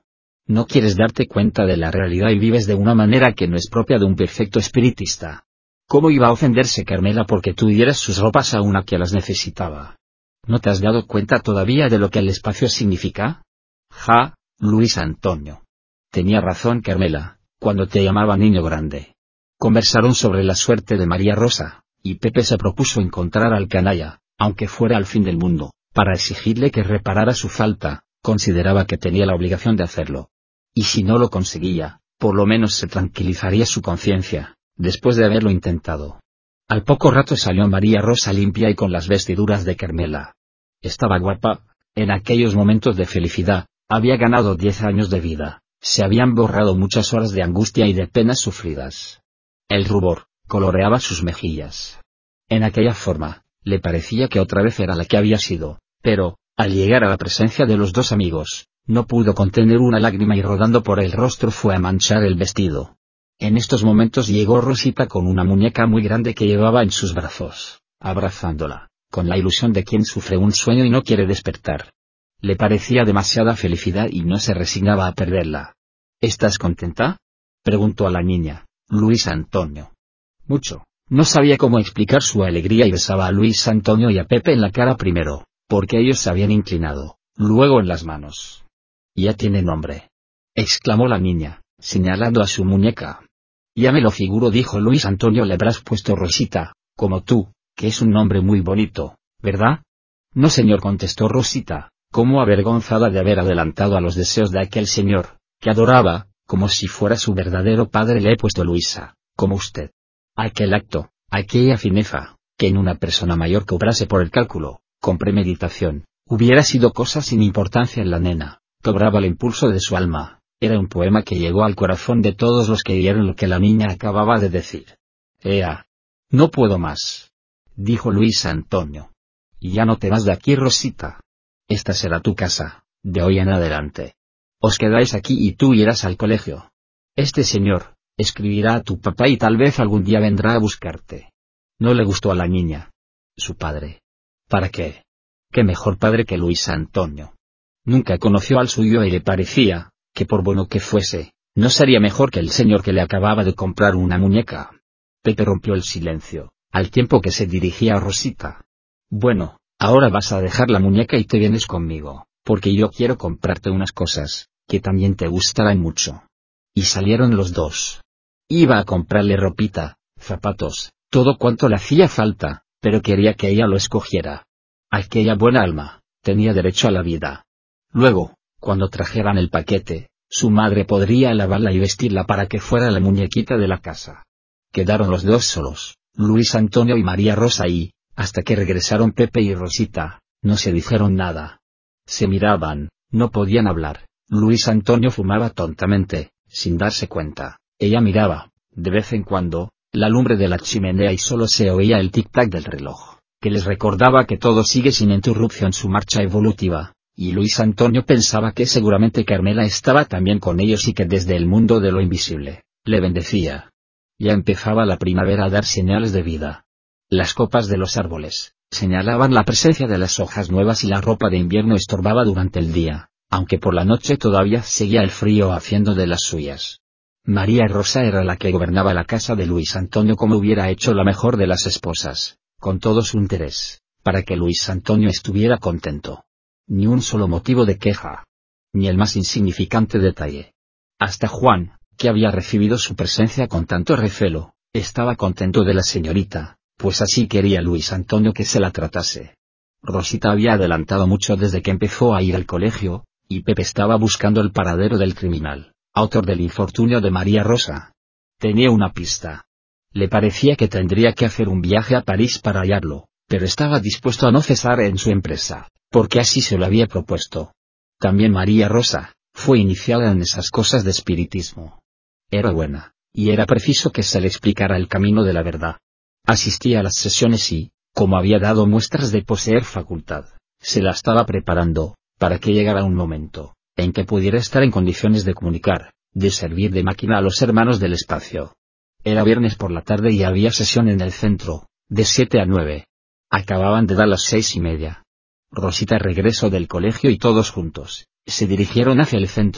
No quieres darte cuenta de la realidad y vives de una manera que no es propia de un perfecto espiritista. ¿Cómo iba a ofenderse Carmela porque tú dieras sus ropas a una que las necesitaba? ¿No te has dado cuenta todavía de lo que el espacio significa? Ja, Luis Antonio. Tenía razón Carmela, cuando te llamaba niño grande. Conversaron sobre la suerte de María Rosa, y Pepe se propuso encontrar al canalla, aunque fuera al fin del mundo, para exigirle que reparara su falta. Consideraba que tenía la obligación de hacerlo. Y si no lo conseguía, por lo menos se tranquilizaría su conciencia, después de haberlo intentado. Al poco rato salió María Rosa limpia y con las vestiduras de Carmela. Estaba guapa, en aquellos momentos de felicidad, había ganado diez años de vida, se habían borrado muchas horas de angustia y de penas sufridas. El rubor coloreaba sus mejillas. En aquella forma, le parecía que otra vez era la que había sido, pero, al llegar a la presencia de los dos amigos, no pudo contener una lágrima y rodando por el rostro fue a manchar el vestido. En estos momentos llegó Rosita con una muñeca muy grande que llevaba en sus brazos, abrazándola, con la ilusión de quien sufre un sueño y no quiere despertar. Le parecía demasiada felicidad y no se resignaba a perderla. ¿Estás contenta?, preguntó a la niña, Luis Antonio. Mucho. No sabía cómo explicar su alegría y besaba a Luis Antonio y a Pepe en la cara primero, porque ellos se habían inclinado, luego en las manos. Ya tiene nombre, exclamó la niña, señalando a su muñeca. Ya me lo figuro, dijo Luis Antonio. Le habrás puesto Rosita, como tú, que es un nombre muy bonito, ¿verdad? No señor, contestó Rosita, como avergonzada de haber adelantado a los deseos de aquel señor, que adoraba, como si fuera su verdadero padre. Le he puesto Luisa, como usted. Aquel acto, aquella fineza, que en una persona mayor que obrase por el cálculo, con premeditación, hubiera sido cosa sin importancia en la nena, que obraba el impulso de su alma. Era un poema que llegó al corazón de todos los que oyeron lo que la niña acababa de decir. Ea. No puedo más, dijo Luis Antonio. Ya no te vas de aquí, Rosita. Esta será tu casa, de hoy en adelante. Os quedáis aquí y tú irás al colegio. Este señor escribirá a tu papá y tal vez algún día vendrá a buscarte. No le gustó a la niña su padre. ¿Para qué? ¿Qué mejor padre que Luis Antonio? Nunca conoció al suyo y le parecía, que por bueno que fuese, no sería mejor que el señor que le acababa de comprar una muñeca. Pepe rompió el silencio, al tiempo que se dirigía a Rosita. Bueno, ahora vas a dejar la muñeca y te vienes conmigo, porque yo quiero comprarte unas cosas, que también te gustarán mucho. Y salieron los dos. Iba a comprarle ropita, zapatos, todo cuanto le hacía falta, pero quería que ella lo escogiera. Aquella buena alma, tenía derecho a la vida. Luego, cuando trajeran el paquete, su madre podría lavarla y vestirla para que fuera la muñequita de la casa. Quedaron los dos solos, Luis Antonio y María Rosa y, hasta que regresaron Pepe y Rosita, no se dijeron nada. Se miraban, no podían hablar. Luis Antonio fumaba tontamente, sin darse cuenta. Ella miraba, de vez en cuando, la lumbre de la chimenea y solo se oía el tic-tac del reloj, que les recordaba que todo sigue sin interrupción su marcha evolutiva, y Luis Antonio pensaba que seguramente Carmela estaba también con ellos y que desde el mundo de lo invisible, le bendecía. Ya empezaba la primavera a dar señales de vida. Las copas de los árboles señalaban la presencia de las hojas nuevas y la ropa de invierno estorbaba durante el día, aunque por la noche todavía seguía el frío haciendo de las suyas. María Rosa era la que gobernaba la casa de Luis Antonio como hubiera hecho la mejor de las esposas, con todo su interés, para que Luis Antonio estuviera contento. Ni un solo motivo de queja. Ni el más insignificante detalle. Hasta Juan, que había recibido su presencia con tanto recelo, estaba contento de la señorita, pues así quería Luis Antonio que se la tratase. Rosita había adelantado mucho desde que empezó a ir al colegio, y Pepe estaba buscando el paradero del criminal, autor del infortunio de María Rosa. Tenía una pista. Le parecía que tendría que hacer un viaje a París para hallarlo, pero estaba dispuesto a no cesar en su empresa, porque así se lo había propuesto. También María Rosa fue iniciada en esas cosas de espiritismo. Era buena, y era preciso que se le explicara el camino de la verdad. Asistía a las sesiones y, como había dado muestras de poseer facultad, se la estaba preparando, para que llegara un momento en que pudiera estar en condiciones de comunicar, de servir de máquina a los hermanos del espacio. Era viernes por la tarde y había sesión en el centro, de siete a nueve. Acababan de dar las seis y media. Rosita regresó del colegio y todos juntos se dirigieron hacia el centro,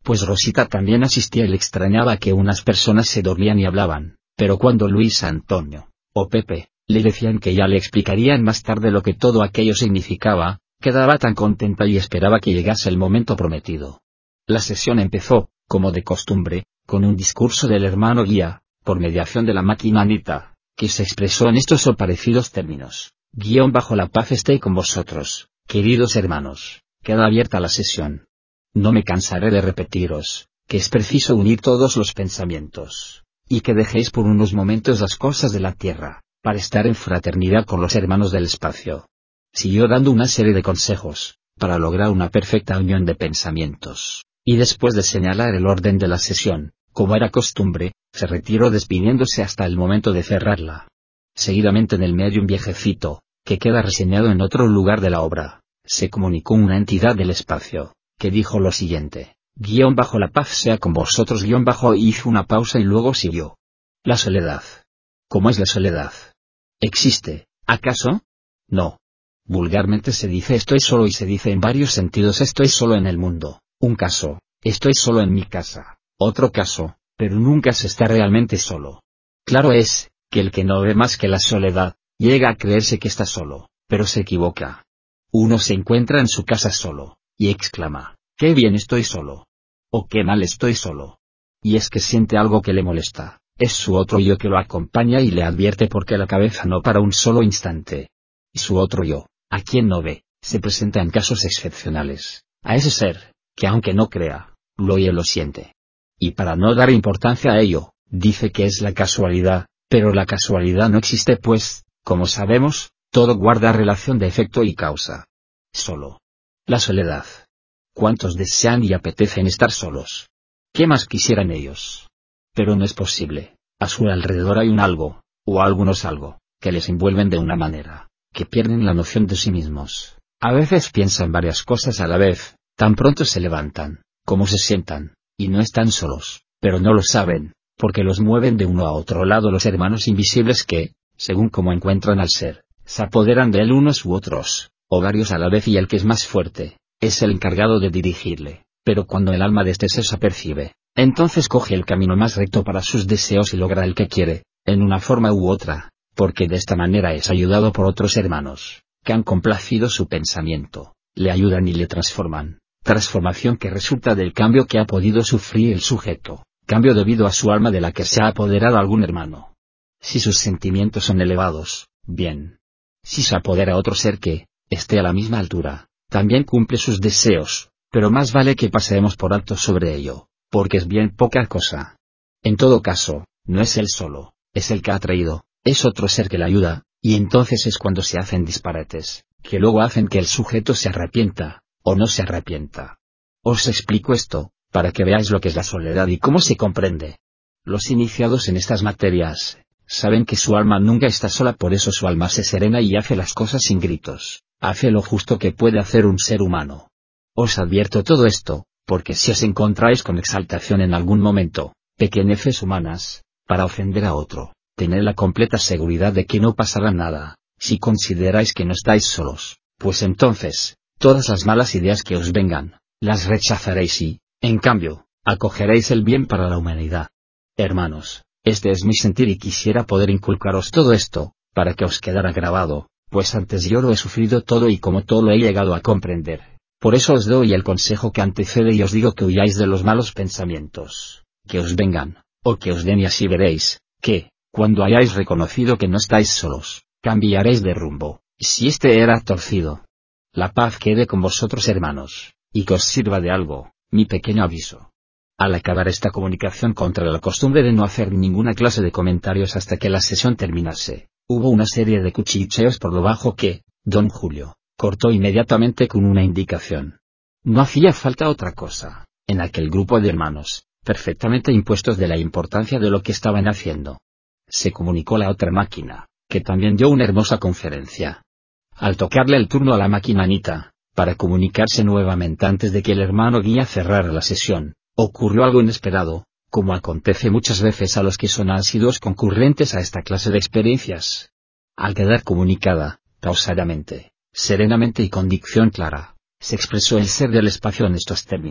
pues Rosita también asistía y le extrañaba que unas personas se dormían y hablaban, pero cuando Luis Antonio, o Pepe, le decían que ya le explicarían más tarde lo que todo aquello significaba, quedaba tan contenta y esperaba que llegase el momento prometido. La sesión empezó, como de costumbre, con un discurso del hermano guía, por mediación de la máquina Anita, que se expresó en estos o parecidos términos: guión bajo la paz esté con vosotros, queridos hermanos, queda abierta la sesión. No me cansaré de repetiros, que es preciso unir todos los pensamientos, y que dejéis por unos momentos las cosas de la tierra, para estar en fraternidad con los hermanos del espacio. Siguió dando una serie de consejos, para lograr una perfecta unión de pensamientos, y después de señalar el orden de la sesión, como era costumbre, se retiró despidiéndose hasta el momento de cerrarla. Seguidamente en el medio un viejecito, que queda reseñado en otro lugar de la obra, se comunicó una entidad del espacio, que dijo lo siguiente: guión bajo la paz sea con vosotros guión bajo, hizo una pausa y luego siguió. La soledad. ¿Cómo es la soledad? ¿Existe, acaso? No. Vulgarmente se dice estoy solo y se dice en varios sentidos estoy solo en el mundo. Un caso, estoy solo en mi casa. Otro caso, pero nunca se está realmente solo. Claro es, que el que no ve más que la soledad, llega a creerse que está solo, pero se equivoca. Uno se encuentra en su casa solo, y exclama, qué bien estoy solo. O qué mal estoy solo. Y es que siente algo que le molesta, es su otro yo que lo acompaña y le advierte porque la cabeza no para un solo instante. Y su otro yo, a quien no ve, se presenta en casos excepcionales, a ese ser, que aunque no crea, lo oye y lo siente. Y para no dar importancia a ello, dice que es la casualidad, pero la casualidad no existe pues, como sabemos, todo guarda relación de efecto y causa. Solo. La soledad. ¿Cuántos desean y apetecen estar solos? ¿Qué más quisieran ellos? Pero no es posible. A su alrededor hay un algo, o algunos algo, que les envuelven de una manera, que pierden la noción de sí mismos. A veces piensan varias cosas a la vez, tan pronto se levantan, como se sientan, y no están solos, pero no lo saben, porque los mueven de uno a otro lado los hermanos invisibles que, según como encuentran al ser, se apoderan de él unos u otros, o varios a la vez y el que es más fuerte, es el encargado de dirigirle, pero cuando el alma de este ser se apercibe, entonces coge el camino más recto para sus deseos y logra el que quiere, en una forma u otra, porque de esta manera es ayudado por otros hermanos, que han complacido su pensamiento, le ayudan y le transforman, transformación que resulta del cambio que ha podido sufrir el sujeto, cambio debido a su alma de la que se ha apoderado algún hermano. Si sus sentimientos son elevados, bien. Si se apodera otro ser que, esté a la misma altura, también cumple sus deseos, pero más vale que pasemos por alto sobre ello, porque es bien poca cosa. En todo caso, no es él solo, es el que ha traído, es otro ser que le ayuda, y entonces es cuando se hacen disparates, que luego hacen que el sujeto se arrepienta, o no se arrepienta. Os explico esto, para que veáis lo que es la soledad y cómo se comprende. Los iniciados en estas materias, saben que su alma nunca está sola, por eso su alma se serena y hace las cosas sin gritos, hace lo justo que puede hacer un ser humano. Os advierto todo esto, porque si os encontráis con exaltación en algún momento, pequeñeces humanas, para ofender a otro, tened la completa seguridad de que no pasará nada, si consideráis que no estáis solos, pues entonces, todas las malas ideas que os vengan, las rechazaréis y, en cambio, acogeréis el bien para la humanidad. Hermanos, este es mi sentir y quisiera poder inculcaros todo esto, para que os quedara grabado, pues antes yo lo he sufrido todo y como todo lo he llegado a comprender. Por eso os doy el consejo que antecede y os digo que huyáis de los malos pensamientos, que os vengan, o que os den y así veréis, que, cuando hayáis reconocido que no estáis solos, cambiaréis de rumbo, si este era torcido. La paz quede con vosotros hermanos, y que os sirva de algo, mi pequeño aviso. Al acabar esta comunicación contra la costumbre de no hacer ninguna clase de comentarios hasta que la sesión terminase, hubo una serie de cuchicheos por lo bajo que, don Julio, cortó inmediatamente con una indicación. No hacía falta otra cosa, en aquel grupo de hermanos, perfectamente impuestos de la importancia de lo que estaban haciendo. Se comunicó la otra máquina, que también dio una hermosa conferencia. Al tocarle el turno a la máquina Anita, para comunicarse nuevamente antes de que el hermano guía cerrara la sesión, ocurrió algo inesperado, como acontece muchas veces a los que son asiduos concurrentes a esta clase de experiencias. Al quedar comunicada, pausadamente, serenamente y con dicción clara, se expresó el ser del espacio en estos términos: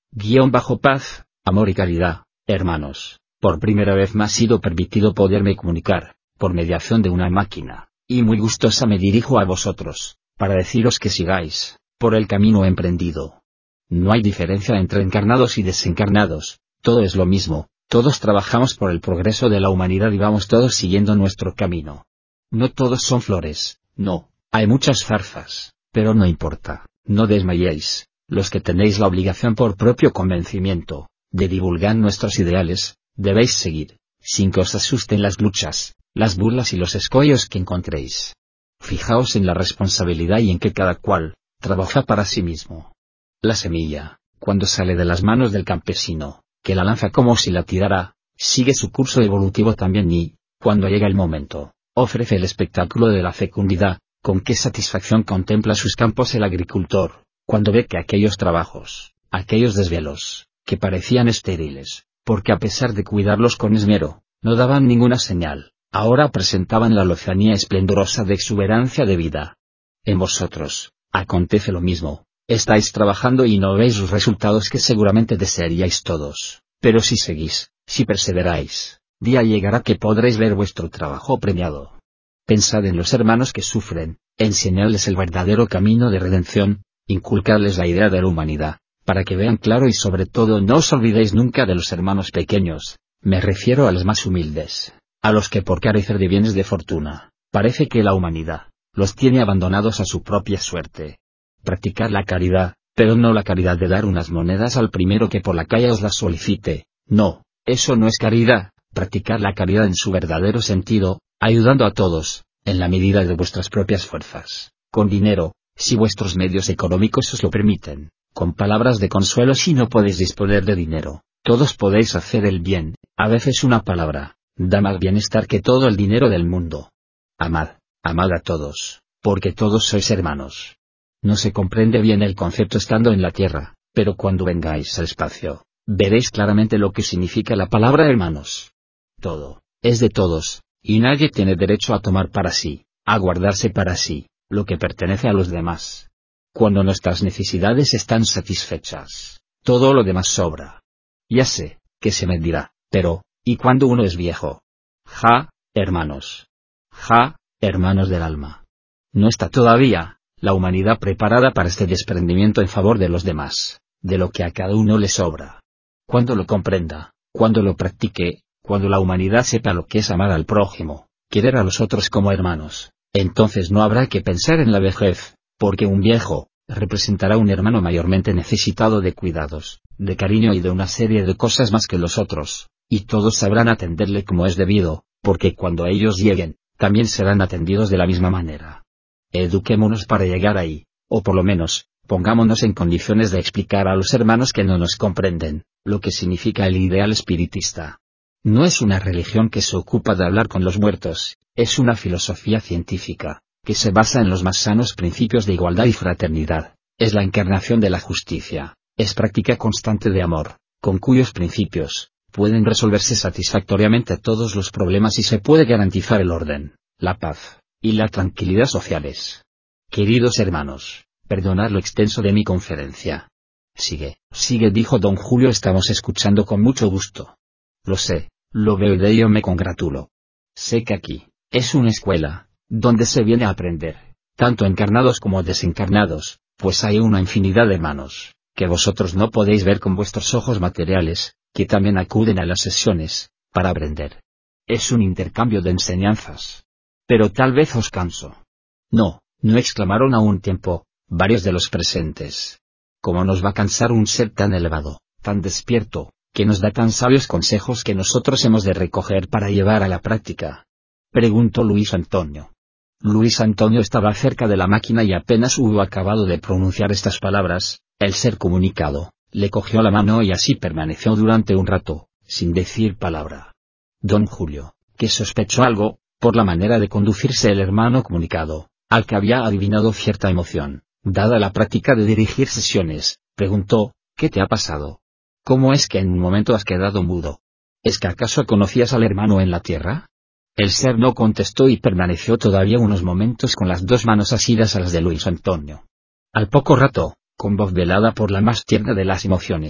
Guión bajo paz, amor y caridad, hermanos, por primera vez me ha sido permitido poderme comunicar, por mediación de una máquina, y muy gustosa me dirijo a vosotros, para deciros que sigáis, por el camino emprendido. No hay diferencia entre encarnados y desencarnados, todo es lo mismo, todos trabajamos por el progreso de la humanidad y vamos todos siguiendo nuestro camino. No todos son flores, no, hay muchas zarzas, pero no importa, no desmayéis, los que tenéis la obligación por propio convencimiento, de divulgar nuestros ideales, debéis seguir, sin que os asusten las luchas, las burlas y los escollos que encontréis. Fijaos en la responsabilidad y en que cada cual, trabaja para sí mismo. La semilla, cuando sale de las manos del campesino, que la lanza como si la tirara, sigue su curso evolutivo también y, cuando llega el momento, ofrece el espectáculo de la fecundidad. Con qué satisfacción contempla sus campos el agricultor, cuando ve que aquellos trabajos, aquellos desvelos, que parecían estériles, porque a pesar de cuidarlos con esmero, no daban ninguna señal, ahora presentaban la lozanía esplendorosa de exuberancia de vida. En vosotros, acontece lo mismo, estáis trabajando y no veis los resultados que seguramente desearíais todos, pero si seguís, si perseveráis, día llegará que podréis ver vuestro trabajo premiado. Pensad en los hermanos que sufren, enseñadles el verdadero camino de redención, inculcadles la idea de la humanidad, para que vean claro y sobre todo no os olvidéis nunca de los hermanos pequeños, me refiero a los más humildes, a los que por carecer de bienes de fortuna, parece que la humanidad, los tiene abandonados a su propia suerte. Practicad la caridad, pero no la caridad de dar unas monedas al primero que por la calle os las solicite, no, eso no es caridad, practicad la caridad en su verdadero sentido, ayudando a todos, en la medida de vuestras propias fuerzas, con dinero, si vuestros medios económicos os lo permiten, con palabras de consuelo si no podéis disponer de dinero, todos podéis hacer el bien, a veces una palabra, da más bienestar que todo el dinero del mundo. Amad, amad a todos, porque todos sois hermanos. No se comprende bien el concepto estando en la tierra, pero cuando vengáis al espacio, veréis claramente lo que significa la palabra hermanos. Todo, es de todos. Y nadie tiene derecho a tomar para sí, a guardarse para sí, lo que pertenece a los demás. Cuando nuestras necesidades están satisfechas, todo lo demás sobra. Ya sé, que se me dirá, pero, ¿y cuando uno es viejo? Ja, hermanos. Ja, hermanos del alma. No está todavía, la humanidad preparada para este desprendimiento en favor de los demás, de lo que a cada uno le sobra. Cuando lo comprenda, cuando lo practique, cuando la humanidad sepa lo que es amar al prójimo, querer a los otros como hermanos, entonces no habrá que pensar en la vejez, porque un viejo, representará un hermano mayormente necesitado de cuidados, de cariño y de una serie de cosas más que los otros, y todos sabrán atenderle como es debido, porque cuando ellos lleguen, también serán atendidos de la misma manera. Eduquémonos para llegar ahí, o por lo menos, pongámonos en condiciones de explicar a los hermanos que no nos comprenden, lo que significa el ideal espiritista. No es una religión que se ocupa de hablar con los muertos, es una filosofía científica, que se basa en los más sanos principios de igualdad y fraternidad, es la encarnación de la justicia, es práctica constante de amor, con cuyos principios, pueden resolverse satisfactoriamente todos los problemas y se puede garantizar el orden, la paz, y la tranquilidad sociales. Queridos hermanos, perdonad lo extenso de mi conferencia. Sigue, sigue dijo don Julio, estamos escuchando con mucho gusto. Lo sé. Lo veo y de ello me congratulo. Sé que aquí, es una escuela, donde se viene a aprender, tanto encarnados como desencarnados, pues hay una infinidad de hermanos, que vosotros no podéis ver con vuestros ojos materiales, que también acuden a las sesiones, para aprender. Es un intercambio de enseñanzas. Pero tal vez os canso. No, no exclamaron a un tiempo, varios de los presentes. ¿Cómo nos va a cansar un ser tan elevado, tan despierto, que nos da tan sabios consejos que nosotros hemos de recoger para llevar a la práctica? Preguntó Luis Antonio. Luis Antonio estaba cerca de la máquina y apenas hubo acabado de pronunciar estas palabras, el ser comunicado, le cogió la mano y así permaneció durante un rato, sin decir palabra. Don Julio, que sospechó algo, por la manera de conducirse el hermano comunicado, al que había adivinado cierta emoción, dada la práctica de dirigir sesiones, preguntó, ¿qué te ha pasado? ¿Cómo es que en un momento has quedado mudo? ¿Es que acaso conocías al hermano en la tierra? El ser no contestó y permaneció todavía unos momentos con las dos manos asidas a las de Luis Antonio. Al poco rato, con voz velada por la más tierna de las emociones,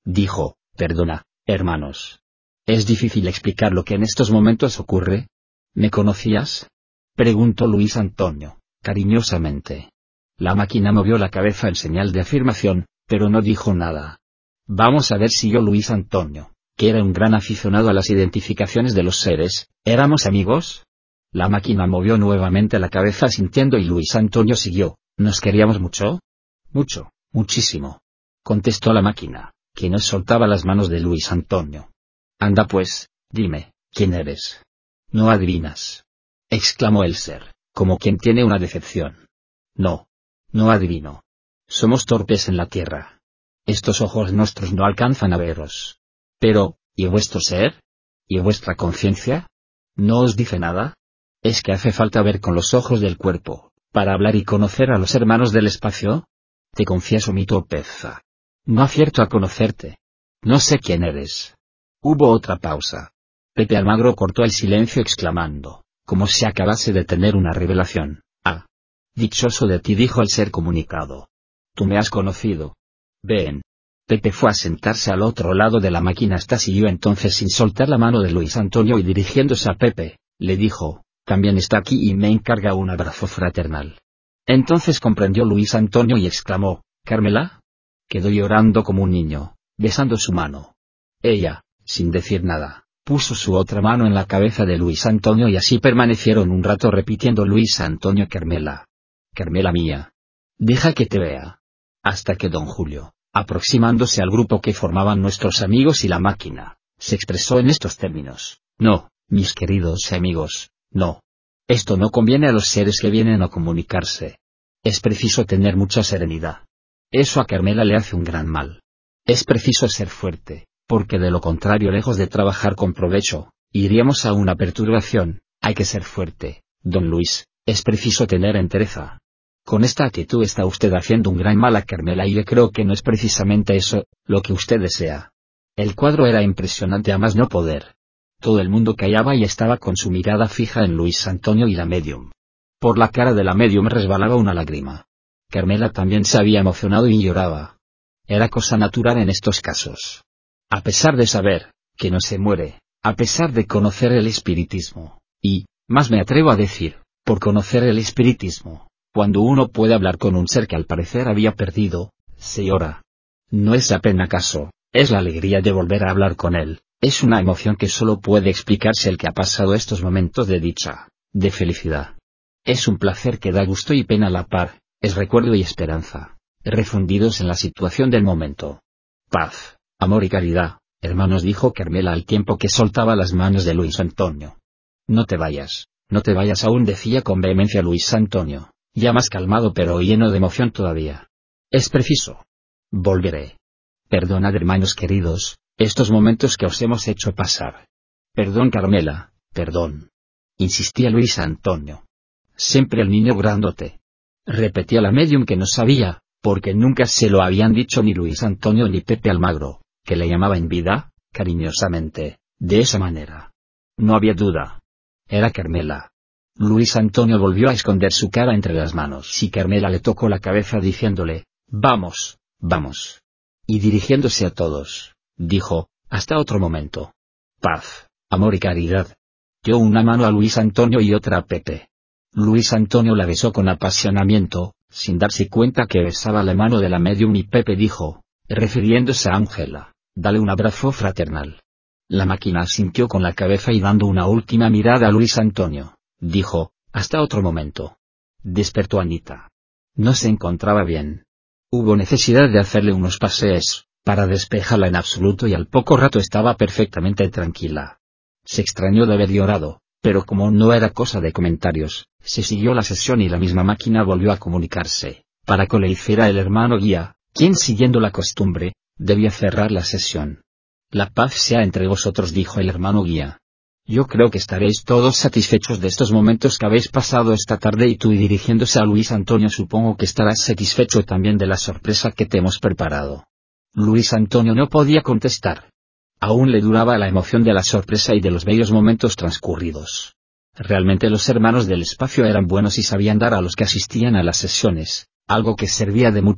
dijo, perdona, hermanos. Es difícil explicar lo que en estos momentos ocurre. ¿Me conocías? Preguntó Luis Antonio, cariñosamente. La máquina movió la cabeza en señal de afirmación, pero no dijo nada. Vamos a ver si yo, Luis Antonio, que era un gran aficionado a las identificaciones de los seres, ¿éramos amigos? La máquina movió nuevamente la cabeza asintiendo y Luis Antonio siguió. ¿Nos queríamos mucho? Mucho, muchísimo. Contestó la máquina, que no soltaba las manos de Luis Antonio. Anda pues, dime, ¿quién eres? No adivinas. Exclamó el ser, como quien tiene una decepción. No. No adivino. Somos torpes en la tierra. Estos ojos nuestros no alcanzan a veros. Pero, ¿y vuestro ser? ¿Y vuestra conciencia? ¿No os dice nada? ¿Es que hace falta ver con los ojos del cuerpo, para hablar y conocer a los hermanos del espacio? Te confieso mi torpeza. No acierto a conocerte. No sé quién eres. Hubo otra pausa. Pepe Almagro cortó el silencio exclamando, como si acabase de tener una revelación. Ah. Dichoso de ti, dijo el ser comunicado. Tú me has conocido. Ven. Pepe fue a sentarse al otro lado de la máquina. Hasta siguió entonces sin soltar la mano de Luis Antonio y dirigiéndose a Pepe, le dijo, también está aquí y me encarga un abrazo fraternal. Entonces comprendió Luis Antonio y exclamó, ¿Carmela? Quedó llorando como un niño, besando su mano. Ella, sin decir nada, puso su otra mano en la cabeza de Luis Antonio y así permanecieron un rato repitiendo Luis Antonio, Carmela. Carmela mía. Deja que te vea. Hasta que don Julio, aproximándose al grupo que formaban nuestros amigos y la máquina, se expresó en estos términos. No, mis queridos amigos, no. Esto no conviene a los seres que vienen a comunicarse. Es preciso tener mucha serenidad. Eso a Carmela le hace un gran mal. Es preciso ser fuerte, porque de lo contrario, lejos de trabajar con provecho, iríamos a una perturbación. Hay que ser fuerte, don Luis, es preciso tener entereza. Con esta actitud está usted haciendo un gran mal a Carmela y yo creo que no es precisamente eso, lo que usted desea. El cuadro era impresionante a más no poder. Todo el mundo callaba y estaba con su mirada fija en Luis Antonio y la medium. Por la cara de la medium resbalaba una lágrima. Carmela también se había emocionado y lloraba. Era cosa natural en estos casos. A pesar de saber, que no se muere, a pesar de conocer el espiritismo, y, más me atrevo a decir, por conocer el espiritismo, cuando uno puede hablar con un ser que al parecer había perdido, se llora. No es la pena acaso, es la alegría de volver a hablar con él, es una emoción que solo puede explicarse el que ha pasado estos momentos de dicha, de felicidad. Es un placer que da gusto y pena a la par, es recuerdo y esperanza, refundidos en la situación del momento. Paz, amor y caridad, hermanos, dijo Carmela al tiempo que soltaba las manos de Luis Antonio. No te vayas, no te vayas aún, decía con vehemencia Luis Antonio, ya más calmado pero lleno de emoción todavía. Es preciso. Volveré. Perdonad, hermanos queridos, estos momentos que os hemos hecho pasar. Perdón, Carmela, perdón. Insistía Luis Antonio. Siempre el niño grandote. Repetía la medium, que no sabía, porque nunca se lo habían dicho ni Luis Antonio ni Pepe Almagro, que le llamaba en vida, cariñosamente, de esa manera. No había duda. Era Carmela. Luis Antonio volvió a esconder su cara entre las manos y Carmela le tocó la cabeza diciéndole, vamos, vamos. Y dirigiéndose a todos, dijo, hasta otro momento. Paz, amor y caridad. Dio una mano a Luis Antonio y otra a Pepe. Luis Antonio la besó con apasionamiento, sin darse cuenta que besaba la mano de la medium, y Pepe dijo, refiriéndose a Ángela, dale un abrazo fraternal. La máquina asintió con la cabeza y dando una última mirada a Luis Antonio, dijo, hasta otro momento. Despertó Anita. No se encontraba bien. Hubo necesidad de hacerle unos paseos, para despejarla en absoluto, y al poco rato estaba perfectamente tranquila. Se extrañó de haber llorado, pero como no era cosa de comentarios, se siguió la sesión y la misma máquina volvió a comunicarse, para que le hiciera el hermano guía, quien siguiendo la costumbre, debía cerrar la sesión. La paz sea entre vosotros, dijo el hermano guía. Yo creo que estaréis todos satisfechos de estos momentos que habéis pasado esta tarde, y tú, y dirigiéndose a Luis Antonio, supongo que estarás satisfecho también de la sorpresa que te hemos preparado. Luis Antonio no podía contestar. Aún le duraba la emoción de la sorpresa y de los bellos momentos transcurridos. Realmente los hermanos del espacio eran buenos y sabían dar a los que asistían a las sesiones, algo que servía de mucho,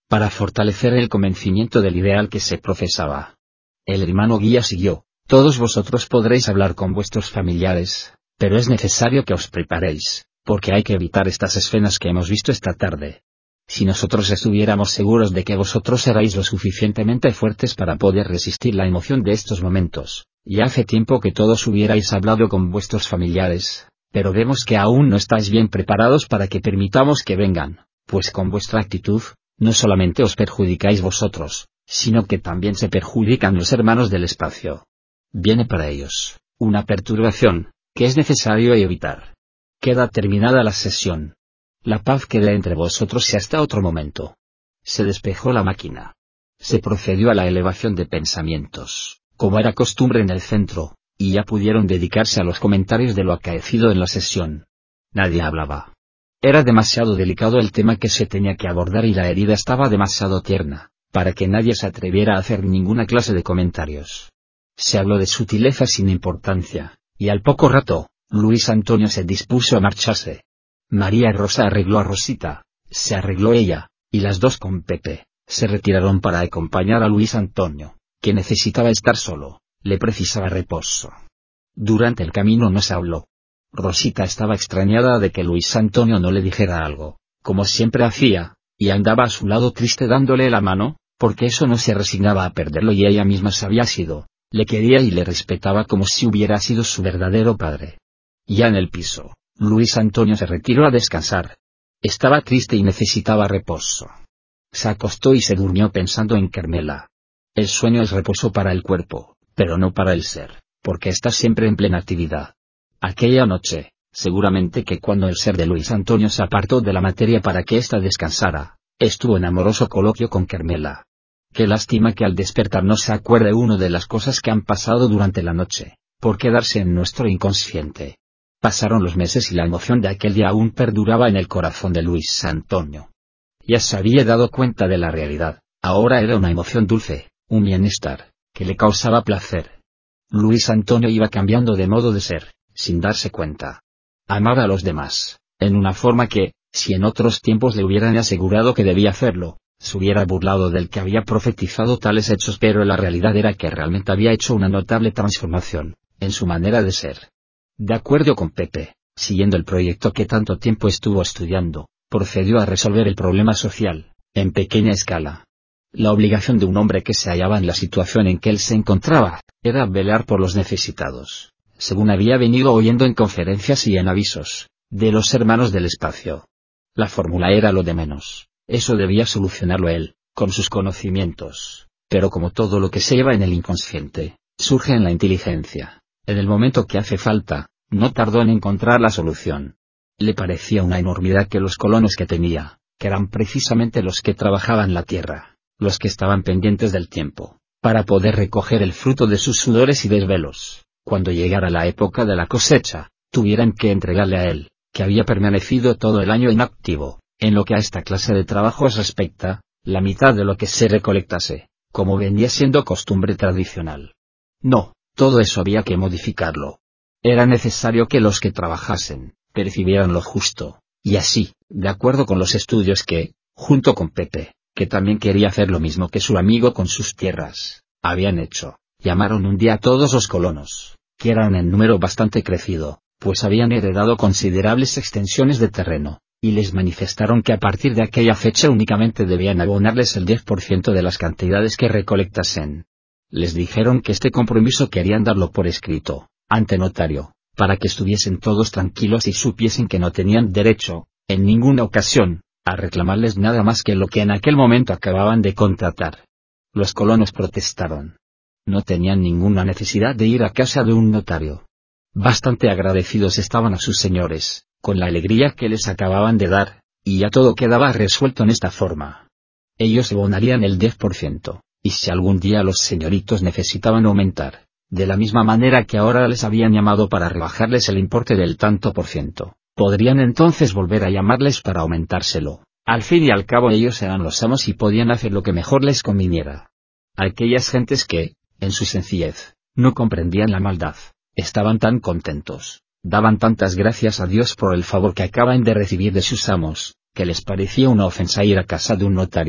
para fortalecer el convencimiento del ideal que se profesaba. El hermano guía siguió: todos vosotros podréis hablar con vuestros familiares, pero es necesario que os preparéis, porque hay que evitar estas escenas que hemos visto esta tarde. Si nosotros estuviéramos seguros de que vosotros erais lo suficientemente fuertes para poder resistir la emoción de estos momentos, ya hace tiempo que todos hubierais hablado con vuestros familiares, pero vemos que aún no estáis bien preparados para que permitamos que vengan, pues con vuestra actitud, no solamente os perjudicáis vosotros, sino que también se perjudican los hermanos del espacio. Viene para ellos una perturbación, que es necesario evitar. Queda terminada la sesión. La paz queda entre vosotros y hasta otro momento. Se despejó la máquina. Se procedió a la elevación de pensamientos, como era costumbre en el centro, y ya pudieron dedicarse a los comentarios de lo acaecido en la sesión. Nadie hablaba. Era demasiado delicado el tema que se tenía que abordar y la herida estaba demasiado tierna, para que nadie se atreviera a hacer ninguna clase de comentarios. Se habló de sutileza sin importancia, y al poco rato, Luis Antonio se dispuso a marcharse. María Rosa arregló a Rosita, se arregló ella, y las dos con Pepe, se retiraron para acompañar a Luis Antonio, que necesitaba estar solo, le precisaba reposo. Durante el camino no se habló. Rosita estaba extrañada de que Luis Antonio no le dijera algo, como siempre hacía, y andaba a su lado triste dándole la mano, porque eso no se resignaba a perderlo y ella misma se había sido, le quería y le respetaba como si hubiera sido su verdadero padre. Ya en el piso, Luis Antonio se retiró a descansar. Estaba triste y necesitaba reposo. Se acostó y se durmió pensando en Carmela. El sueño es reposo para el cuerpo, pero no para el ser, porque está siempre en plena actividad. Aquella noche, seguramente que cuando el ser de Luis Antonio se apartó de la materia para que ésta descansara, estuvo en amoroso coloquio con Carmela. Qué lástima que al despertar no se acuerde uno de las cosas que han pasado durante la noche, por quedarse en nuestro inconsciente. Pasaron los meses y la emoción de aquel día aún perduraba en el corazón de Luis Antonio. Ya se había dado cuenta de la realidad, ahora era una emoción dulce, un bienestar, que le causaba placer. Luis Antonio iba cambiando de modo de ser, sin darse cuenta. Amaba a los demás, en una forma que, si en otros tiempos le hubieran asegurado que debía hacerlo, se hubiera burlado del que había profetizado tales hechos, pero la realidad era que realmente había hecho una notable transformación, en su manera de ser. De acuerdo con Pepe, siguiendo el proyecto que tanto tiempo estuvo estudiando, procedió a resolver el problema social, en pequeña escala. La obligación de un hombre que se hallaba en la situación en que él se encontraba, era velar por los necesitados, según había venido oyendo en conferencias y en avisos, de los hermanos del espacio. La fórmula era lo de menos, eso debía solucionarlo él, con sus conocimientos, pero como todo lo que se lleva en el inconsciente, surge en la inteligencia. En el momento que hace falta, no tardó en encontrar la solución. Le parecía una enormidad que los colonos que tenía, que eran precisamente los que trabajaban la tierra, los que estaban pendientes del tiempo, para poder recoger el fruto de sus sudores y desvelos, cuando llegara la época de la cosecha, tuvieran que entregarle a él, que había permanecido todo el año inactivo, en lo que a esta clase de trabajos respecta, la mitad de lo que se recolectase, como venía siendo costumbre tradicional. No. Todo eso había que modificarlo. Era necesario que los que trabajasen, percibieran lo justo, y así, de acuerdo con los estudios que, junto con Pepe, que también quería hacer lo mismo que su amigo con sus tierras, habían hecho, llamaron un día a todos los colonos, que eran en número bastante crecido, pues habían heredado considerables extensiones de terreno, y les manifestaron que a partir de aquella fecha únicamente debían abonarles el diez por ciento de las cantidades que recolectasen. Les dijeron que este compromiso querían darlo por escrito, ante notario, para que estuviesen todos tranquilos y supiesen que no tenían derecho, en ninguna ocasión, a reclamarles nada más que lo que en aquel momento acababan de contratar. Los colonos protestaron. No tenían ninguna necesidad de ir a casa de un notario. Bastante agradecidos estaban a sus señores, con la alegría que les acababan de dar, y ya todo quedaba resuelto en esta forma. Ellos abonarían el diez por ciento. Y si algún día los señoritos necesitaban aumentar, de la misma manera que ahora les habían llamado para rebajarles el importe del tanto por ciento, podrían entonces volver a llamarles para aumentárselo. Al fin y al cabo ellos eran los amos y podían hacer lo que mejor les conviniera. Aquellas gentes que, en su sencillez, no comprendían la maldad, estaban tan contentos, daban tantas gracias a Dios por el favor que acaban de recibir de sus amos, que les parecía una ofensa ir a casa de un notario,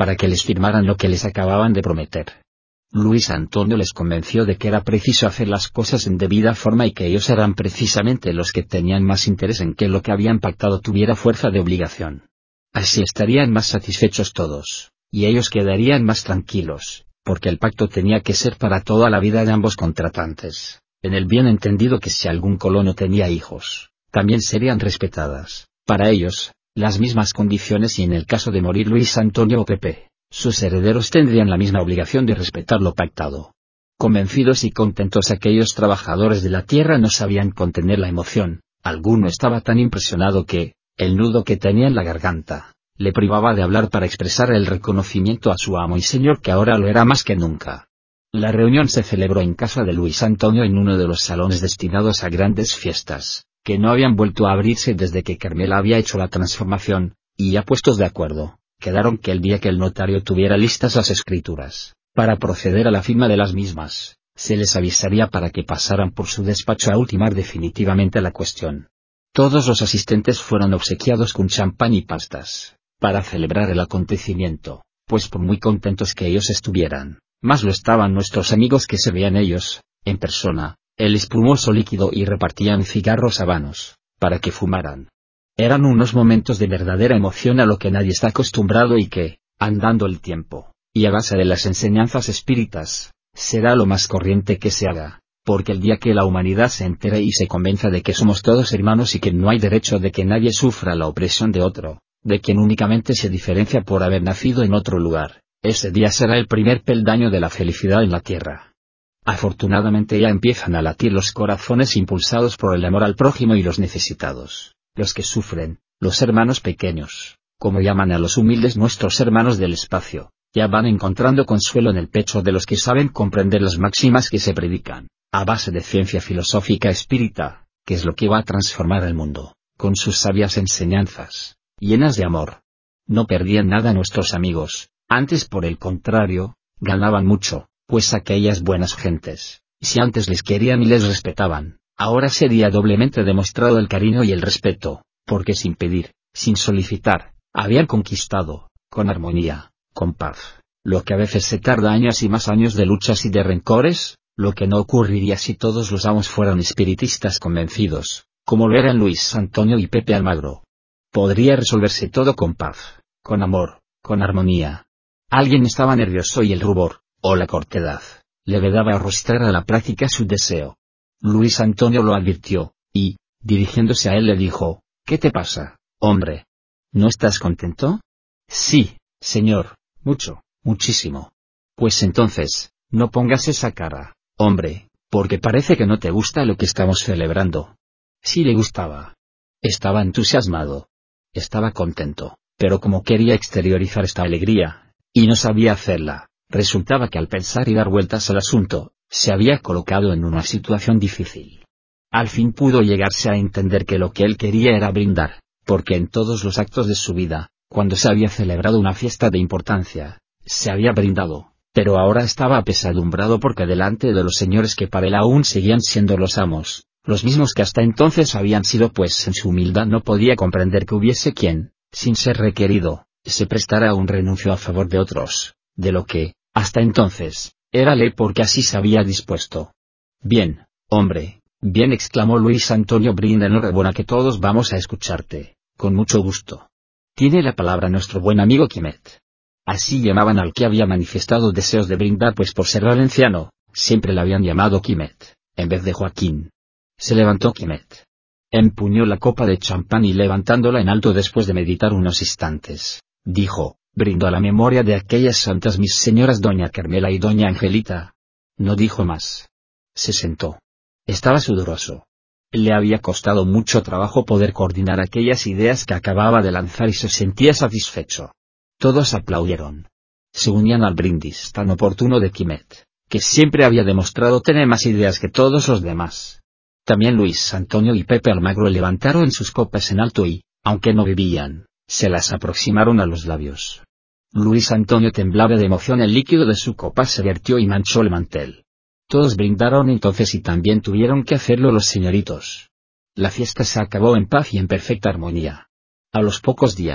para que les firmaran lo que les acababan de prometer. Luis Antonio les convenció de que era preciso hacer las cosas en debida forma y que ellos eran precisamente los que tenían más interés en que lo que habían pactado tuviera fuerza de obligación. Así estarían más satisfechos todos, y ellos quedarían más tranquilos, porque el pacto tenía que ser para toda la vida de ambos contratantes, en el bien entendido que si algún colono tenía hijos, también serían respetadas, para ellos, las mismas condiciones y en el caso de morir Luis Antonio o Pepe, sus herederos tendrían la misma obligación de respetar lo pactado. Convencidos y contentos aquellos trabajadores de la tierra no sabían contener la emoción, alguno estaba tan impresionado que, el nudo que tenía en la garganta, le privaba de hablar para expresar el reconocimiento a su amo y señor que ahora lo era más que nunca. La reunión se celebró en casa de Luis Antonio en uno de los salones destinados a grandes fiestas, que no habían vuelto a abrirse desde que Carmela había hecho la transformación, y ya puestos de acuerdo, quedaron que el día que el notario tuviera listas las escrituras, para proceder a la firma de las mismas, se les avisaría para que pasaran por su despacho a ultimar definitivamente la cuestión. Todos los asistentes fueron obsequiados con champán y pastas, para celebrar el acontecimiento, pues por muy contentos que ellos estuvieran, más lo estaban nuestros amigos que se veían ellos, en persona, el espumoso líquido y repartían cigarros habanos, para que fumaran. Eran unos momentos de verdadera emoción a lo que nadie está acostumbrado y que, andando el tiempo, y a base de las enseñanzas espíritas, será lo más corriente que se haga, porque el día que la humanidad se entere y se convenza de que somos todos hermanos y que no hay derecho de que nadie sufra la opresión de otro, de quien únicamente se diferencia por haber nacido en otro lugar, ese día será el primer peldaño de la felicidad en la tierra. Afortunadamente ya empiezan a latir los corazones impulsados por el amor al prójimo y los necesitados, los que sufren, los hermanos pequeños, como llaman a los humildes nuestros hermanos del espacio, ya van encontrando consuelo en el pecho de los que saben comprender las máximas que se predican, a base de ciencia filosófica espírita, que es lo que va a transformar el mundo, con sus sabias enseñanzas, llenas de amor. No perdían nada nuestros amigos, antes por el contrario, ganaban mucho, pues aquellas buenas gentes, si antes les querían y les respetaban, ahora sería doblemente demostrado el cariño y el respeto, porque sin pedir, sin solicitar, habían conquistado, con armonía, con paz, lo que a veces se tarda años y más años de luchas y de rencores, lo que no ocurriría si todos los amos fueran espiritistas convencidos, como lo eran Luis Antonio y Pepe Almagro. Podría resolverse todo con paz, con amor, con armonía. Alguien estaba nervioso y el rubor, o la cortedad, le vedaba arrostrar a la práctica su deseo. Luis Antonio lo advirtió, y, dirigiéndose a él le dijo, ¿qué te pasa, hombre? ¿No estás contento? Sí, señor, mucho, muchísimo. Pues entonces, no pongas esa cara, hombre, porque parece que no te gusta lo que estamos celebrando. Sí le gustaba. Estaba entusiasmado. Estaba contento, pero como quería exteriorizar esta alegría, y no sabía hacerla, resultaba que al pensar y dar vueltas al asunto, se había colocado en una situación difícil. Al fin pudo llegarse a entender que lo que él quería era brindar, porque en todos los actos de su vida, cuando se había celebrado una fiesta de importancia, se había brindado, pero ahora estaba apesadumbrado porque delante de los señores que para él aún seguían siendo los amos, los mismos que hasta entonces habían sido, pues en su humildad no podía comprender que hubiese quien, sin ser requerido, se prestara a un renuncio a favor de otros, de lo que, hasta entonces, era ley porque así se había dispuesto. Bien, hombre, bien, exclamó Luis Antonio, brinda enhorabuena que todos vamos a escucharte, con mucho gusto. Tiene la palabra nuestro buen amigo Quimet. Así llamaban al que había manifestado deseos de brindar, pues por ser valenciano, siempre le habían llamado Quimet, en vez de Joaquín. Se levantó Quimet. Empuñó la copa de champán y levantándola en alto después de meditar unos instantes, dijo, brindo a la memoria de aquellas santas mis señoras doña Carmela y doña Angelita. No dijo más. Se sentó. Estaba sudoroso. Le había costado mucho trabajo poder coordinar aquellas ideas que acababa de lanzar y se sentía satisfecho. Todos aplaudieron. Se unían al brindis tan oportuno de Quimet, que siempre había demostrado tener más ideas que todos los demás. También Luis Antonio y Pepe Almagro levantaron sus copas en alto y, aunque no bebían, se las aproximaron a los labios. Luis Antonio temblaba de emoción, el líquido de su copa se vertió y manchó el mantel. Todos brindaron entonces y también tuvieron que hacerlo los señoritos. La fiesta se acabó en paz y en perfecta armonía. A los pocos días,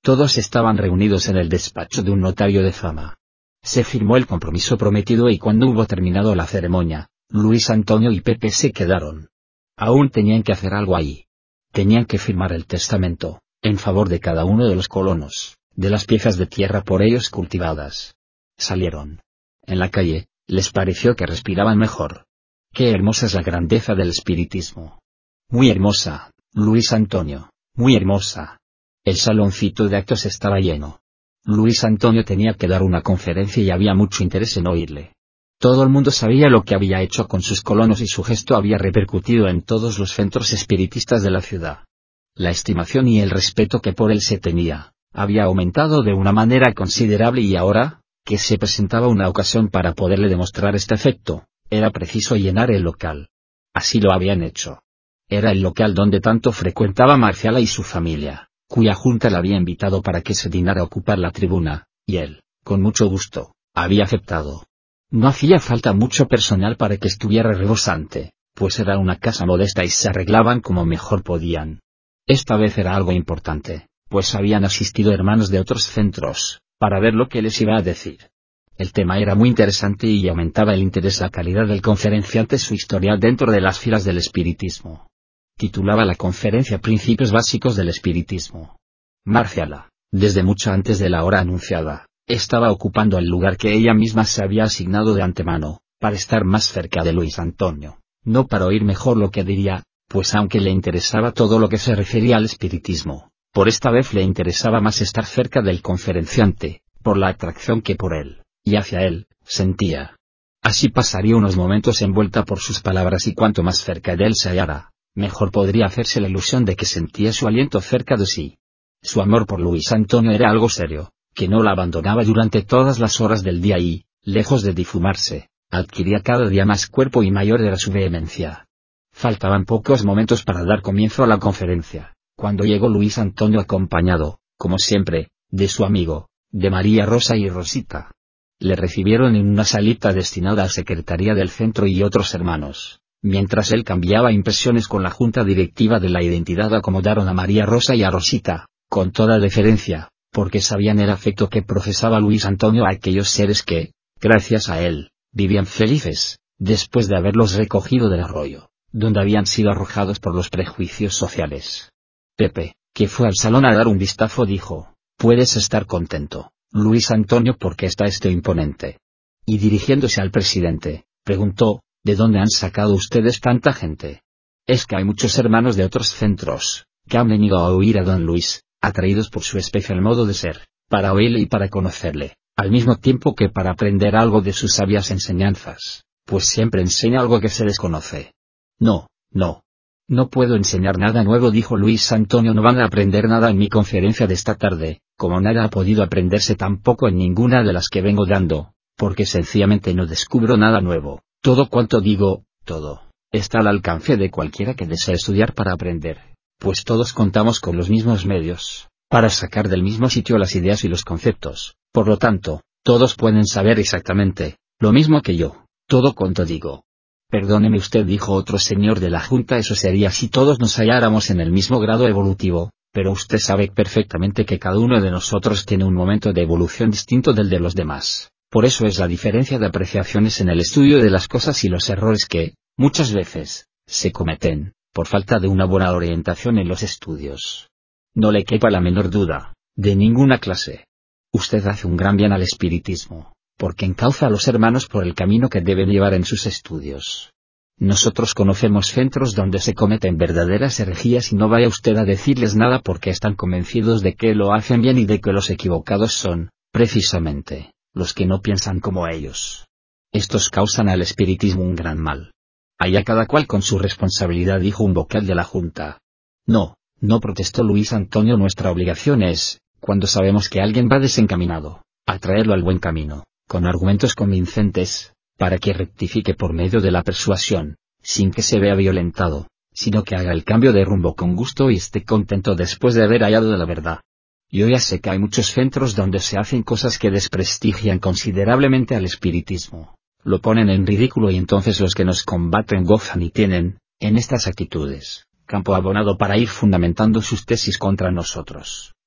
Todos estaban reunidos en el despacho de un notario de fama. Se firmó el compromiso prometido y cuando hubo terminado la ceremonia, Luis Antonio y Pepe se quedaron. Aún tenían que hacer algo ahí. Tenían que firmar el testamento, en favor de cada uno de los colonos, de las piezas de tierra por ellos cultivadas. Salieron. En la calle, les pareció que respiraban mejor. Qué hermosa es la grandeza del espiritismo. Muy hermosa, Luis Antonio, muy hermosa. El saloncito de actos estaba lleno. Luis Antonio tenía que dar una conferencia y había mucho interés en oírle. Todo el mundo sabía lo que había hecho con sus colonos y su gesto había repercutido en todos los centros espiritistas de la ciudad. La estimación y el respeto que por él se tenía, había aumentado de una manera considerable y ahora, que se presentaba una ocasión para poderle demostrar este efecto, era preciso llenar el local. Así lo habían hecho. Era el local donde tanto frecuentaba Marciala y su familia, cuya junta le había invitado para que se dignara ocupar la tribuna, y él, con mucho gusto, había aceptado. No hacía falta mucho personal para que estuviera rebosante, pues era una casa modesta y se arreglaban como mejor podían. Esta vez era algo importante, pues habían asistido hermanos de otros centros, para ver lo que les iba a decir. El tema era muy interesante y aumentaba el interés la calidad del conferenciante su historial dentro de las filas del espiritismo. Titulaba la conferencia Principios básicos del espiritismo. Marciala, desde mucho antes de la hora anunciada, estaba ocupando el lugar que ella misma se había asignado de antemano, para estar más cerca de Luis Antonio, no para oír mejor lo que diría, pues aunque le interesaba todo lo que se refería al espiritismo, por esta vez le interesaba más estar cerca del conferenciante, por la atracción que por él, y hacia él, sentía. Así pasaría unos momentos envuelta por sus palabras y cuanto más cerca de él se hallara, mejor podría hacerse la ilusión de que sentía su aliento cerca de sí. Su amor por Luis Antonio era algo serio, que no la abandonaba durante todas las horas del día y, lejos de difumarse, adquiría cada día más cuerpo y mayor era su vehemencia. Faltaban pocos momentos para dar comienzo a la conferencia, cuando llegó Luis Antonio acompañado, como siempre, de su amigo, de María Rosa y Rosita. Le recibieron en una salita destinada a Secretaría del Centro y otros hermanos. Mientras él cambiaba impresiones con la junta directiva de la identidad acomodaron a María Rosa y a Rosita, con toda deferencia, porque sabían el afecto que profesaba Luis Antonio a aquellos seres que, gracias a él, vivían felices, después de haberlos recogido del arroyo, donde habían sido arrojados por los prejuicios sociales. Pepe, que fue al salón a dar un vistazo dijo, puedes estar contento, Luis Antonio porque está este imponente. Y dirigiéndose al presidente, preguntó, ¿de dónde han sacado ustedes tanta gente? Es que hay muchos hermanos de otros centros, que han venido a oír a don Luis, atraídos por su especial modo de ser, para oírle y para conocerle, al mismo tiempo que para aprender algo de sus sabias enseñanzas, pues siempre enseña algo que se desconoce. No, no. No puedo enseñar nada nuevo, dijo Luis Antonio, no van a aprender nada en mi conferencia de esta tarde, como nada ha podido aprenderse tampoco en ninguna de las que vengo dando, porque sencillamente no descubro nada nuevo. Todo cuanto digo, todo, está al alcance de cualquiera que desee estudiar para aprender, pues todos contamos con los mismos medios, para sacar del mismo sitio las ideas y los conceptos, por lo tanto, todos pueden saber exactamente, lo mismo que yo, todo cuanto digo. Perdóneme usted, dijo otro señor de la junta, eso sería si todos nos halláramos en el mismo grado evolutivo, pero usted sabe perfectamente que cada uno de nosotros tiene un momento de evolución distinto del de los demás. Por eso es la diferencia de apreciaciones en el estudio de las cosas y los errores que, muchas veces, se cometen, por falta de una buena orientación en los estudios. No le quepa la menor duda, de ninguna clase. Usted hace un gran bien al espiritismo, porque encauza a los hermanos por el camino que deben llevar en sus estudios. Nosotros conocemos centros donde se cometen verdaderas herejías y no vaya usted a decirles nada porque están convencidos de que lo hacen bien y de que los equivocados son, precisamente, los que no piensan como ellos. Estos causan al espiritismo un gran mal. Allá cada cual con su responsabilidad, dijo un vocal de la junta. No, no, protestó Luis Antonio, nuestra obligación es, cuando sabemos que alguien va desencaminado, atraerlo al buen camino, con argumentos convincentes, para que rectifique por medio de la persuasión, sin que se vea violentado, sino que haga el cambio de rumbo con gusto y esté contento después de haber hallado la verdad. Yo ya sé que hay muchos centros donde se hacen cosas que desprestigian considerablemente al espiritismo, lo ponen en ridículo y entonces los que nos combaten gozan y tienen, en estas actitudes, campo abonado para ir fundamentando sus tesis contra nosotros.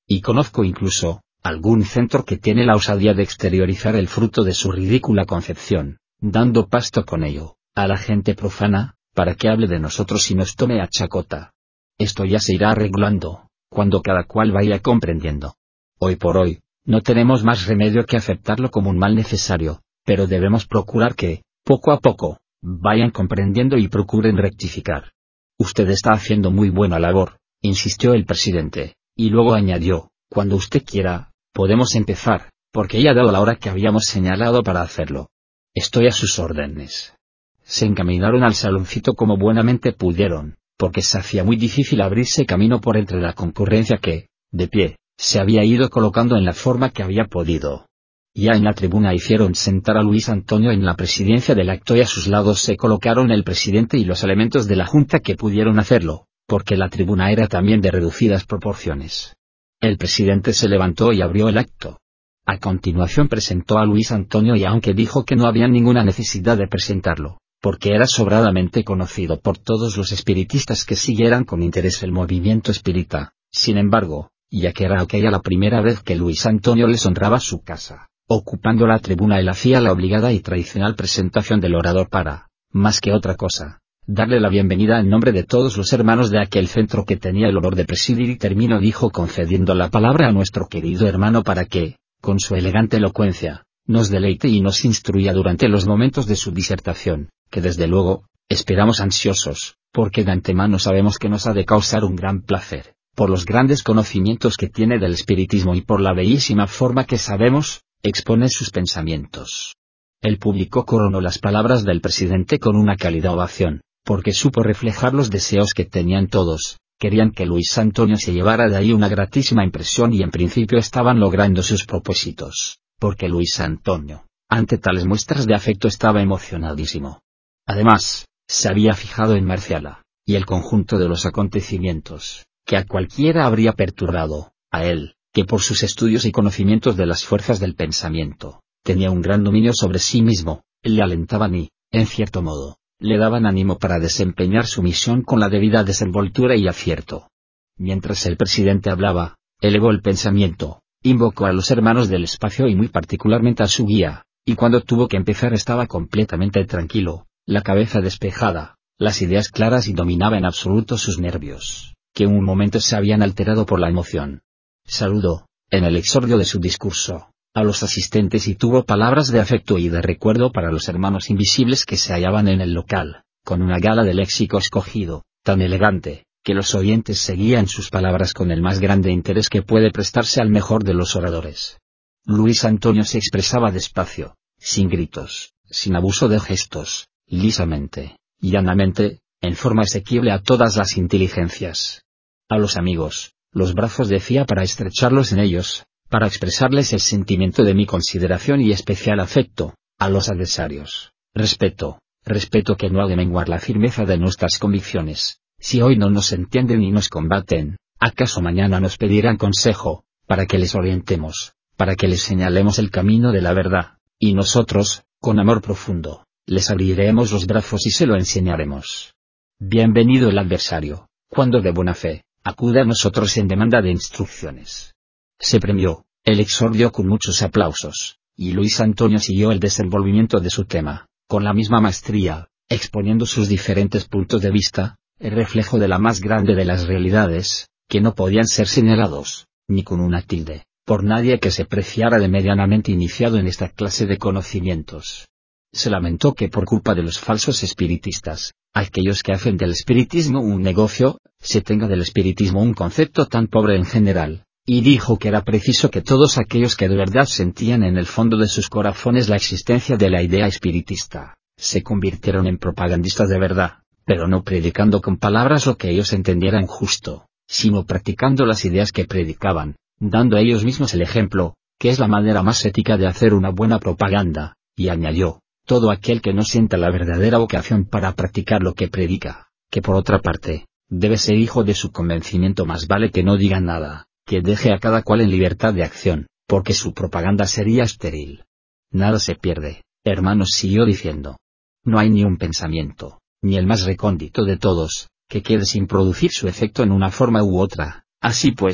y conozco incluso algún centro que tiene la osadía de exteriorizar el fruto de su ridícula concepción, dando pasto con ello a la gente profana, para que hable de nosotros y nos tome a chacota. Esto ya se irá arreglando, cuando cada cual vaya comprendiendo. Hoy por hoy, no tenemos más remedio que aceptarlo como un mal necesario, pero debemos procurar que, poco a poco, vayan comprendiendo y procuren rectificar. Usted está haciendo muy buena labor, insistió el presidente, y luego añadió, cuando usted quiera, podemos empezar, porque ya ha dado la hora que habíamos señalado para hacerlo. Estoy a sus órdenes. Se encaminaron al saloncito como buenamente pudieron, porque se hacía muy difícil abrirse camino por entre la concurrencia que, de pie, se había ido colocando en la forma que había podido. Ya en la tribuna hicieron sentar a Luis Antonio en la presidencia del acto y a sus lados se colocaron el presidente y los elementos de la junta que pudieron hacerlo, porque la tribuna era también de reducidas proporciones. El presidente se levantó y abrió el acto. A continuación presentó a Luis Antonio y aunque dijo que no había ninguna necesidad de presentarlo, porque era sobradamente conocido por todos los espiritistas que siguieran con interés el movimiento espírita, sin embargo, ya que era aquella la primera vez que Luis Antonio les honraba su casa, ocupando la tribuna él hacía la obligada y tradicional presentación del orador para, más que otra cosa, darle la bienvenida en nombre de todos los hermanos de aquel centro que tenía el honor de presidir y terminó dijo concediendo la palabra a nuestro querido hermano para que, con su elegante elocuencia, nos deleite y nos instruya durante los momentos de su disertación, que desde luego, esperamos ansiosos, porque de antemano sabemos que nos ha de causar un gran placer, por los grandes conocimientos que tiene del espiritismo y por la bellísima forma que sabemos, expone sus pensamientos. El público coronó las palabras del presidente con una cálida ovación, porque supo reflejar los deseos que tenían todos. Querían que Luis Antonio se llevara de ahí una gratísima impresión y en principio estaban logrando sus propósitos, porque Luis Antonio, ante tales muestras de afecto estaba emocionadísimo. Además, se había fijado en Marciala, y el conjunto de los acontecimientos, que a cualquiera habría perturbado, a él, que por sus estudios y conocimientos de las fuerzas del pensamiento, tenía un gran dominio sobre sí mismo, le alentaban y, en cierto modo, le daban ánimo para desempeñar su misión con la debida desenvoltura y acierto. Mientras el presidente hablaba, elevó el pensamiento, invocó a los hermanos del espacio y muy particularmente a su guía, y cuando tuvo que empezar estaba completamente tranquilo, la cabeza despejada, las ideas claras y dominaba en absoluto sus nervios, que un momento se habían alterado por la emoción. Saludó, en el exordio de su discurso, a los asistentes y tuvo palabras de afecto y de recuerdo para los hermanos invisibles que se hallaban en el local, con una gala de léxico escogido, tan elegante, que los oyentes seguían sus palabras con el más grande interés que puede prestarse al mejor de los oradores. Luis Antonio se expresaba despacio, sin gritos, sin abuso de gestos, lisamente, llanamente, en forma asequible a todas las inteligencias. A los amigos, los brazos decía para estrecharlos en ellos, para expresarles el sentimiento de mi consideración y especial afecto, a los adversarios, respeto, respeto que no ha de menguar la firmeza de nuestras convicciones. Si hoy no nos entienden y nos combaten, ¿acaso mañana nos pedirán consejo, para que les orientemos, para que les señalemos el camino de la verdad, y nosotros, con amor profundo, les abriremos los brazos y se lo enseñaremos? Bienvenido el adversario, cuando de buena fe, acude a nosotros en demanda de instrucciones. Se premió el exordio con muchos aplausos, y Luis Antonio siguió el desenvolvimiento de su tema, con la misma maestría, exponiendo sus diferentes puntos de vista, el reflejo de la más grande de las realidades, que no podían ser señalados, ni con una tilde, por nadie que se preciara de medianamente iniciado en esta clase de conocimientos. Se lamentó que por culpa de los falsos espiritistas, aquellos que hacen del espiritismo un negocio, se tenga del espiritismo un concepto tan pobre en general, y dijo que era preciso que todos aquellos que de verdad sentían en el fondo de sus corazones la existencia de la idea espiritista, se convirtieron en propagandistas de verdad, pero no predicando con palabras lo que ellos entendieran justo, sino practicando las ideas que predicaban, dando a ellos mismos el ejemplo, que es la manera más ética de hacer una buena propaganda, y añadió, todo aquel que no sienta la verdadera vocación para practicar lo que predica, que por otra parte, debe ser hijo de su convencimiento, más vale que no diga nada, que deje a cada cual en libertad de acción, porque su propaganda sería estéril. Nada se pierde, hermanos, siguió diciendo. No hay ni un pensamiento, ni el más recóndito de todos, que quede sin producir su efecto en una forma u otra. Así pues,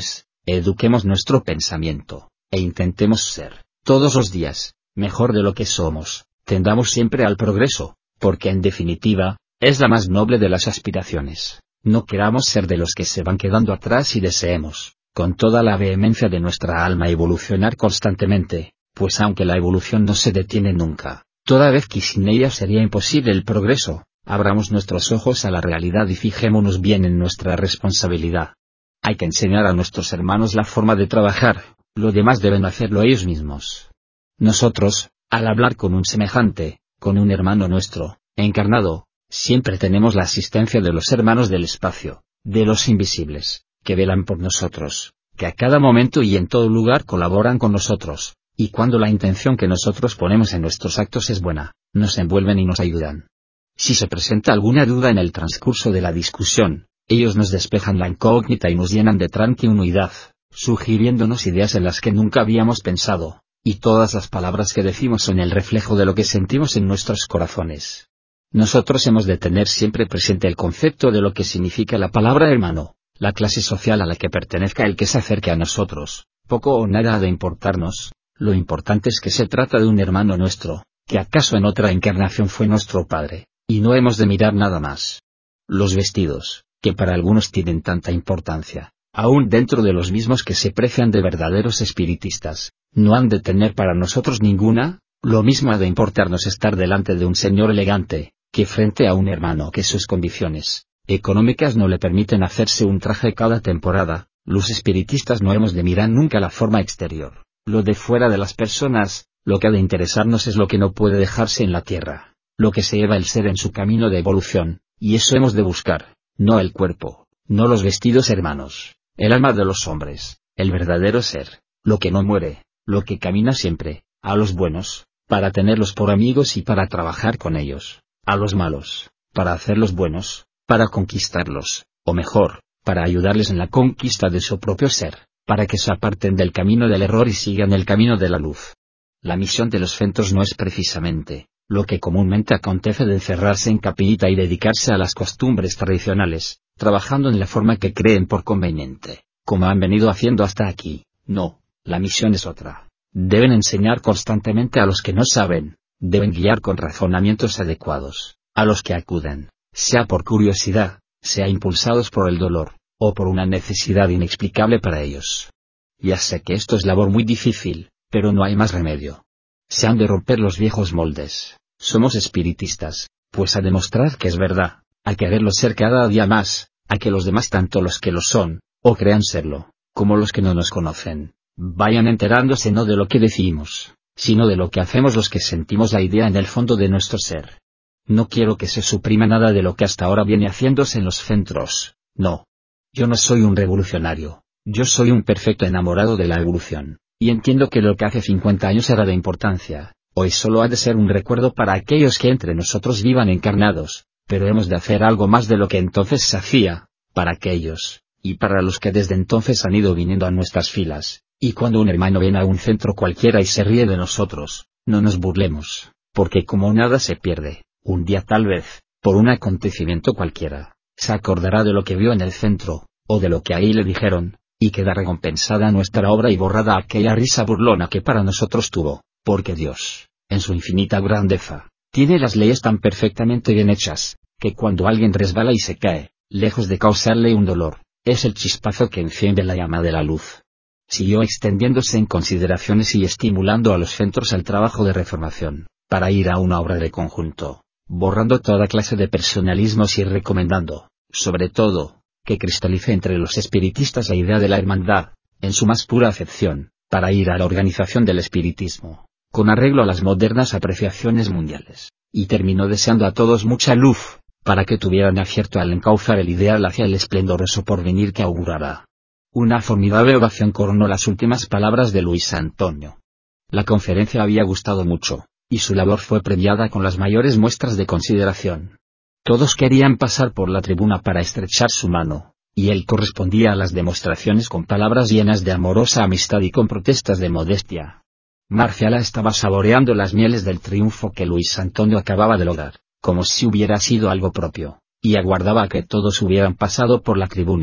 eduquemos nuestro pensamiento, e intentemos ser, todos los días, mejor de lo que somos, tendamos siempre al progreso, porque en definitiva, es la más noble de las aspiraciones. No queramos ser de los que se van quedando atrás y deseemos, con toda la vehemencia de nuestra alma, evolucionar constantemente, pues aunque la evolución no se detiene nunca, toda vez que sin ella sería imposible el progreso, abramos nuestros ojos a la realidad y fijémonos bien en nuestra responsabilidad. Hay que enseñar a nuestros hermanos la forma de trabajar, lo demás deben hacerlo ellos mismos. Nosotros, al hablar con un semejante, con un hermano nuestro, encarnado, siempre tenemos la asistencia de los hermanos del espacio, de los invisibles, que velan por nosotros, que a cada momento y en todo lugar colaboran con nosotros, y cuando la intención que nosotros ponemos en nuestros actos es buena, nos envuelven y nos ayudan. Si se presenta alguna duda en el transcurso de la discusión, ellos nos despejan la incógnita y nos llenan de tranquilidad, sugiriéndonos ideas en las que nunca habíamos pensado, y todas las palabras que decimos son el reflejo de lo que sentimos en nuestros corazones. Nosotros hemos de tener siempre presente el concepto de lo que significa la palabra hermano, la clase social a la que pertenezca el que se acerque a nosotros, poco o nada ha de importarnos, lo importante es que se trata de un hermano nuestro, que acaso en otra encarnación fue nuestro padre, y no hemos de mirar nada más. Los vestidos, que para algunos tienen tanta importancia, aún dentro de los mismos que se precian de verdaderos espiritistas, no han de tener para nosotros ninguna, lo mismo ha de importarnos estar delante de un señor elegante, que frente a un hermano que sus condiciones económicas no le permiten hacerse un traje cada temporada. Los espiritistas no hemos de mirar nunca la forma exterior, lo de fuera de las personas, lo que ha de interesarnos es lo que no puede dejarse en la tierra, lo que se lleva el ser en su camino de evolución, y eso hemos de buscar, no el cuerpo, no los vestidos hermanos, el alma de los hombres, el verdadero ser, lo que no muere, lo que camina siempre, a los buenos, para tenerlos por amigos y para trabajar con ellos, a los malos, para hacerlos buenos, para conquistarlos, o mejor, para ayudarles en la conquista de su propio ser, para que se aparten del camino del error y sigan el camino de la luz. La misión de los centros no es precisamente, lo que comúnmente acontece de encerrarse en capillita y dedicarse a las costumbres tradicionales, trabajando en la forma que creen por conveniente, como han venido haciendo hasta aquí. No, la misión es otra. Deben enseñar constantemente a los que no saben, deben guiar con razonamientos adecuados, a los que acuden, sea por curiosidad, sea impulsados por el dolor, o por una necesidad inexplicable para ellos. Ya sé que esto es labor muy difícil, pero no hay más remedio. Se han de romper los viejos moldes. Somos espiritistas, pues a demostrar que es verdad, a quererlo ser cada día más, a que los demás, tanto los que lo son, o crean serlo, como los que no nos conocen, vayan enterándose no de lo que decimos, sino de lo que hacemos los que sentimos la idea en el fondo de nuestro ser. No quiero que se suprima nada de lo que hasta ahora viene haciéndose en los centros, no. Yo no soy un revolucionario, yo soy un perfecto enamorado de la evolución, y entiendo que lo que hace cincuenta años era de importancia, hoy solo ha de ser un recuerdo para aquellos que entre nosotros vivan encarnados, pero hemos de hacer algo más de lo que entonces se hacía, para aquellos, y para los que desde entonces han ido viniendo a nuestras filas, y cuando un hermano viene a un centro cualquiera y se ríe de nosotros, no nos burlemos, porque como nada se pierde, un día tal vez, por un acontecimiento cualquiera, se acordará de lo que vio en el centro, o de lo que ahí le dijeron, y queda recompensada nuestra obra y borrada aquella risa burlona que para nosotros tuvo, porque Dios, en su infinita grandeza, tiene las leyes tan perfectamente bien hechas, que cuando alguien resbala y se cae, lejos de causarle un dolor, es el chispazo que enciende la llama de la luz. Siguió extendiéndose en consideraciones y estimulando a los centros al trabajo de reformación, para ir a una obra de conjunto, borrando toda clase de personalismos y recomendando, sobre todo, que cristalice entre los espiritistas la idea de la hermandad, en su más pura acepción, para ir a la organización del espiritismo, con arreglo a las modernas apreciaciones mundiales, y terminó deseando a todos mucha luz, para que tuvieran acierto al encauzar el ideal hacia el esplendoroso porvenir que augurará. Una formidable ovación coronó las últimas palabras de Luis Antonio. La conferencia había gustado mucho, y su labor fue premiada con las mayores muestras de consideración. Todos querían pasar por la tribuna para estrechar su mano, y él correspondía a las demostraciones con palabras llenas de amorosa amistad y con protestas de modestia. Marciala estaba saboreando las mieles del triunfo que Luis Antonio acababa de lograr, como si hubiera sido algo propio, y aguardaba a que todos hubieran pasado por la tribuna,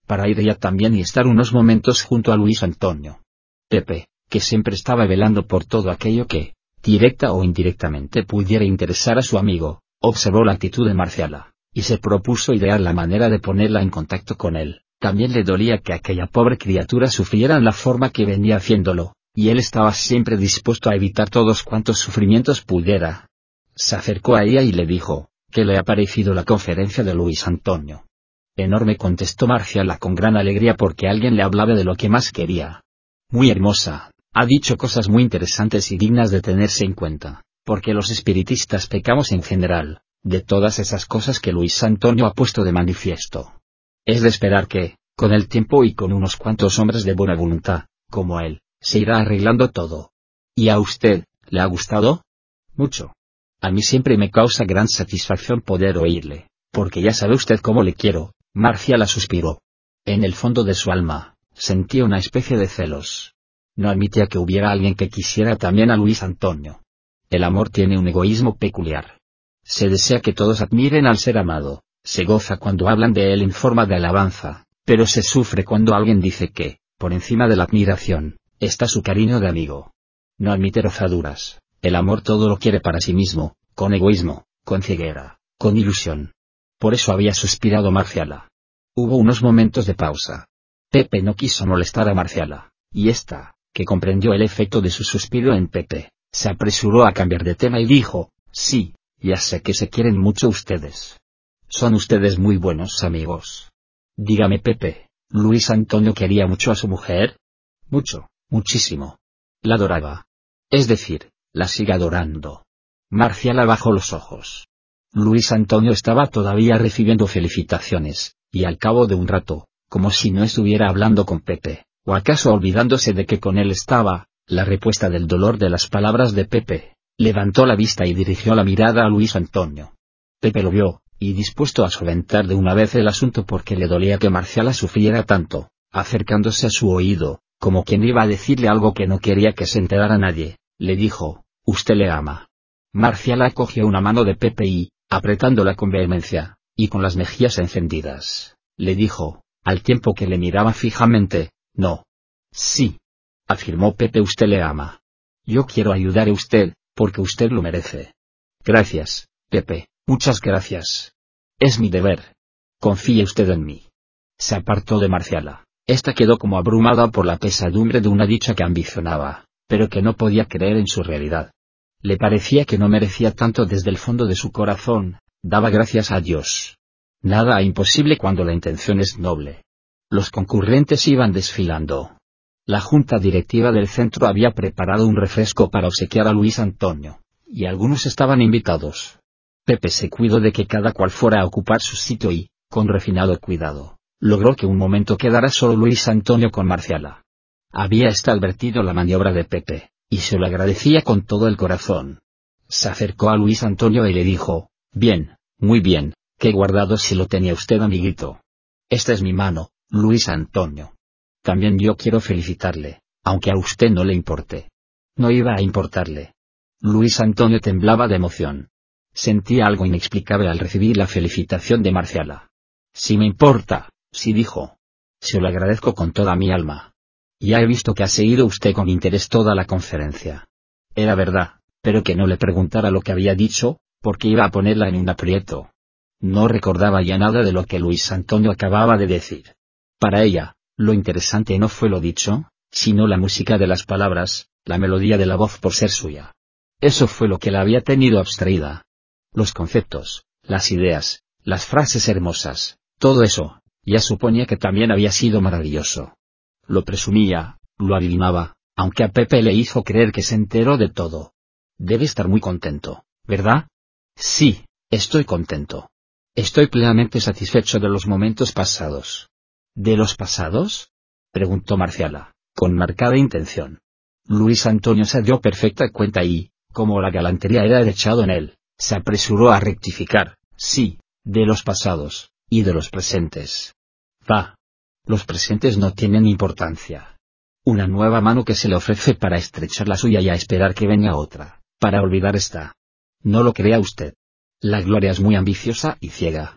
para ir ella también y estar unos momentos junto a Luis Antonio. Pepe, que siempre estaba velando por todo aquello que, directa o indirectamente pudiera interesar a su amigo, observó la actitud de Marciala, y se propuso idear la manera de ponerla en contacto con él. También le dolía que aquella pobre criatura sufriera en la forma que venía haciéndolo, y él estaba siempre dispuesto a evitar todos cuantos sufrimientos pudiera. Se acercó a ella y le dijo, ¿qué le ha parecido la conferencia de Luis Antonio? Enorme, contestó Marciala con gran alegría porque alguien le hablaba de lo que más quería. Muy hermosa, ha dicho cosas muy interesantes y dignas de tenerse en cuenta, porque los espiritistas pecamos en general, de todas esas cosas que Luis Antonio ha puesto de manifiesto. Es de esperar que, con el tiempo y con unos cuantos hombres de buena voluntad, como él, se irá arreglando todo. ¿Y a usted, le ha gustado? Mucho. A mí siempre me causa gran satisfacción poder oírle, porque ya sabe usted cómo le quiero. Marciala suspiró. En el fondo de su alma, sentía una especie de celos. No admitía que hubiera alguien que quisiera también a Luis Antonio. El amor tiene un egoísmo peculiar. Se desea que todos admiren al ser amado, se goza cuando hablan de él en forma de alabanza, pero se sufre cuando alguien dice que, por encima de la admiración, está su cariño de amigo. No admite rozaduras, el amor todo lo quiere para sí mismo, con egoísmo, con ceguera, con ilusión. Por eso había suspirado Marciala. Hubo unos momentos de pausa. Pepe no quiso molestar a Marciala, y ésta, que comprendió el efecto de su suspiro en Pepe, se apresuró a cambiar de tema y dijo, sí, ya sé que se quieren mucho ustedes. Son ustedes muy buenos amigos. Dígame Pepe, ¿Luis Antonio quería mucho a su mujer? Mucho, muchísimo. La adoraba. Es decir, la sigue adorando. Marciala bajó los ojos. Luis Antonio estaba todavía recibiendo felicitaciones, y al cabo de un rato, como si no estuviera hablando con Pepe, o acaso olvidándose de que con él estaba, la respuesta del dolor de las palabras de Pepe, levantó la vista y dirigió la mirada a Luis Antonio. Pepe lo vio, y dispuesto a solventar de una vez el asunto porque le dolía que Marciala sufriera tanto, acercándose a su oído, como quien iba a decirle algo que no quería que se enterara nadie, le dijo, «Usted le ama». Marciala cogió una mano de Pepe y, apretándola con vehemencia, y con las mejillas encendidas, le dijo, al tiempo que le miraba fijamente, «No». «Sí», afirmó Pepe, «usted le ama. Yo quiero ayudar a usted, porque usted lo merece». «Gracias, Pepe, muchas gracias. Es mi deber. Confíe usted en mí». Se apartó de Marciala. Esta quedó como abrumada por la pesadumbre de una dicha que ambicionaba, pero que no podía creer en su realidad. Le parecía que no merecía tanto desde el fondo de su corazón, daba gracias a Dios. Nada imposible cuando la intención es noble. Los concurrentes iban desfilando. La junta directiva del centro había preparado un refresco para obsequiar a Luis Antonio, y algunos estaban invitados. Pepe se cuidó de que cada cual fuera a ocupar su sitio y, con refinado cuidado, logró que un momento quedara solo Luis Antonio con Marciala. Había ésta advertido la maniobra de Pepe, y se lo agradecía con todo el corazón. Se acercó a Luis Antonio y le dijo, «Bien, muy bien, qué guardado si lo tenía usted, amiguito. Esta es mi mano, Luis Antonio. También yo quiero felicitarle, aunque a usted no le importe». No iba a importarle. Luis Antonio temblaba de emoción. Sentía algo inexplicable al recibir la felicitación de Marciala. «Sí me importa», sí dijo. «Se lo agradezco con toda mi alma. Ya he visto que ha seguido usted con interés toda la conferencia». Era verdad, pero que no le preguntara lo que había dicho, porque iba a ponerla en un aprieto. No recordaba ya nada de lo que Luis Antonio acababa de decir. Para ella, lo interesante no fue lo dicho, sino la música de las palabras, la melodía de la voz por ser suya. Eso fue lo que la había tenido abstraída. Los conceptos, las ideas, las frases hermosas, todo eso, ya suponía que también había sido maravilloso. Lo presumía, lo adivinaba, aunque a Pepe le hizo creer que se enteró de todo. Debe estar muy contento, ¿verdad? Sí, estoy contento. Estoy plenamente satisfecho de los momentos pasados. ¿De los pasados?, preguntó Marciala, con marcada intención. Luis Antonio se dio perfecta cuenta y, como la galantería era echado en él, se apresuró a rectificar, sí, de los pasados, y de los presentes. Va. Los presentes no tienen importancia. Una nueva mano que se le ofrece para estrechar la suya y a esperar que venga otra, para olvidar esta. No lo crea usted. La gloria es muy ambiciosa y ciega.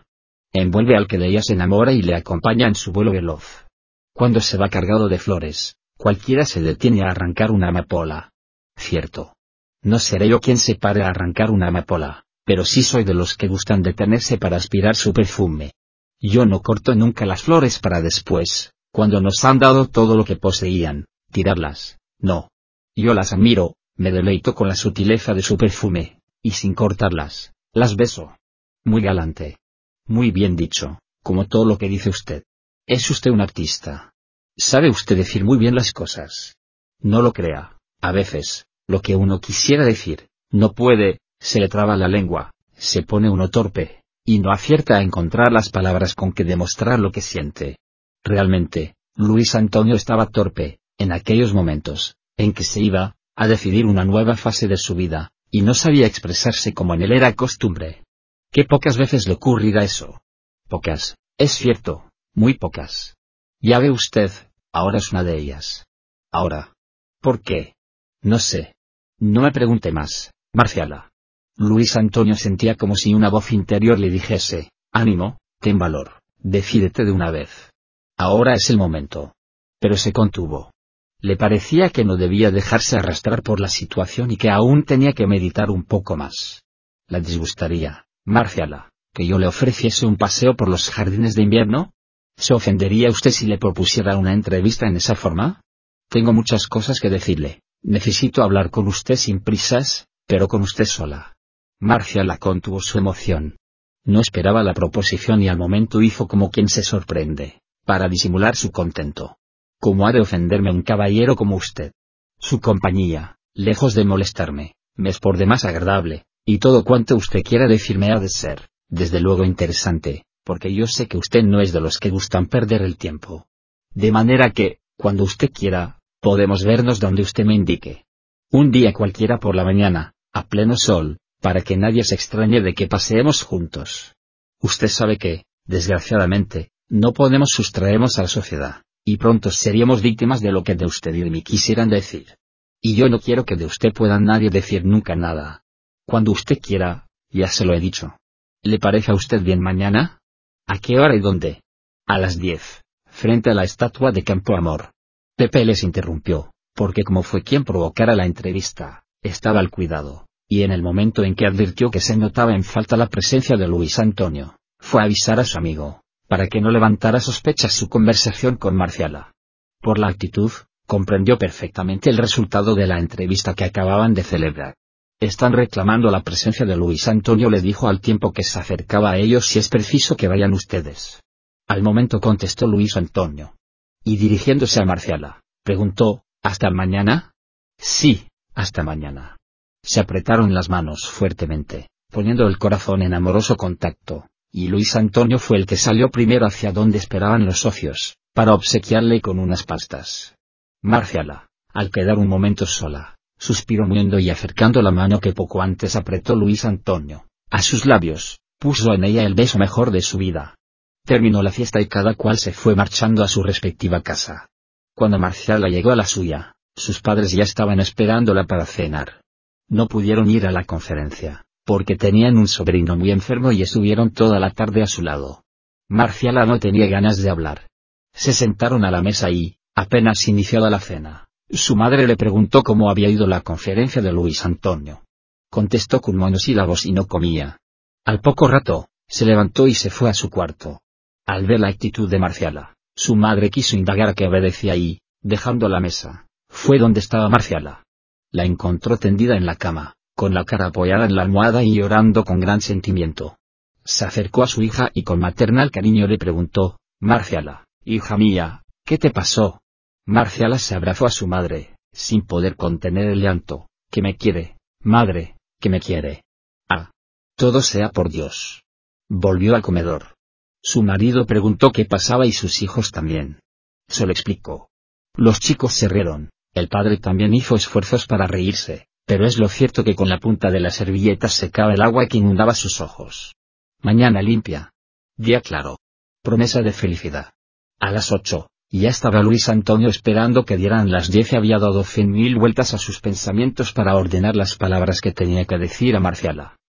Envuelve al que de ella se enamora y le acompaña en su vuelo veloz. Cuando se va cargado de flores, cualquiera se detiene a arrancar una amapola. Cierto. No seré yo quien se pare a arrancar una amapola, pero sí soy de los que gustan detenerse para aspirar su perfume. Yo no corto nunca las flores para después, cuando nos han dado todo lo que poseían, tirarlas, no. Yo las admiro, me deleito con la sutileza de su perfume, y sin cortarlas, las beso. Muy galante. Muy bien dicho, como todo lo que dice usted. Es usted un artista. Sabe usted decir muy bien las cosas. No lo crea, a veces, lo que uno quisiera decir, no puede, se le traba la lengua, se pone uno torpe, y no acierta a encontrar las palabras con que demostrar lo que siente. Realmente, Luis Antonio estaba torpe, en aquellos momentos, en que se iba, a decidir una nueva fase de su vida, y no sabía expresarse como en él era costumbre. Qué pocas veces le ocurrirá eso. Pocas, es cierto, muy pocas. Ya ve usted, ahora es una de ellas. Ahora. ¿Por qué? No sé. No me pregunte más, Marciala. Luis Antonio sentía como si una voz interior le dijese, ánimo, ten valor, decídete de una vez. Ahora es el momento. Pero se contuvo. Le parecía que no debía dejarse arrastrar por la situación y que aún tenía que meditar un poco más. ¿La disgustaría, Marciala, que yo le ofreciese un paseo por los jardines de invierno? ¿Se ofendería usted si le propusiera una entrevista en esa forma? Tengo muchas cosas que decirle. Necesito hablar con usted sin prisas, pero con usted sola. Marciala contuvo su emoción. No esperaba la proposición y al momento hizo como quien se sorprende, para disimular su contento. ¿Cómo ha de ofenderme un caballero como usted? Su compañía, lejos de molestarme, me es por demás agradable, y todo cuanto usted quiera decirme ha de ser, desde luego interesante, porque yo sé que usted no es de los que gustan perder el tiempo. De manera que, cuando usted quiera, podemos vernos donde usted me indique. Un día cualquiera por la mañana, a pleno sol, para que nadie se extrañe de que paseemos juntos. Usted sabe que, desgraciadamente, no podemos sustraernos a la sociedad, y pronto seríamos víctimas de lo que de usted y de mí quisieran decir. Y yo no quiero que de usted pueda nadie decir nunca nada. Cuando usted quiera, ya se lo he dicho. ¿Le parece a usted bien mañana? ¿A qué hora y dónde? A las diez, frente a la estatua de Campo Amor. Pepe les interrumpió, porque como fue quien provocara la entrevista, estaba al cuidado, y en el momento en que advirtió que se notaba en falta la presencia de Luis Antonio, fue a avisar a su amigo, para que no levantara sospechas su conversación con Marciala. Por la actitud, comprendió perfectamente el resultado de la entrevista que acababan de celebrar. Están reclamando la presencia de Luis Antonio, le dijo al tiempo que se acercaba a ellos, si es preciso que vayan ustedes. Al momento contestó Luis Antonio. Y dirigiéndose a Marciala, preguntó, ¿hasta mañana? Sí, hasta mañana. Se apretaron las manos fuertemente, poniendo el corazón en amoroso contacto, y Luis Antonio fue el que salió primero hacia donde esperaban los socios, para obsequiarle con unas pastas. Marciala, al quedar un momento sola, suspiró muy y acercando la mano que poco antes apretó Luis Antonio a sus labios, puso en ella el beso mejor de su vida. Terminó la fiesta y cada cual se fue marchando a su respectiva casa. Cuando Marciala llegó a la suya, sus padres ya estaban esperándola para cenar. No pudieron ir a la conferencia, porque tenían un sobrino muy enfermo y estuvieron toda la tarde a su lado. Marciala no tenía ganas de hablar. Se sentaron a la mesa y, apenas iniciada la cena, su madre le preguntó cómo había ido la conferencia de Luis Antonio. Contestó con monosílabos y no comía. Al poco rato, se levantó y se fue a su cuarto. Al ver la actitud de Marciala, su madre quiso indagar a qué obedecía y, dejando la mesa, fue donde estaba Marciala. La encontró tendida en la cama, con la cara apoyada en la almohada y llorando con gran sentimiento. Se acercó a su hija y con maternal cariño le preguntó, Marciala, hija mía, ¿qué te pasó? Marciala se abrazó a su madre, sin poder contener el llanto. Que me quiere, madre, que me quiere. Ah. Todo sea por Dios. Volvió al comedor. Su marido preguntó qué pasaba y sus hijos también. Se lo explicó. Los chicos se rieron, el padre también hizo esfuerzos para reírse, pero es lo cierto que con la punta de la servilleta secaba el agua que inundaba sus ojos. Mañana limpia. Día claro. Promesa de felicidad. A las ocho, ya estaba Luis Antonio esperando que dieran las diez y había dado cien mil vueltas a sus pensamientos para ordenar las palabras que tenía que decir a Marciala,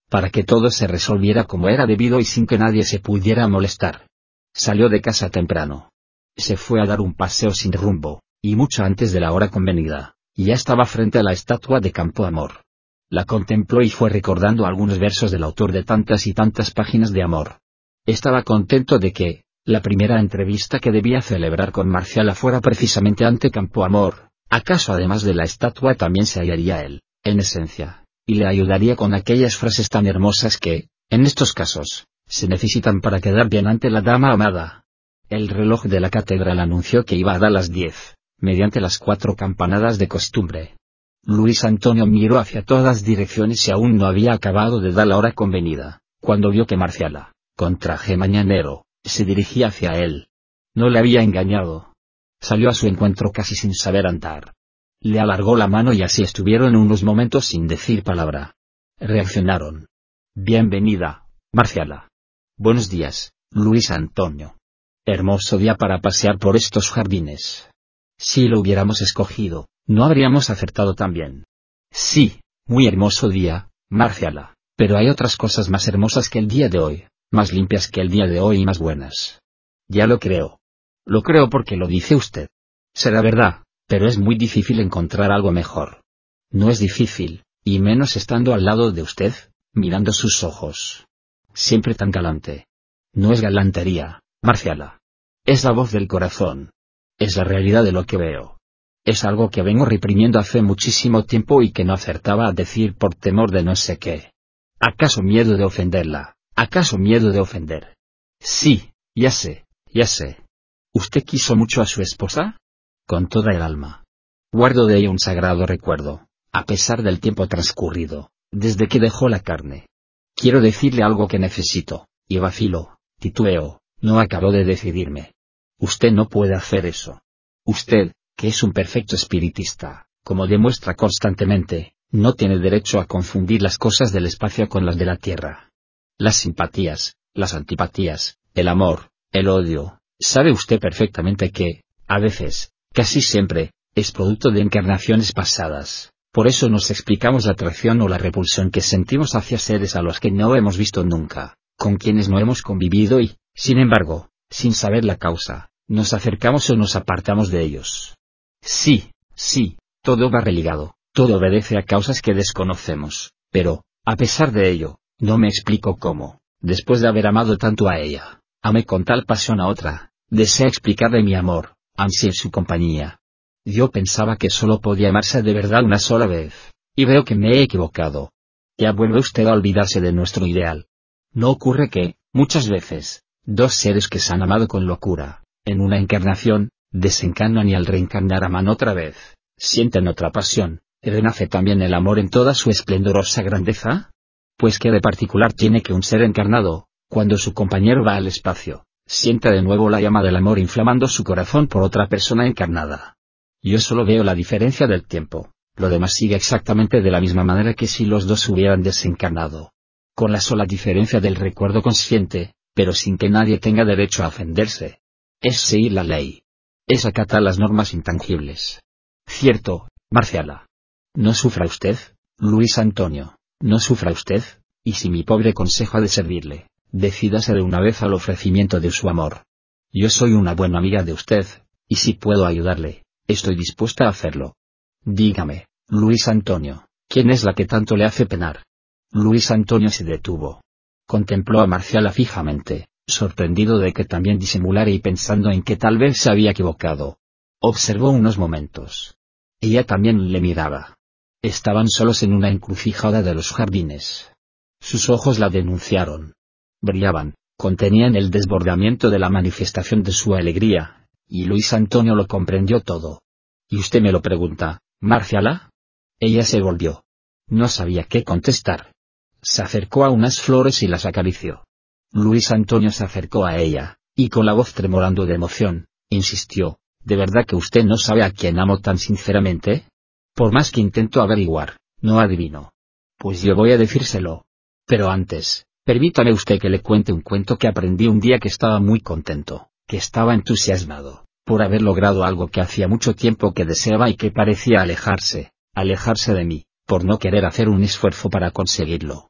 para que todo se resolviera como era debido y sin que nadie se pudiera molestar. Salió de casa temprano. Se fue a dar un paseo sin rumbo, y mucho antes de la hora convenida, ya estaba frente a la estatua de Campo Amor. La contempló y fue recordando algunos versos del autor de tantas y tantas páginas de amor. Estaba contento de que, la primera entrevista que debía celebrar con Marciala fuera precisamente ante Campo Amor. ¿Acaso además de la estatua también se hallaría él, en esencia, y le ayudaría con aquellas frases tan hermosas que, en estos casos, se necesitan para quedar bien ante la dama amada? El reloj de la catedral anunció que iba a dar las diez, mediante las cuatro campanadas de costumbre. Luis Antonio miró hacia todas direcciones y aún no había acabado de dar la hora convenida, cuando vio que Marciala, con traje mañanero, se dirigía hacia él. No le había engañado. Salió a su encuentro casi sin saber andar. Le alargó la mano y así estuvieron unos momentos sin decir palabra. Reaccionaron. Bienvenida, Marciala. Buenos días, Luis Antonio. Hermoso día para pasear por estos jardines. Si lo hubiéramos escogido, no habríamos acertado tan bien. Sí, muy hermoso día, Marciala, pero hay otras cosas más hermosas que el día de hoy, más limpias que el día de hoy y más buenas. Ya lo creo. Lo creo porque lo dice usted. Será verdad, pero es muy difícil encontrar algo mejor. No es difícil, y menos estando al lado de usted, mirando sus ojos. Siempre tan galante. No es galantería, Marciala. Es la voz del corazón. Es la realidad de lo que veo. Es algo que vengo reprimiendo hace muchísimo tiempo y que no acertaba a decir por temor de no sé qué. ¿Acaso miedo de ofenderla? ¿Acaso miedo de ofender? Sí, ya sé, ya sé. ¿Usted quiso mucho a su esposa? Con toda el alma. Guardo de ella un sagrado recuerdo, a pesar del tiempo transcurrido, desde que dejó la carne. Quiero decirle algo que necesito, y vacilo, titubeo, no acabo de decidirme. Usted no puede hacer eso. Usted, que es un perfecto espiritista, como demuestra constantemente, no tiene derecho a confundir las cosas del espacio con las de la tierra. Las simpatías, las antipatías, el amor, el odio, sabe usted perfectamente que, a veces, casi siempre, es producto de encarnaciones pasadas. Por eso nos explicamos la atracción o la repulsión que sentimos hacia seres a los que no hemos visto nunca, con quienes no hemos convivido y, sin embargo, sin saber la causa, nos acercamos o nos apartamos de ellos. Sí, sí, todo va religado, todo obedece a causas que desconocemos, pero, a pesar de ello, no me explico cómo, después de haber amado tanto a ella, amé con tal pasión a otra, deseo explicarle mi amor, ansié su compañía. Yo pensaba que solo podía amarse de verdad una sola vez, y veo que me he equivocado. Ya vuelve usted a olvidarse de nuestro ideal. ¿No ocurre que, muchas veces, dos seres que se han amado con locura, en una encarnación, desencarnan y al reencarnar aman otra vez, sienten otra pasión, y renace también el amor en toda su esplendorosa grandeza? Pues qué de particular tiene que un ser encarnado, cuando su compañero va al espacio, sienta de nuevo la llama del amor inflamando su corazón por otra persona encarnada. Yo solo veo la diferencia del tiempo, lo demás sigue exactamente de la misma manera que si los dos hubieran desencarnado. Con la sola diferencia del recuerdo consciente, pero sin que nadie tenga derecho a ofenderse. Es seguir la ley. Es acatar las normas intangibles. Cierto, Marciala. No sufra usted, Luis Antonio, no sufra usted, y si mi pobre consejo ha de servirle, decídase de una vez al ofrecimiento de su amor. Yo soy una buena amiga de usted, y si puedo ayudarle, estoy dispuesta a hacerlo. Dígame, Luis Antonio, ¿quién es la que tanto le hace penar? Luis Antonio se detuvo. Contempló a Marciala fijamente, sorprendido de que también disimulara y pensando en que tal vez se había equivocado. Observó unos momentos. Ella también le miraba. Estaban solos en una encrucijada de los jardines. Sus ojos la denunciaron. Brillaban, contenían el desbordamiento de la manifestación de su alegría, y Luis Antonio lo comprendió todo. ¿Y usted me lo pregunta, Marciala? Ella se volvió. No sabía qué contestar. Se acercó a unas flores y las acarició. Luis Antonio se acercó a ella, y con la voz tremolando de emoción, insistió, ¿de verdad que usted no sabe a quién amo tan sinceramente? Por más que intento averiguar, no adivino. Pues yo voy a decírselo. Pero antes, permítame usted que le cuente un cuento que aprendí un día que estaba muy contento, que estaba entusiasmado, por haber logrado algo que hacía mucho tiempo que deseaba y que parecía alejarse, alejarse de mí, por no querer hacer un esfuerzo para conseguirlo.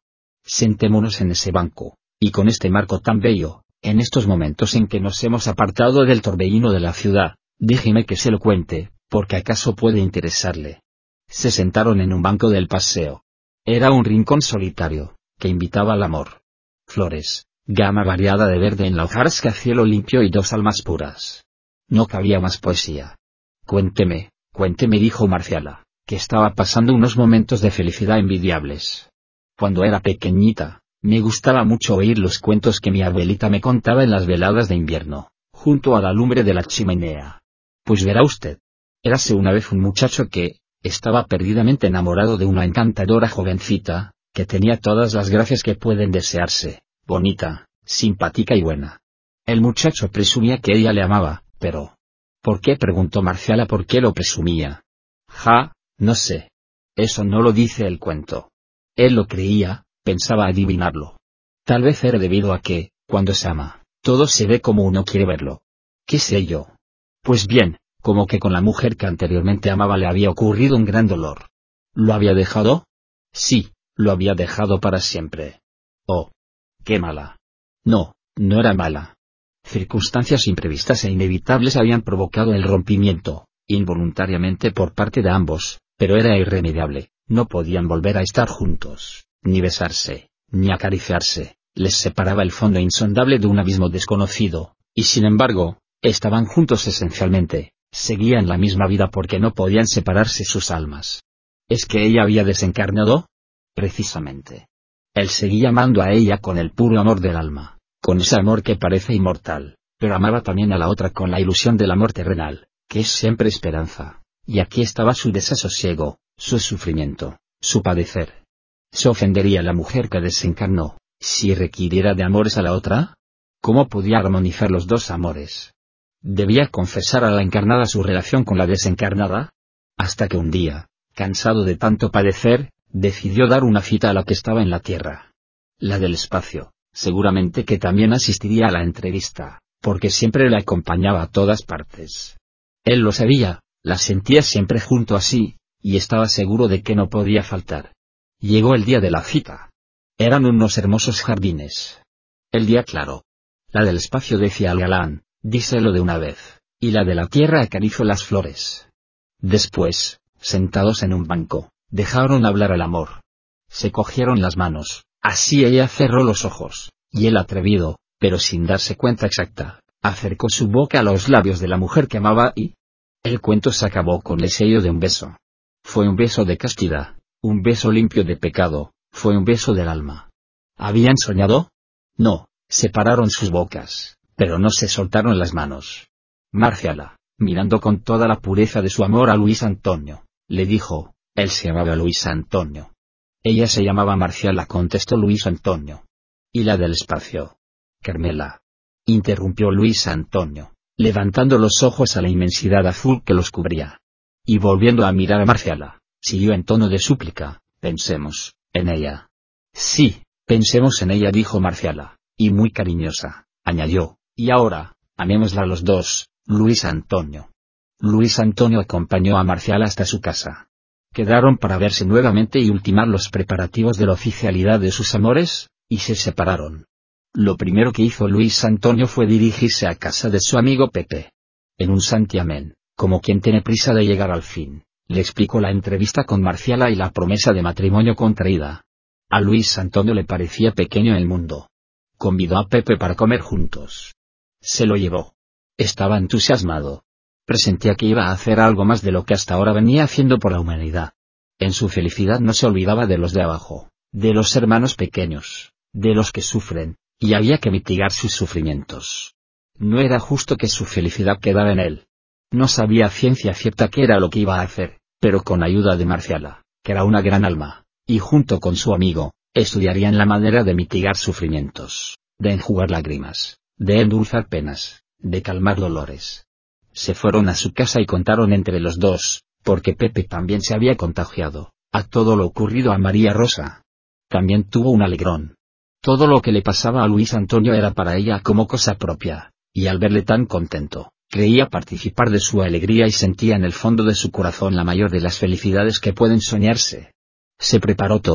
sentémonos en ese banco, y con este marco tan bello, en estos momentos en que nos hemos apartado del torbellino de la ciudad, déjeme que se lo cuente, porque acaso puede interesarle. Se sentaron en un banco del paseo. Era un rincón solitario, que invitaba al amor. Flores, gama variada de verde en la hojarasca, cielo limpio y dos almas puras. No cabía más poesía. Cuénteme, cuénteme, dijo Marciala, que estaba pasando unos momentos de felicidad envidiables. Cuando era pequeñita, me gustaba mucho oír los cuentos que mi abuelita me contaba en las veladas de invierno, junto a la lumbre de la chimenea. Pues verá usted. Érase una vez un muchacho que estaba perdidamente enamorado de una encantadora jovencita, que tenía todas las gracias que pueden desearse, bonita, simpática y buena. El muchacho presumía que ella le amaba, pero... ¿por qué?, preguntó Marciala. ¿Por qué lo presumía? Ja, no sé. Eso no lo dice el cuento. Él lo creía, pensaba adivinarlo. Tal vez era debido a que, cuando se ama, todo se ve como uno quiere verlo. ¿Qué sé yo? Pues bien, como que con la mujer que anteriormente amaba le había ocurrido un gran dolor. ¿Lo había dejado? Sí, lo había dejado para siempre. Oh, qué mala. No, no era mala. Circunstancias imprevistas e inevitables habían provocado el rompimiento, involuntariamente por parte de ambos, pero era irremediable, no podían volver a estar juntos, ni besarse, ni acariciarse, les separaba el fondo insondable de un abismo desconocido, y sin embargo, estaban juntos esencialmente, seguían la misma vida porque no podían separarse sus almas. ¿Es que ella había desencarnado? Precisamente. Él seguía amando a ella con el puro amor del alma, con ese amor que parece inmortal, pero amaba también a la otra con la ilusión del amor terrenal, que es siempre esperanza, y aquí estaba su desasosiego, su sufrimiento, su padecer. ¿Se ofendería la mujer que desencarnó, si requiriera de amores a la otra? ¿Cómo podía armonizar los dos amores? ¿Debía confesar a la encarnada su relación con la desencarnada? Hasta que un día, cansado de tanto padecer, decidió dar una cita a la que estaba en la tierra. La del espacio, seguramente que también asistiría a la entrevista, porque siempre la acompañaba a todas partes. Él lo sabía, la sentía siempre junto a sí, y estaba seguro de que no podía faltar. Llegó el día de la cita. Eran unos hermosos jardines. El día claro. La del espacio decía al galán, díselo de una vez, y la de la tierra acarició las flores. Después, sentados en un banco, dejaron hablar al amor. Se cogieron las manos, así ella cerró los ojos, y él atrevido, pero sin darse cuenta exacta, acercó su boca a los labios de la mujer que amaba y... el cuento se acabó con el sello de un beso. Fue un beso de castidad, un beso limpio de pecado, fue un beso del alma. ¿Habían soñado? No, separaron sus bocas, pero no se soltaron las manos. Marciala, mirando con toda la pureza de su amor a Luis Antonio, le dijo, él se llamaba Luis Antonio. Ella se llamaba Marciala, contestó Luis Antonio. ¿Y la del espacio? Carmela. Interrumpió Luis Antonio, levantando los ojos a la inmensidad azul que los cubría. Y volviendo a mirar a Marciala, siguió en tono de súplica, pensemos, en ella. Sí, pensemos en ella, dijo Marciala, y muy cariñosa, añadió, y ahora, amémosla los dos, Luis Antonio. Luis Antonio acompañó a Marciala hasta su casa. Quedaron para verse nuevamente y ultimar los preparativos de la oficialidad de sus amores, y se separaron. Lo primero que hizo Luis Antonio fue dirigirse a casa de su amigo Pepe. En un santiamén, como quien tiene prisa de llegar al fin, le explicó la entrevista con Marciala y la promesa de matrimonio contraída. A Luis Antonio le parecía pequeño el mundo. Convidó a Pepe para comer juntos. Se lo llevó. Estaba entusiasmado. Presentía que iba a hacer algo más de lo que hasta ahora venía haciendo por la humanidad. En su felicidad no se olvidaba de los de abajo, de los hermanos pequeños, de los que sufren, y había que mitigar sus sufrimientos. No era justo que su felicidad quedara en él. No sabía a ciencia cierta qué era lo que iba a hacer, pero con ayuda de Marciala, que era una gran alma, y junto con su amigo, estudiarían la manera de mitigar sufrimientos, de enjugar lágrimas, de endulzar penas, de calmar dolores. Se fueron a su casa y contaron entre los dos, porque Pepe también se había contagiado, a todo lo ocurrido a María Rosa. También tuvo un alegrón. Todo lo que le pasaba a Luis Antonio era para ella como cosa propia, y al verle tan contento, creía participar de su alegría y sentía en el fondo de su corazón la mayor de las felicidades que pueden soñarse. Se preparó todo,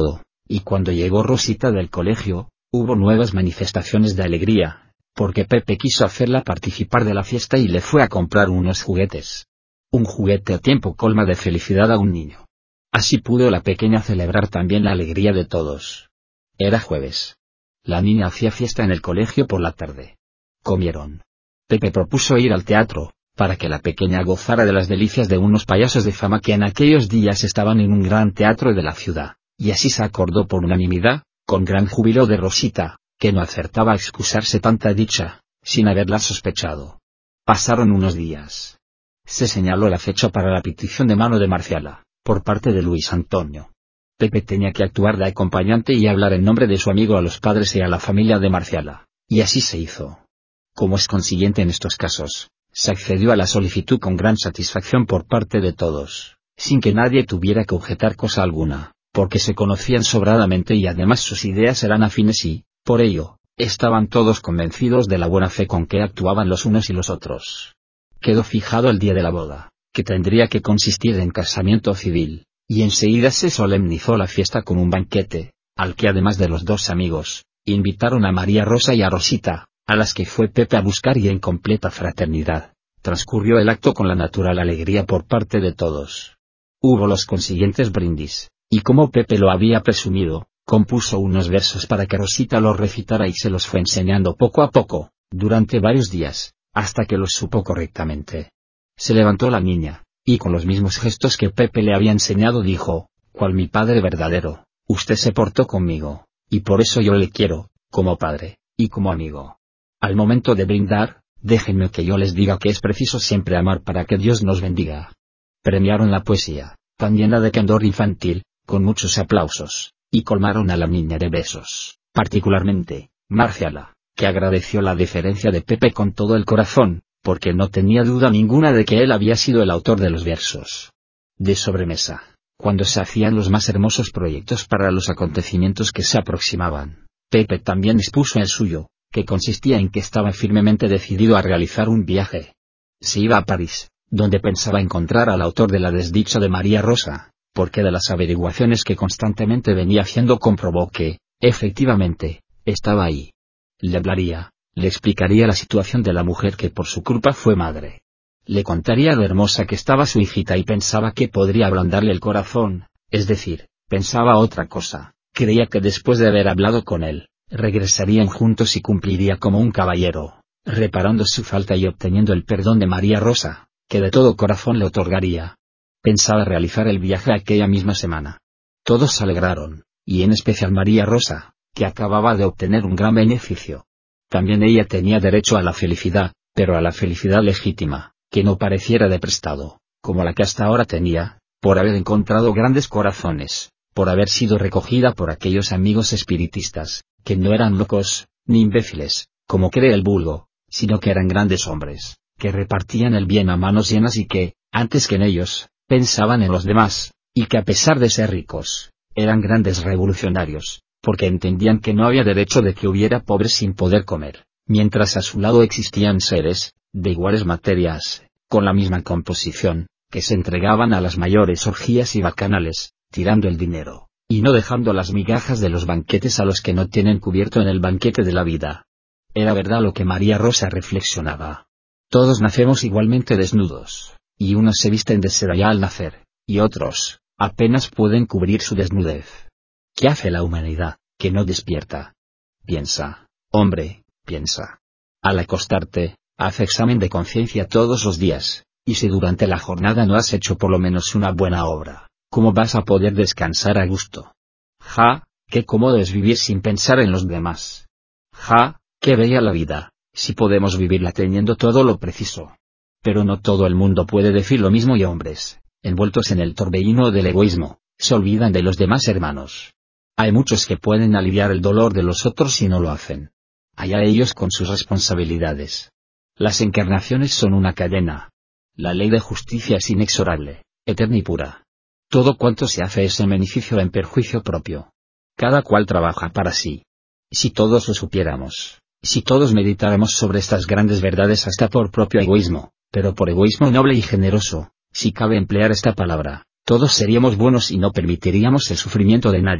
y cuando llegó Rosita del colegio, hubo nuevas manifestaciones de alegría, porque Pepe quiso hacerla participar de la fiesta y le fue a comprar unos juguetes. Un juguete a tiempo colma de felicidad a un niño. Así pudo la pequeña celebrar también la alegría de todos. Era jueves. La niña hacía fiesta en el colegio por la tarde. Comieron. Pepe propuso ir al teatro, para que la pequeña gozara de las delicias de unos payasos de fama que en aquellos días estaban en un gran teatro de la ciudad, y así se acordó por unanimidad, con gran júbilo de Rosita, que no acertaba a excusarse tanta dicha, sin haberla sospechado. Pasaron unos días. Se señaló la fecha para la petición de mano de Marciala, por parte de Luis Antonio. Pepe tenía que actuar de acompañante y hablar en nombre de su amigo a los padres y a la familia de Marciala, y así se hizo. Como es consiguiente en estos casos, se accedió a la solicitud con gran satisfacción por parte de todos, sin que nadie tuviera que objetar cosa alguna, porque se conocían sobradamente y además sus ideas eran afines y, por ello, estaban todos convencidos de la buena fe con que actuaban los unos y los otros. Quedó fijado el día de la boda, que tendría que consistir en casamiento civil, y enseguida se solemnizó la fiesta con un banquete, al que además de los dos amigos, invitaron a María Rosa y a Rosita, a las que fue Pepe a buscar y en completa fraternidad, transcurrió el acto con la natural alegría por parte de todos. Hubo los consiguientes brindis, y como Pepe lo había presumido, compuso unos versos para que Rosita los recitara y se los fue enseñando poco a poco, durante varios días, hasta que los supo correctamente. Se levantó la niña, y con los mismos gestos que Pepe le había enseñado dijo, cual mi padre verdadero, usted se portó conmigo, y por eso yo le quiero, como padre, y como amigo. Al momento de brindar, déjenme que yo les diga que es preciso siempre amar para que Dios nos bendiga. Premiaron la poesía, tan llena de candor infantil, con muchos aplausos, y colmaron a la niña de besos, particularmente, Marciala, que agradeció la deferencia de Pepe con todo el corazón, porque no tenía duda ninguna de que él había sido el autor de los versos. De sobremesa, cuando se hacían los más hermosos proyectos para los acontecimientos que se aproximaban, Pepe también expuso el suyo, que consistía en que estaba firmemente decidido a realizar un viaje. Se iba a París, donde pensaba encontrar al autor de la desdicha de María Rosa, porque de las averiguaciones que constantemente venía haciendo comprobó que, efectivamente, estaba ahí. Le hablaría, le explicaría la situación de la mujer que por su culpa fue madre. Le contaría lo hermosa que estaba su hijita y pensaba que podría ablandarle el corazón, es decir, pensaba otra cosa, creía que después de haber hablado con él, regresarían juntos y cumpliría como un caballero, reparando su falta y obteniendo el perdón de María Rosa, que de todo corazón le otorgaría. Pensaba realizar el viaje aquella misma semana. Todos se alegraron, y en especial María Rosa, que acababa de obtener un gran beneficio. También ella tenía derecho a la felicidad, pero a la felicidad legítima, que no pareciera de prestado, como la que hasta ahora tenía, por haber encontrado grandes corazones, por haber sido recogida por aquellos amigos espiritistas, que no eran locos, ni imbéciles, como cree el vulgo, sino que eran grandes hombres, que repartían el bien a manos llenas y que, antes que en ellos, pensaban en los demás, y que a pesar de ser ricos, eran grandes revolucionarios, porque entendían que no había derecho de que hubiera pobres sin poder comer, mientras a su lado existían seres, de iguales materias, con la misma composición, que se entregaban a las mayores orgías y bacanales, tirando el dinero, y no dejando las migajas de los banquetes a los que no tienen cubierto en el banquete de la vida. Era verdad lo que María Rosa reflexionaba. Todos nacemos igualmente desnudos, y unos se visten de seda ya al nacer, y otros, apenas pueden cubrir su desnudez. ¿Qué hace la humanidad, que no despierta? Piensa, hombre, piensa. Al acostarte, haz examen de conciencia todos los días, y si durante la jornada no has hecho por lo menos una buena obra, ¿cómo vas a poder descansar a gusto? Ja, qué cómodo es vivir sin pensar en los demás. Ja, qué bella la vida, si podemos vivirla teniendo todo lo preciso. Pero no todo el mundo puede decir lo mismo y hombres, envueltos en el torbellino del egoísmo, se olvidan de los demás hermanos. Hay muchos que pueden aliviar el dolor de los otros y no lo hacen. Allá ellos con sus responsabilidades. Las encarnaciones son una cadena. La ley de justicia es inexorable, eterna y pura. Todo cuanto se hace es en beneficio o en perjuicio propio. Cada cual trabaja para sí. Si todos lo supiéramos, si todos meditáramos sobre estas grandes verdades hasta por propio egoísmo, pero por egoísmo noble y generoso, si cabe emplear esta palabra, todos seríamos buenos y no permitiríamos el sufrimiento de nadie,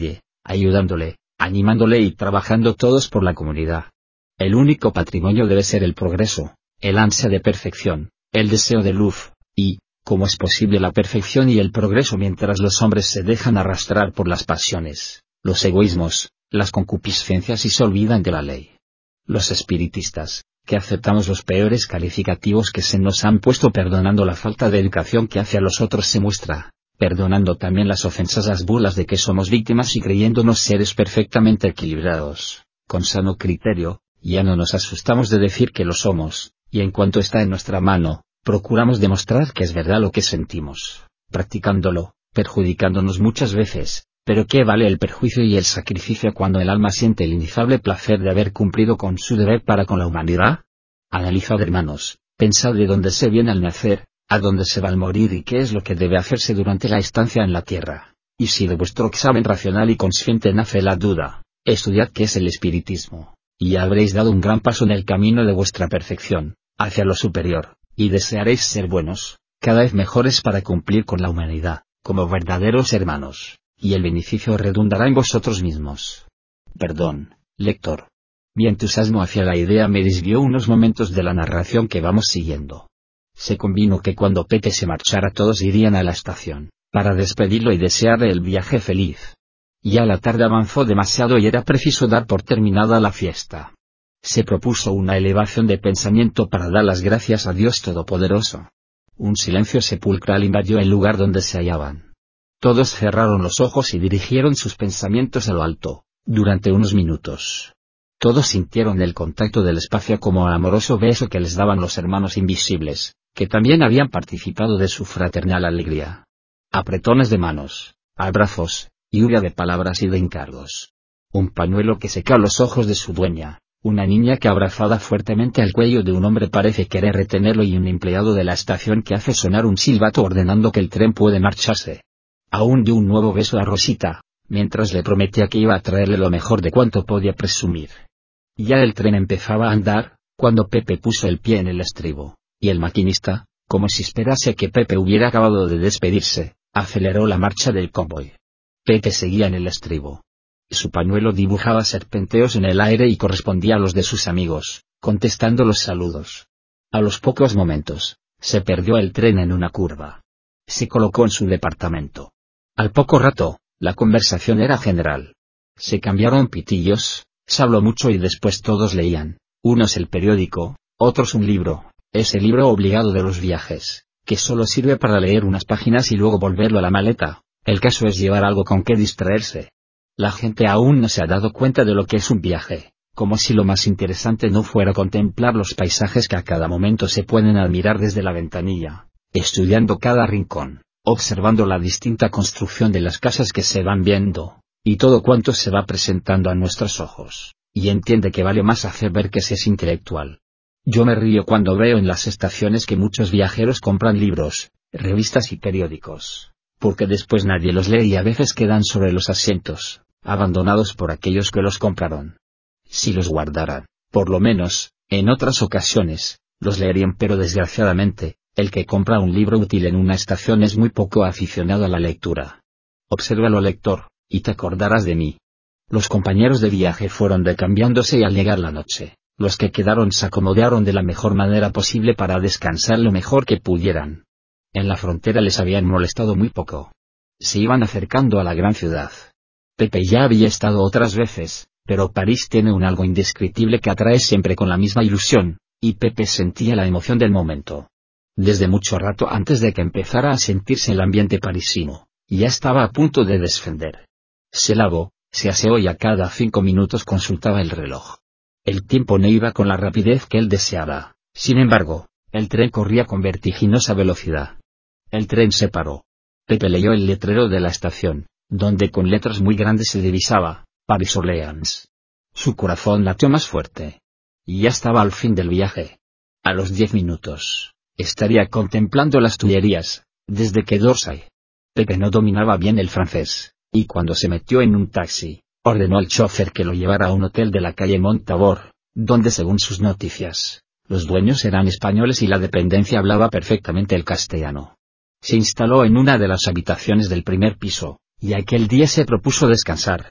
ayudándole, animándole y trabajando todos por la comunidad. El único patrimonio debe ser el progreso, el ansia de perfección, el deseo de luz, y, ¿cómo es posible la perfección y el progreso mientras los hombres se dejan arrastrar por las pasiones, los egoísmos, las concupiscencias y se olvidan de la ley? Los espiritistas, que aceptamos los peores calificativos que se nos han puesto perdonando la falta de educación que hacia los otros se muestra, perdonando también las ofensas, las burlas de que somos víctimas y creyéndonos seres perfectamente equilibrados, con sano criterio, ya no nos asustamos de decir que lo somos, y en cuanto está en nuestra mano, procuramos demostrar que es verdad lo que sentimos, practicándolo, perjudicándonos muchas veces, pero ¿qué vale el perjuicio y el sacrificio cuando el alma siente el inefable placer de haber cumplido con su deber para con la humanidad? Analizad, hermanos, pensad de dónde se viene al nacer, a dónde se va al morir y qué es lo que debe hacerse durante la estancia en la tierra, y si de vuestro examen racional y consciente nace la duda, estudiad qué es el espiritismo, y habréis dado un gran paso en el camino de vuestra perfección, hacia lo superior, y desearéis ser buenos, cada vez mejores para cumplir con la humanidad, como verdaderos hermanos, y el beneficio redundará en vosotros mismos. Perdón, lector. Mi entusiasmo hacia la idea me desvió unos momentos de la narración que vamos siguiendo. Se convino que cuando Pepe se marchara todos irían a la estación, para despedirlo y desearle el viaje feliz. Ya la tarde avanzó demasiado y era preciso dar por terminada la fiesta. Se propuso una elevación de pensamiento para dar las gracias a Dios Todopoderoso. Un silencio sepulcral invadió el lugar donde se hallaban. Todos cerraron los ojos y dirigieron sus pensamientos a lo alto, durante unos minutos. Todos sintieron el contacto del espacio como el amoroso beso que les daban los hermanos invisibles, que también habían participado de su fraternal alegría. Apretones de manos, abrazos, lluvia de palabras y de encargos. Un pañuelo que seca los ojos de su dueña, una niña que abrazada fuertemente al cuello de un hombre parece querer retenerlo y un empleado de la estación que hace sonar un silbato ordenando que el tren puede marcharse. Aún dio un nuevo beso a Rosita, mientras le prometía que iba a traerle lo mejor de cuanto podía presumir. Ya el tren empezaba a andar, cuando Pepe puso el pie en el estribo, y el maquinista, como si esperase que Pepe hubiera acabado de despedirse, aceleró la marcha del convoy. Pepe seguía en el estribo. Su pañuelo dibujaba serpenteos en el aire y correspondía a los de sus amigos, contestando los saludos. A los pocos momentos, se perdió el tren en una curva. Se colocó en su departamento. Al poco rato, la conversación era general. Se cambiaron pitillos, se habló mucho y después todos leían, unos el periódico, otros un libro, ese libro obligado de los viajes, que solo sirve para leer unas páginas y luego volverlo a la maleta. El caso es llevar algo con que distraerse. La gente aún no se ha dado cuenta de lo que es un viaje, como si lo más interesante no fuera contemplar los paisajes que a cada momento se pueden admirar desde la ventanilla, estudiando cada rincón, observando la distinta construcción de las casas que se van viendo, y todo cuanto se va presentando a nuestros ojos, y entiende que vale más hacer ver que se es intelectual. Yo me río cuando veo en las estaciones que muchos viajeros compran libros, revistas y periódicos, porque después nadie los lee y a veces quedan sobre los asientos, abandonados por aquellos que los compraron. Si los guardaran, por lo menos, en otras ocasiones, los leerían, pero desgraciadamente, el que compra un libro útil en una estación es muy poco aficionado a la lectura. Obsérvalo, lector, y te acordarás de mí. Los compañeros de viaje fueron decambiándose y al llegar la noche, los que quedaron se acomodaron de la mejor manera posible para descansar lo mejor que pudieran. En la frontera les habían molestado muy poco. Se iban acercando a la gran ciudad. Pepe ya había estado otras veces, pero París tiene un algo indescriptible que atrae siempre con la misma ilusión, y Pepe sentía la emoción del momento. Desde mucho rato antes de que empezara a sentirse el ambiente parisino, ya estaba a punto de descender. Se lavó, se aseó y a cada cinco minutos consultaba el reloj. El tiempo no iba con la rapidez que él deseaba, sin embargo, el tren corría con vertiginosa velocidad. El tren se paró. Pepe leyó el letrero de la estación, donde con letras muy grandes se divisaba, París-Orléans. Su corazón latió más fuerte. Y ya estaba al fin del viaje. A los diez minutos, estaría contemplando las Tullerías, desde que d'Orsay. Pepe no dominaba bien el francés, y cuando se metió en un taxi, ordenó al chofer que lo llevara a un hotel de la calle Montabor, donde según sus noticias, los dueños eran españoles y la dependencia hablaba perfectamente el castellano. Se instaló en una de las habitaciones del primer piso, y aquel día se propuso descansar.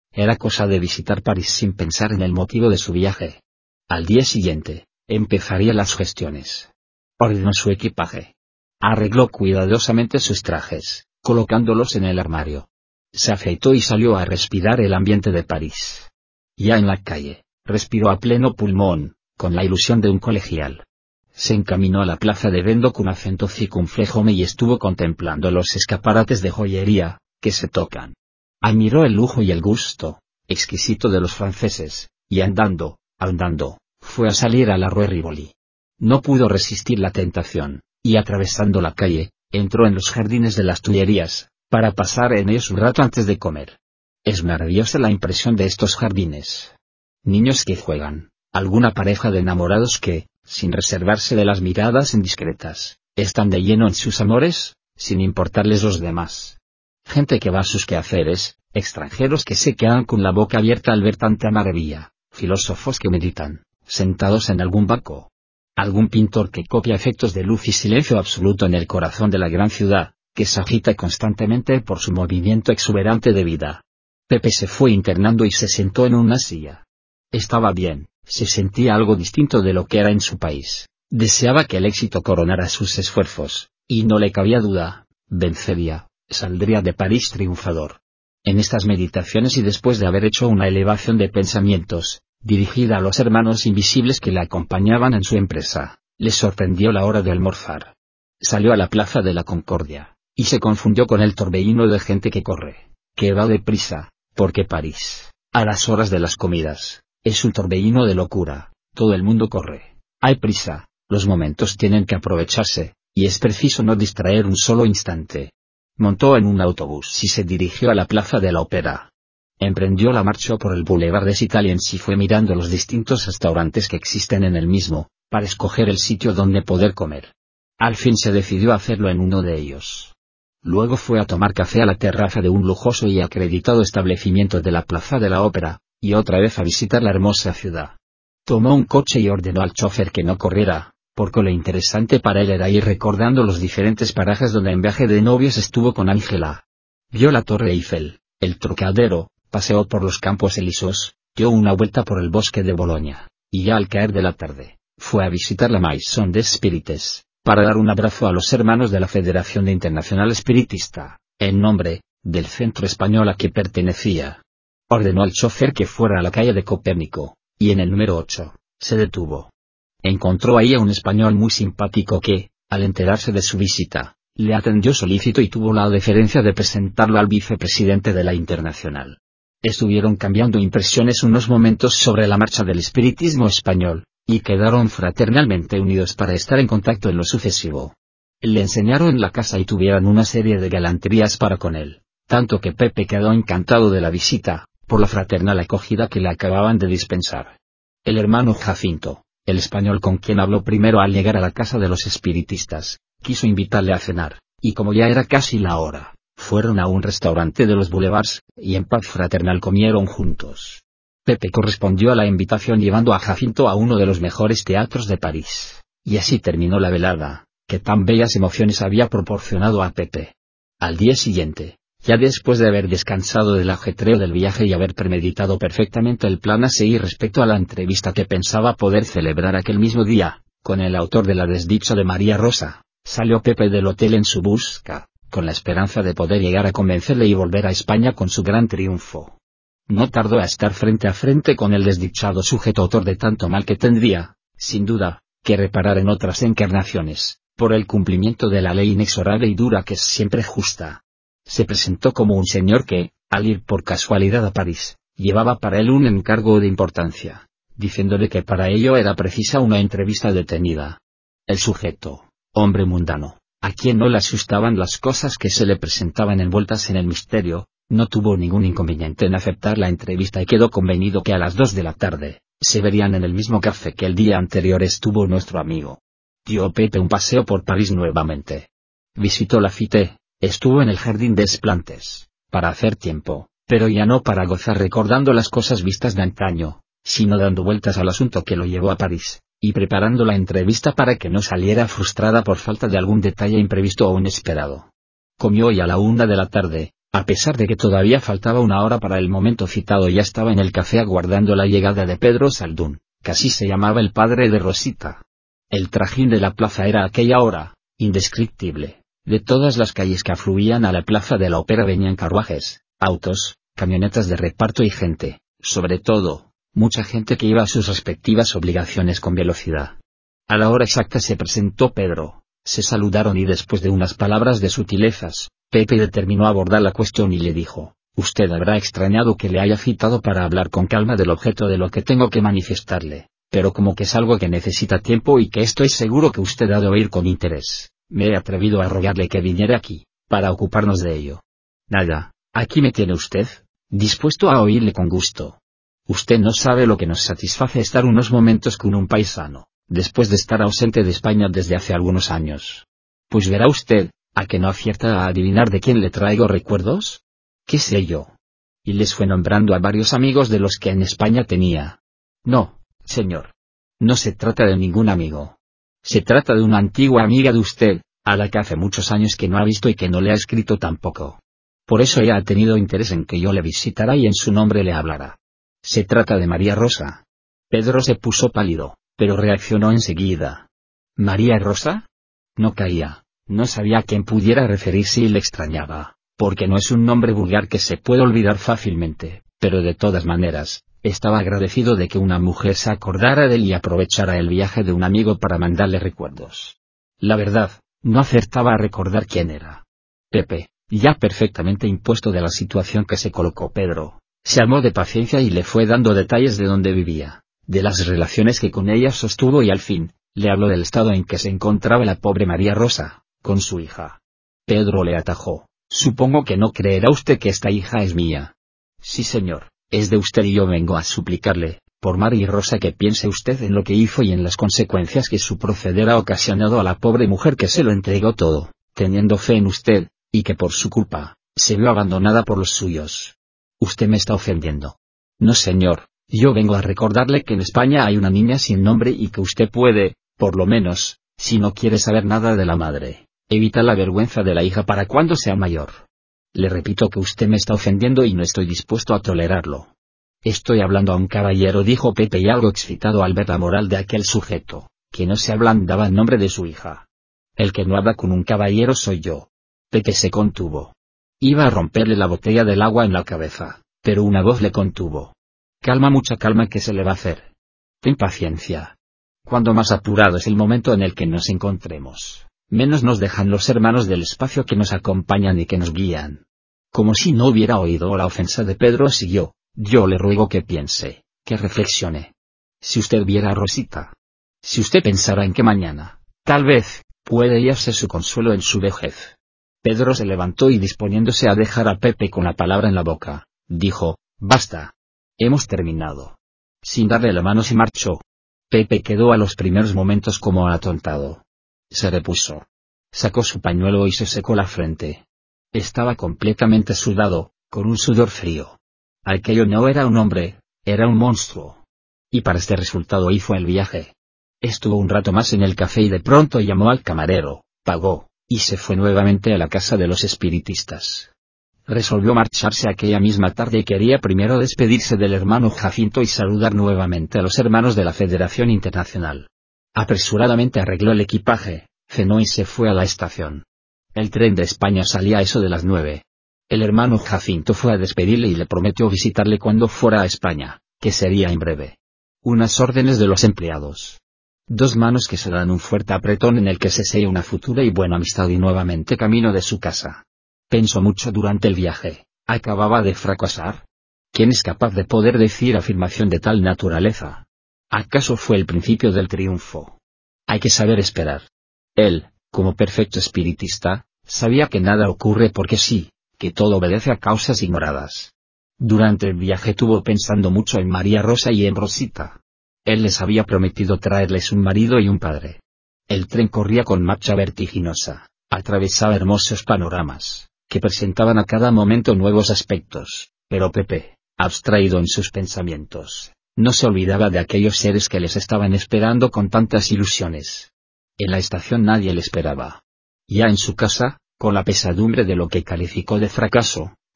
Era cosa de visitar París sin pensar en el motivo de su viaje. Al día siguiente, empezaría las gestiones. Ordenó su equipaje. Arregló cuidadosamente sus trajes, colocándolos en el armario. Se afeitó y salió a respirar el ambiente de París. Ya en la calle, respiró a pleno pulmón, con la ilusión de un colegial. Se encaminó a la plaza de Vendôme con acento circunflejo y estuvo contemplando los escaparates de joyería, que se tocan. Admiró el lujo y el gusto, exquisito de los franceses, y andando, andando, fue a salir a la Rue Rivoli. No pudo resistir la tentación, y atravesando la calle, entró en los jardines de las Tullerías, para pasar en ellos un rato antes de comer. Es maravillosa la impresión de estos jardines. Niños que juegan, alguna pareja de enamorados que, sin reservarse de las miradas indiscretas, están de lleno en sus amores, sin importarles los demás. Gente que va a sus quehaceres, extranjeros que se quedan con la boca abierta al ver tanta maravilla, filósofos que meditan, sentados en algún banco. Algún pintor que copia efectos de luz y silencio absoluto en el corazón de la gran ciudad, que se agita constantemente por su movimiento exuberante de vida. Pepe se fue internando y se sentó en una silla. Estaba bien, se sentía algo distinto de lo que era en su país. Deseaba que el éxito coronara sus esfuerzos, y no le cabía duda, vencería, saldría de París triunfador. En estas meditaciones y después de haber hecho una elevación de pensamientos, dirigida a los hermanos invisibles que le acompañaban en su empresa, le sorprendió la hora de almorzar. Salió a la plaza de la Concordia, y se confundió con el torbellino de gente que corre, que va deprisa, porque París, a las horas de las comidas, es un torbellino de locura, todo el mundo corre, hay prisa, los momentos tienen que aprovecharse, y es preciso no distraer un solo instante. Montó en un autobús y se dirigió a la plaza de la Ópera. Emprendió la marcha por el Boulevard des Italiens y fue mirando los distintos restaurantes que existen en el mismo, para escoger el sitio donde poder comer. Al fin se decidió a hacerlo en uno de ellos. Luego fue a tomar café a la terraza de un lujoso y acreditado establecimiento de la Plaza de la Ópera, y otra vez a visitar la hermosa ciudad. Tomó un coche y ordenó al chofer que no corriera, porque lo interesante para él era ir recordando los diferentes parajes donde en viaje de novios estuvo con Ángela. Vio la Torre Eiffel, el Trocadero, paseó por los Campos Elíseos, dio una vuelta por el bosque de Boloña, y ya al caer de la tarde, fue a visitar la Maison des Spirites, para dar un abrazo a los hermanos de la Federación de Internacional Espiritista, en nombre del centro español a que pertenecía. Ordenó al chofer que fuera a la calle de Copérnico, y en el número ocho, se detuvo. Encontró ahí a un español muy simpático que, al enterarse de su visita, le atendió solícito y tuvo la deferencia de presentarlo al vicepresidente de la Internacional. Estuvieron cambiando impresiones unos momentos sobre la marcha del espiritismo español, y quedaron fraternalmente unidos para estar en contacto en lo sucesivo. Le enseñaron la casa y tuvieron una serie de galanterías para con él, tanto que Pepe quedó encantado de la visita, por la fraternal acogida que le acababan de dispensar. El hermano Jacinto, el español con quien habló primero al llegar a la casa de los espiritistas, quiso invitarle a cenar, y como ya era casi la hora, fueron a un restaurante de los boulevards, y en paz fraternal comieron juntos. Pepe correspondió a la invitación llevando a Jacinto a uno de los mejores teatros de París, y así terminó la velada, que tan bellas emociones había proporcionado a Pepe. Al día siguiente, ya después de haber descansado del ajetreo del viaje y haber premeditado perfectamente el plan a seguir respecto a la entrevista que pensaba poder celebrar aquel mismo día, con el autor de la desdicha de María Rosa, salió Pepe del hotel en su busca, con la esperanza de poder llegar a convencerle y volver a España con su gran triunfo. No tardó a estar frente a frente con el desdichado sujeto autor de tanto mal que tendría, sin duda, que reparar en otras encarnaciones, por el cumplimiento de la ley inexorable y dura que es siempre justa. Se presentó como un señor que, al ir por casualidad a París, llevaba para él un encargo de importancia, diciéndole que para ello era precisa una entrevista detenida. El sujeto, hombre mundano, a quien no le asustaban las cosas que se le presentaban envueltas en el misterio, no tuvo ningún inconveniente en aceptar la entrevista y quedó convenido que a las dos de la tarde, se verían en el mismo café que el día anterior estuvo nuestro amigo. Dio Pepe un paseo por París nuevamente. Visitó la Cité, estuvo en el Jardín des Plantes, para hacer tiempo, pero ya no para gozar recordando las cosas vistas de antaño, sino dando vueltas al asunto que lo llevó a París, y preparando la entrevista para que no saliera frustrada por falta de algún detalle imprevisto o inesperado. Comió y a la una de la tarde, A pesar de que todavía faltaba una hora para el momento citado, ya estaba en el café aguardando la llegada de Pedro Saldún, que así se llamaba el padre de Rosita. El trajín de la plaza era a aquella hora indescriptible. De todas las calles que afluían a la plaza de la Ópera venían carruajes, autos, camionetas de reparto y gente, sobre todo, mucha gente que iba a sus respectivas obligaciones con velocidad. A la hora exacta se presentó Pedro, se saludaron y después de unas palabras de sutilezas, Pepe determinó abordar la cuestión y le dijo: usted habrá extrañado que le haya citado para hablar con calma del objeto de lo que tengo que manifestarle, pero como que es algo que necesita tiempo y que estoy seguro que usted ha de oír con interés, me he atrevido a rogarle que viniera aquí, para ocuparnos de ello. Nada, aquí me tiene usted, dispuesto a oírle con gusto. Usted no sabe lo que nos satisface estar unos momentos con un paisano, después de estar ausente de España desde hace algunos años. Pues verá usted, ¿a que no acierta a adivinar de quién le traigo recuerdos? ¿Qué sé yo? Y les fue nombrando a varios amigos de los que en España tenía. No, señor. No se trata de ningún amigo. Se trata de una antigua amiga de usted, a la que hace muchos años que no ha visto y que no le ha escrito tampoco. Por eso ella ha tenido interés en que yo le visitara y en su nombre le hablara. Se trata de María Rosa. Pedro se puso pálido, pero reaccionó enseguida. ¿María Rosa? No caía, no sabía a quién pudiera referirse y le extrañaba, porque no es un nombre vulgar que se puede olvidar fácilmente, pero de todas maneras, estaba agradecido de que una mujer se acordara de él y aprovechara el viaje de un amigo para mandarle recuerdos. La verdad, no acertaba a recordar quién era. Pepe, ya perfectamente impuesto de la situación que se colocó Pedro, se armó de paciencia y le fue dando detalles de dónde vivía, de las relaciones que con ella sostuvo y al fin, le habló del estado en que se encontraba la pobre María Rosa, con su hija. Pedro le atajó: supongo que no creerá usted que esta hija es mía. Sí, señor, es de usted y yo vengo a suplicarle, por María Rosa, que piense usted en lo que hizo y en las consecuencias que su proceder ha ocasionado a la pobre mujer que se lo entregó todo, teniendo fe en usted, y que por su culpa, se vio abandonada por los suyos. Usted me está ofendiendo. No, señor, yo vengo a recordarle que en España hay una niña sin nombre y que usted puede, por lo menos, si no quiere saber nada de la madre, evitar la vergüenza de la hija para cuando sea mayor. Le repito que usted me está ofendiendo y no estoy dispuesto a tolerarlo. Estoy hablando a un caballero, dijo Pepe y algo excitado al ver la moral de aquel sujeto, que no se ablandaba en nombre de su hija. El que no habla con un caballero soy yo. Pepe se contuvo. Iba a romperle la botella del agua en la cabeza, pero una voz le contuvo. Calma, mucha calma, ¿qué se le va a hacer? Ten paciencia. Cuando más apurado es el momento en el que nos encontremos, menos nos dejan los hermanos del espacio que nos acompañan y que nos guían. Como si no hubiera oído la ofensa de Pedro, siguió: yo le ruego que piense, que reflexione. Si usted viera a Rosita, si usted pensara en que mañana, tal vez, puede hallarse su consuelo en su vejez. Pedro se levantó y, disponiéndose a dejar a Pepe con la palabra en la boca, dijo: basta. Hemos terminado. Sin darle la mano se marchó. Pepe quedó a los primeros momentos como atontado. Se repuso. Sacó su pañuelo y se secó la frente. Estaba completamente sudado, con un sudor frío. Aquello no era un hombre, era un monstruo. Y para este resultado hizo el viaje. Estuvo un rato más en el café y de pronto llamó al camarero, pagó, y se fue nuevamente a la casa de los espiritistas. Resolvió marcharse aquella misma tarde y quería primero despedirse del hermano Jacinto y saludar nuevamente a los hermanos de la Federación Internacional. Apresuradamente arregló el equipaje, cenó y se fue a la estación. El tren de España salía a eso de las nueve. El hermano Jacinto fue a despedirle y le prometió visitarle cuando fuera a España, que sería en breve. Unas órdenes de los empleados. Dos manos que se dan un fuerte apretón en el que se sella una futura y buena amistad y nuevamente camino de su casa. Pensó mucho durante el viaje. ¿Acababa de fracasar? ¿Quién es capaz de poder decir afirmación de tal naturaleza? ¿Acaso fue el principio del triunfo? Hay que saber esperar. Él, como perfecto espiritista, sabía que nada ocurre porque sí, que todo obedece a causas ignoradas. Durante el viaje estuvo pensando mucho en María Rosa y en Rosita. Él les había prometido traerles un marido y un padre. El tren corría con marcha vertiginosa, atravesaba hermosos panoramas, que presentaban a cada momento nuevos aspectos, pero Pepe, abstraído en sus pensamientos, no se olvidaba de aquellos seres que les estaban esperando con tantas ilusiones. En la estación nadie le esperaba. Ya en su casa, con la pesadumbre de lo que calificó de fracaso,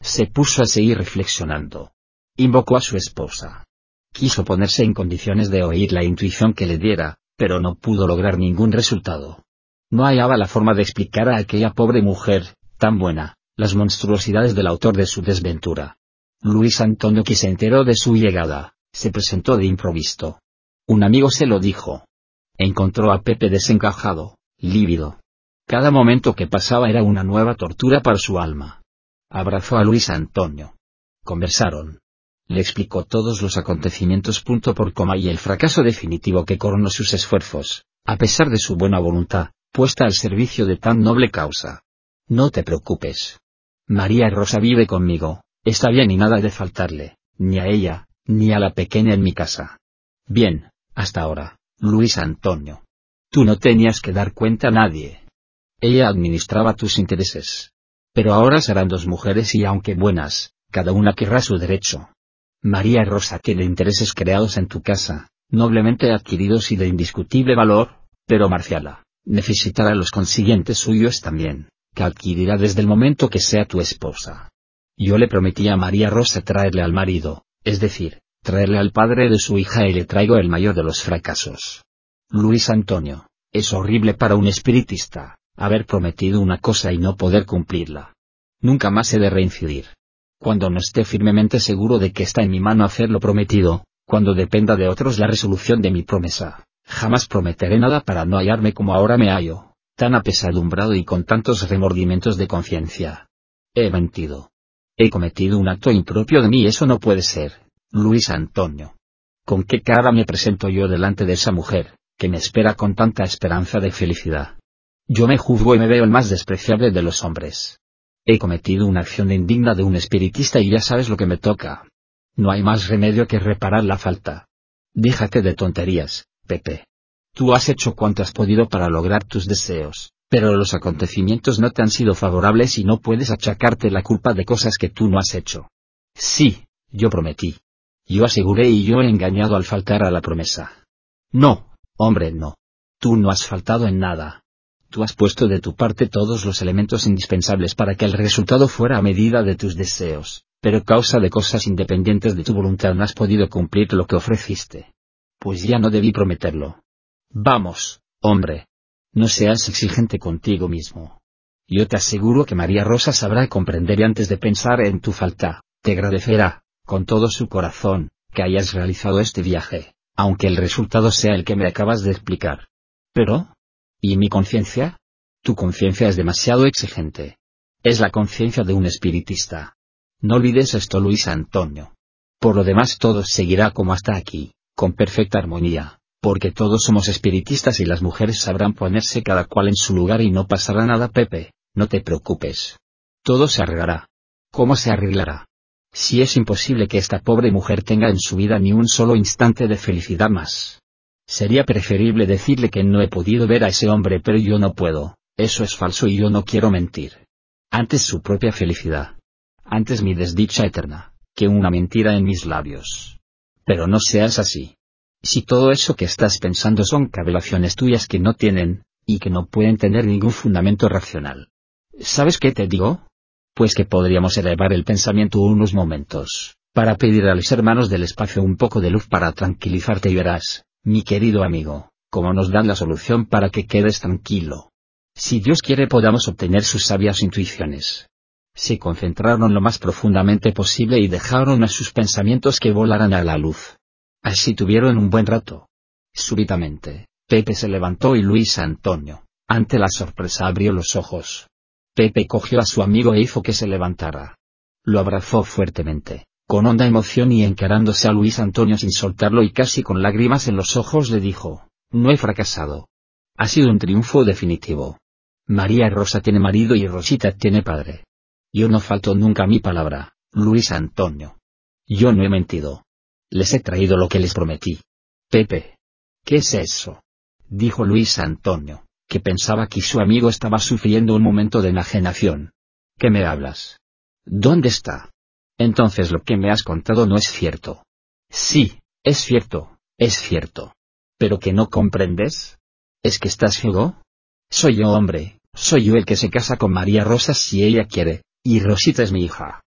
Se puso a seguir reflexionando. Invocó a su esposa. Quiso ponerse en condiciones de oír la intuición que le diera, pero no pudo lograr ningún resultado. No hallaba la forma de explicar a aquella pobre mujer, tan buena, las monstruosidades del autor de su desventura. Luis Antonio, que se enteró de su llegada, se presentó de improviso. Un amigo se lo dijo. Encontró a Pepe desencajado, lívido. Cada momento que pasaba era una nueva tortura para su alma. Abrazó a Luis Antonio. Conversaron. Le explicó todos los acontecimientos punto por coma y el fracaso definitivo que coronó sus esfuerzos, a pesar de su buena voluntad, puesta al servicio de tan noble causa. No te preocupes. María Rosa vive conmigo, está bien y nada de faltarle, ni a ella, ni a la pequeña en mi casa. Bien, hasta ahora, Luis Antonio. Tú no tenías que dar cuenta a nadie. Ella administraba tus intereses. Pero ahora serán dos mujeres y aunque buenas, cada una querrá su derecho. María Rosa tiene intereses creados en tu casa, noblemente adquiridos y de indiscutible valor, pero Marciala necesitará los consiguientes suyos también, que adquirirá desde el momento que sea tu esposa. Yo le prometí a María Rosa traerle al marido, es decir, traerle al padre de su hija y le traigo el mayor de los fracasos. Luis Antonio, es horrible para un espiritista, haber prometido una cosa y no poder cumplirla. Nunca más he de reincidir. Cuando no esté firmemente seguro de que está en mi mano hacer lo prometido, cuando dependa de otros la resolución de mi promesa, jamás prometeré nada para no hallarme como ahora me hallo, tan apesadumbrado y con tantos remordimientos de conciencia. He mentido. He cometido un acto impropio de mí, eso no puede ser, Luis Antonio. ¿Con qué cara me presento yo delante de esa mujer, que me espera con tanta esperanza de felicidad? Yo me juzgo y me veo el más despreciable de los hombres. He cometido una acción indigna de un espiritista y ya sabes lo que me toca. No hay más remedio que reparar la falta. Déjate de tonterías, Pepe. Tú has hecho cuanto has podido para lograr tus deseos, pero los acontecimientos no te han sido favorables y no puedes achacarte la culpa de cosas que tú no has hecho. Sí, yo prometí. Yo aseguré y yo he engañado al faltar a la promesa. No, hombre, no. Tú no has faltado en nada. Tú has puesto de tu parte todos los elementos indispensables para que el resultado fuera a medida de tus deseos, pero causa de cosas independientes de tu voluntad no has podido cumplir lo que ofreciste. Pues ya no debí prometerlo. Vamos, hombre. No seas exigente contigo mismo. Yo te aseguro que María Rosa sabrá comprender y antes de pensar en tu falta, te agradecerá, con todo su corazón, que hayas realizado este viaje, aunque el resultado sea el que me acabas de explicar. Pero, ¿y mi conciencia? Tu conciencia es demasiado exigente. Es la conciencia de un espiritista. No olvides esto, Luis Antonio. Por lo demás todo seguirá como hasta aquí, con perfecta armonía, porque todos somos espiritistas y las mujeres sabrán ponerse cada cual en su lugar y no pasará nada, Pepe, no te preocupes. Todo se arreglará. ¿Cómo se arreglará? Si es imposible que esta pobre mujer tenga en su vida ni un solo instante de felicidad más. Sería preferible decirle que no he podido ver a ese hombre, pero yo no puedo, eso es falso y yo no quiero mentir. Antes su propia felicidad. Antes mi desdicha eterna, que una mentira en mis labios. Pero no seas así. Si todo eso que estás pensando son cavilaciones tuyas que no tienen, y que no pueden tener ningún fundamento racional. ¿Sabes qué te digo? Pues que podríamos elevar el pensamiento unos momentos, para pedir a los hermanos del espacio un poco de luz para tranquilizarte y verás, mi querido amigo, cómo nos dan la solución para que quedes tranquilo. Si Dios quiere podamos obtener sus sabias intuiciones. Se concentraron lo más profundamente posible y dejaron a sus pensamientos que volaran a la luz. Así tuvieron un buen rato. Súbitamente, Pepe se levantó y Luis Antonio, ante la sorpresa, abrió los ojos. Pepe cogió a su amigo e hizo que se levantara. Lo abrazó fuertemente, con honda emoción y encarándose a Luis Antonio sin soltarlo y casi con lágrimas en los ojos le dijo, no he fracasado. Ha sido un triunfo definitivo. María Rosa tiene marido y Rosita tiene padre. Yo no falto nunca a mi palabra, Luis Antonio. Yo no he mentido. Les he traído lo que les prometí. Pepe. ¿Qué es eso? Dijo Luis Antonio, que pensaba que su amigo estaba sufriendo un momento de enajenación. ¿Qué me hablas? ¿Dónde está? Entonces lo que me has contado no es cierto. Sí, es cierto, es cierto. ¿Pero que no comprendes? ¿Es que estás ciego? Soy yo, hombre, soy yo el que se casa con María Rosa si ella quiere, y Rosita es mi hija.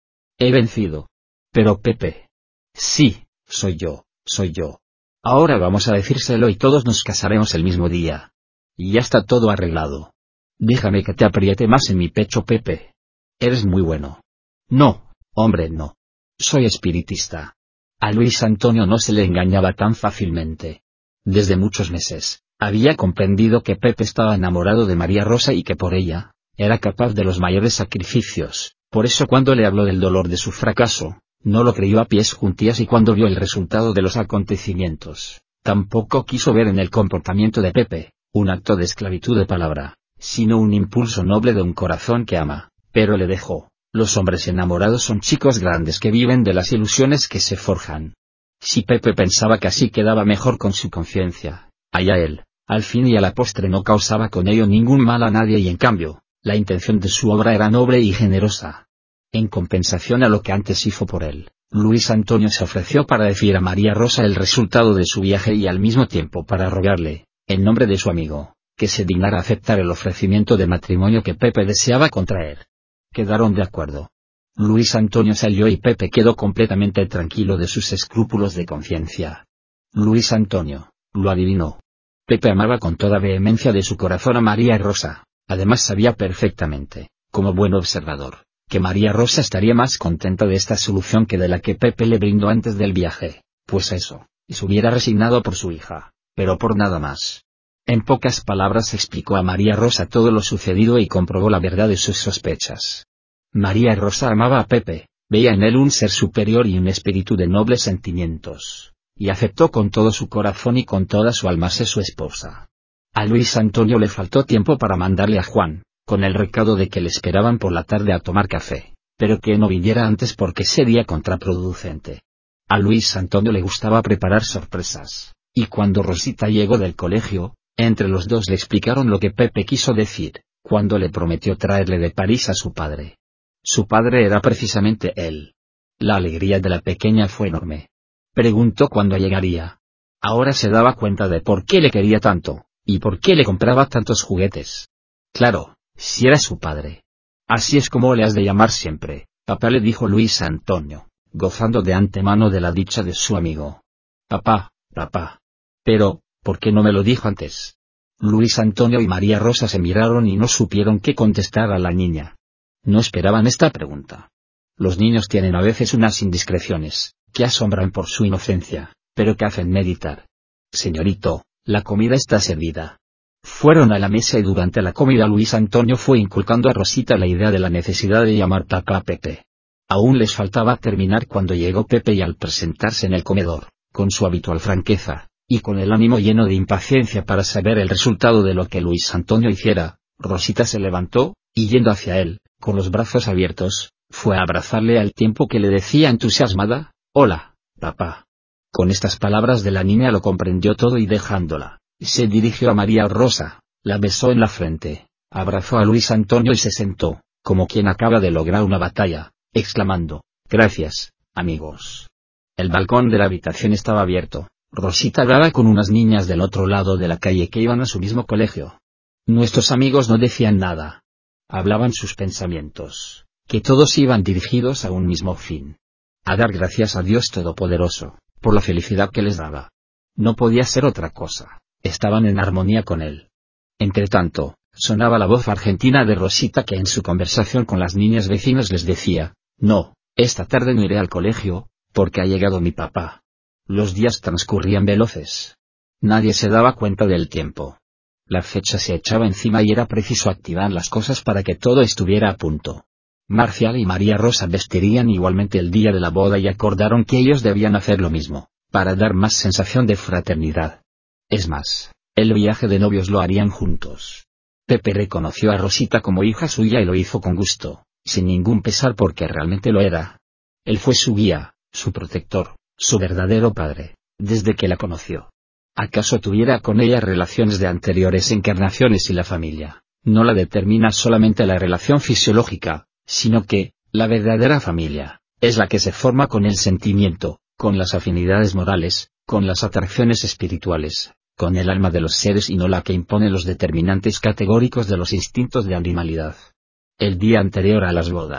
He vencido. Pero Pepe. Sí, soy yo, soy yo. Ahora vamos a decírselo y todos nos casaremos el mismo día. Y ya está todo arreglado. Déjame que te apriete más en mi pecho, Pepe. Eres muy bueno. No, hombre, no. Soy espiritista. A Luis Antonio no se le engañaba tan fácilmente. Desde muchos meses, había comprendido que Pepe estaba enamorado de María Rosa y que por ella, era capaz de los mayores sacrificios. Por eso cuando le habló del dolor de su fracaso, no lo creyó a pies juntillas, y cuando vio el resultado de los acontecimientos, tampoco quiso ver en el comportamiento de Pepe un acto de esclavitud de palabra, sino un impulso noble de un corazón que ama, pero le dejó. Los hombres enamorados son chicos grandes que viven de las ilusiones que se forjan. Si Pepe pensaba que así quedaba mejor con su conciencia, allá él, al fin y a la postre no causaba con ello ningún mal a nadie, y en cambio, la intención de su obra era noble y generosa. En compensación a lo que antes hizo por él, Luis Antonio se ofreció para decir a María Rosa el resultado de su viaje y al mismo tiempo para rogarle, en nombre de su amigo, que se dignara aceptar el ofrecimiento de matrimonio que Pepe deseaba contraer. Quedaron de acuerdo. Luis Antonio salió y Pepe quedó completamente tranquilo de sus escrúpulos de conciencia. Luis Antonio, lo adivinó. Pepe amaba con toda vehemencia de su corazón a María Rosa, además sabía perfectamente, como buen observador, que María Rosa estaría más contenta de esta solución que de la que Pepe le brindó antes del viaje, pues eso, y se hubiera resignado por su hija, pero por nada más. En pocas palabras explicó a María Rosa todo lo sucedido y comprobó la verdad de sus sospechas. María Rosa amaba a Pepe, veía en él un ser superior y un espíritu de nobles sentimientos, y aceptó con todo su corazón y con toda su alma ser su esposa. A Luis Antonio le faltó tiempo para mandarle a Juan, con el recado de que le esperaban por la tarde a tomar café, pero que no viniera antes porque sería contraproducente. A Luis Antonio le gustaba preparar sorpresas, y cuando Rosita llegó del colegio, entre los dos le explicaron lo que Pepe quiso decir, cuando le prometió traerle de París a su padre. Su padre era precisamente él. La alegría de la pequeña fue enorme. Preguntó cuándo llegaría. Ahora se daba cuenta de por qué le quería tanto, y por qué le compraba tantos juguetes. Claro, si era su padre. Así es como le has de llamar siempre, papá, le dijo Luis Antonio, gozando de antemano de la dicha de su amigo. Papá, papá. Pero, ¿por qué no me lo dijo antes? Luis Antonio y María Rosa se miraron y no supieron qué contestar a la niña. No esperaban esta pregunta. Los niños tienen a veces unas indiscreciones, que asombran por su inocencia, pero que hacen meditar. Señorito, la comida está servida. Fueron a la mesa y durante la comida Luis Antonio fue inculcando a Rosita la idea de la necesidad de llamar papá a Pepe. Aún les faltaba terminar cuando llegó Pepe y al presentarse en el comedor, con su habitual franqueza, y con el ánimo lleno de impaciencia para saber el resultado de lo que Luis Antonio hiciera, Rosita se levantó, y yendo hacia él, con los brazos abiertos, fue a abrazarle al tiempo que le decía entusiasmada, «Hola, papá». Con estas palabras de la niña lo comprendió todo y dejándola, se dirigió a María Rosa, la besó en la frente, abrazó a Luis Antonio y se sentó, como quien acaba de lograr una batalla, exclamando, «Gracias, amigos». El balcón de la habitación estaba abierto. Rosita hablaba con unas niñas del otro lado de la calle que iban a su mismo colegio. Nuestros amigos no decían nada. Hablaban sus pensamientos, que todos iban dirigidos a un mismo fin. A dar gracias a Dios Todopoderoso, por la felicidad que les daba. No podía ser otra cosa, estaban en armonía con él. Entretanto, sonaba la voz argentina de Rosita que en su conversación con las niñas vecinas les decía, «No, esta tarde no iré al colegio, porque ha llegado mi papá». Los días transcurrían veloces. Nadie se daba cuenta del tiempo. La fecha se echaba encima y era preciso activar las cosas para que todo estuviera a punto. Marcial y María Rosa vestirían igualmente el día de la boda y acordaron que ellos debían hacer lo mismo, para dar más sensación de fraternidad. Es más, el viaje de novios lo harían juntos. Pepe reconoció a Rosita como hija suya y lo hizo con gusto, sin ningún pesar porque realmente lo era. Él fue su guía, su protector, su verdadero padre, desde que la conoció. ¿Acaso tuviera con ella relaciones de anteriores encarnaciones y la familia no la determina solamente la relación fisiológica, sino que, la verdadera familia, es la que se forma con el sentimiento, con las afinidades morales, con las atracciones espirituales, con el alma de los seres y no la que impone los determinantes categóricos de los instintos de animalidad? El día anterior a las bodas,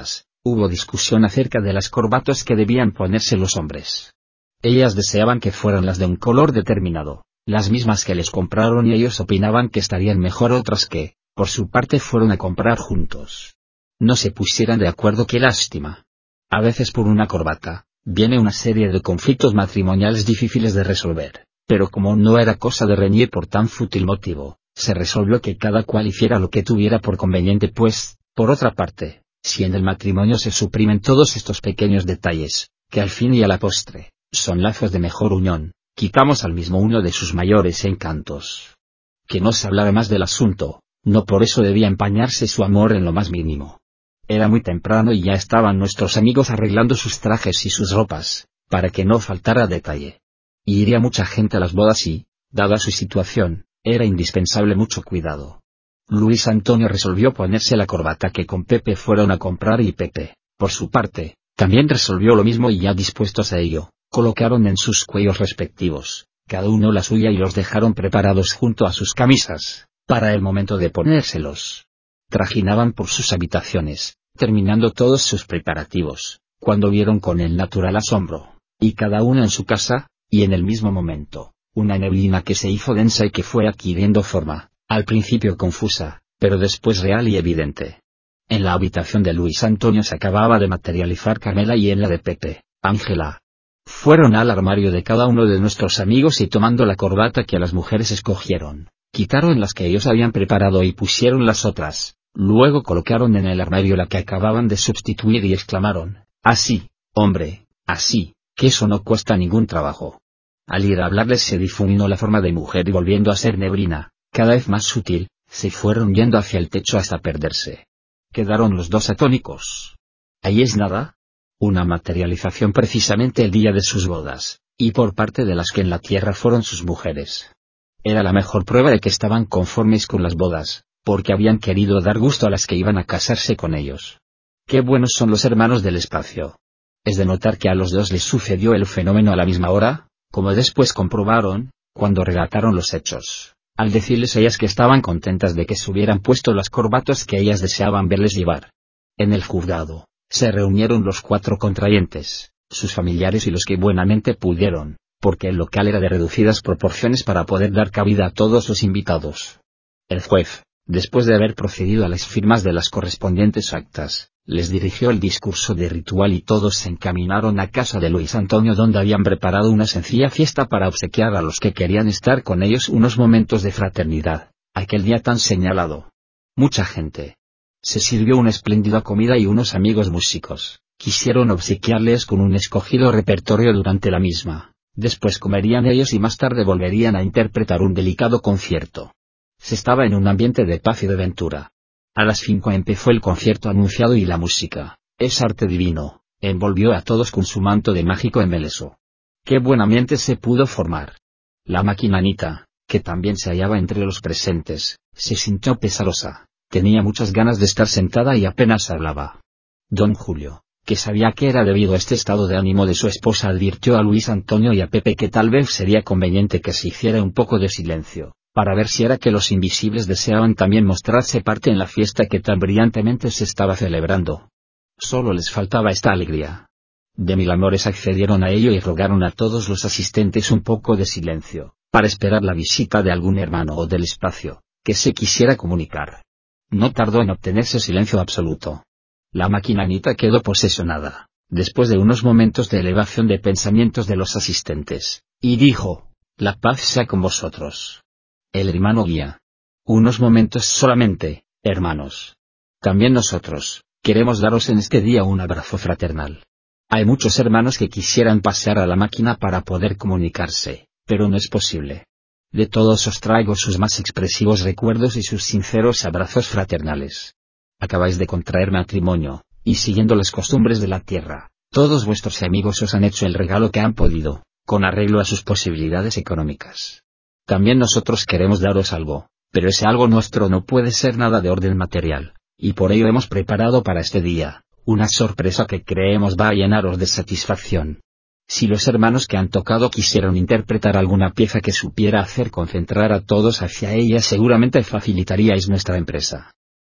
Hubo discusión acerca de las corbatas que debían ponerse los hombres. Ellas deseaban que fueran las de un color determinado, las mismas que les compraron, y ellos opinaban que estarían mejor otras que, por su parte, fueron a comprar juntos. No se pusieran de acuerdo, qué lástima. A veces por una corbata, viene una serie de conflictos matrimoniales difíciles de resolver, pero como no era cosa de reñir por tan fútil motivo, se resolvió que cada cual hiciera lo que tuviera por conveniente, pues, por otra parte, si en el matrimonio se suprimen todos estos pequeños detalles, que al fin y a la postre, son lazos de mejor unión, quitamos al mismo uno de sus mayores encantos. Que no se hablara más del asunto, no por eso debía empañarse su amor en lo más mínimo. Era muy temprano y ya estaban nuestros amigos arreglando sus trajes y sus ropas, para que no faltara detalle. Y iría mucha gente a las bodas y, dada su situación, era indispensable mucho cuidado. Luis Antonio resolvió ponerse la corbata que con Pepe fueron a comprar, y Pepe, por su parte, también resolvió lo mismo, y ya dispuestos a ello, colocaron en sus cuellos respectivos, cada uno la suya, y los dejaron preparados junto a sus camisas, para el momento de ponérselos. Trajinaban por sus habitaciones, terminando todos sus preparativos, cuando vieron con el natural asombro, y cada uno en su casa, y en el mismo momento, una neblina que se hizo densa y que fue adquiriendo forma, al principio confusa, pero después real y evidente. En la habitación de Luis Antonio se acababa de materializar Carmela, y en la de Pepe, Ángela. Fueron al armario de cada uno de nuestros amigos y, tomando la corbata que las mujeres escogieron, quitaron las que ellos habían preparado y pusieron las otras, luego colocaron en el armario la que acababan de sustituir y exclamaron: «Así, hombre, así, que eso no cuesta ningún trabajo». Al ir a hablarles se difuminó la forma de mujer y, volviendo a ser neblina, cada vez más sutil, se fueron yendo hacia el techo hasta perderse. Quedaron los dos atónicos. ¿Ahí es nada? Una materialización precisamente el día de sus bodas, y por parte de las que en la tierra fueron sus mujeres. Era la mejor prueba de que estaban conformes con las bodas, porque habían querido dar gusto a las que iban a casarse con ellos. Qué buenos son los hermanos del espacio. Es de notar que a los dos les sucedió el fenómeno a la misma hora, como después comprobaron, cuando relataron los hechos, al decirles ellas que estaban contentas de que se hubieran puesto las corbatas que ellas deseaban verles llevar. En el juzgado, se reunieron los cuatro contrayentes, sus familiares y los que buenamente pudieron, porque el local era de reducidas proporciones para poder dar cabida a todos los invitados. El juez, después de haber procedido a las firmas de las correspondientes actas, les dirigió el discurso de ritual y todos se encaminaron a casa de Luis Antonio, donde habían preparado una sencilla fiesta para obsequiar a los que querían estar con ellos unos momentos de fraternidad, aquel día tan señalado. Mucha gente. Se sirvió una espléndida comida y unos amigos músicos quisieron obsequiarles con un escogido repertorio durante la misma. Después comerían ellos y más tarde volverían a interpretar un delicado concierto. Se estaba en un ambiente de paz y de ventura. A las cinco empezó el concierto anunciado y la música, ese arte divino, envolvió a todos con su manto de mágico embeleso. Qué buen ambiente se pudo formar. La maquinanita, que también se hallaba entre los presentes, se sintió pesarosa, tenía muchas ganas de estar sentada y apenas hablaba. Don Julio, que sabía que era debido a este estado de ánimo de su esposa, advirtió a Luis Antonio y a Pepe que tal vez sería conveniente que se hiciera un poco de silencio, para ver si era que los invisibles deseaban también mostrarse parte en la fiesta que tan brillantemente se estaba celebrando. Solo les faltaba esta alegría. De mil amores accedieron a ello y rogaron a todos los asistentes un poco de silencio, para esperar la visita de algún hermano o del espacio, que se quisiera comunicar. No tardó en obtenerse silencio absoluto. La maquinanita quedó posesionada, después de unos momentos de elevación de pensamientos de los asistentes, y dijo: «La paz sea con vosotros». El hermano guía. «Unos momentos solamente, hermanos. También nosotros queremos daros en este día un abrazo fraternal. Hay muchos hermanos que quisieran pasear a la máquina para poder comunicarse, pero no es posible. De todos os traigo sus más expresivos recuerdos y sus sinceros abrazos fraternales. Acabáis de contraer matrimonio, y siguiendo las costumbres de la tierra, todos vuestros amigos os han hecho el regalo que han podido, con arreglo a sus posibilidades económicas. También nosotros queremos daros algo, pero ese algo nuestro no puede ser nada de orden material, y por ello hemos preparado para este día una sorpresa que creemos va a llenaros de satisfacción. Si los hermanos que han tocado quisieran interpretar alguna pieza que supiera hacer concentrar a todos hacia ella, seguramente facilitaríais nuestra empresa.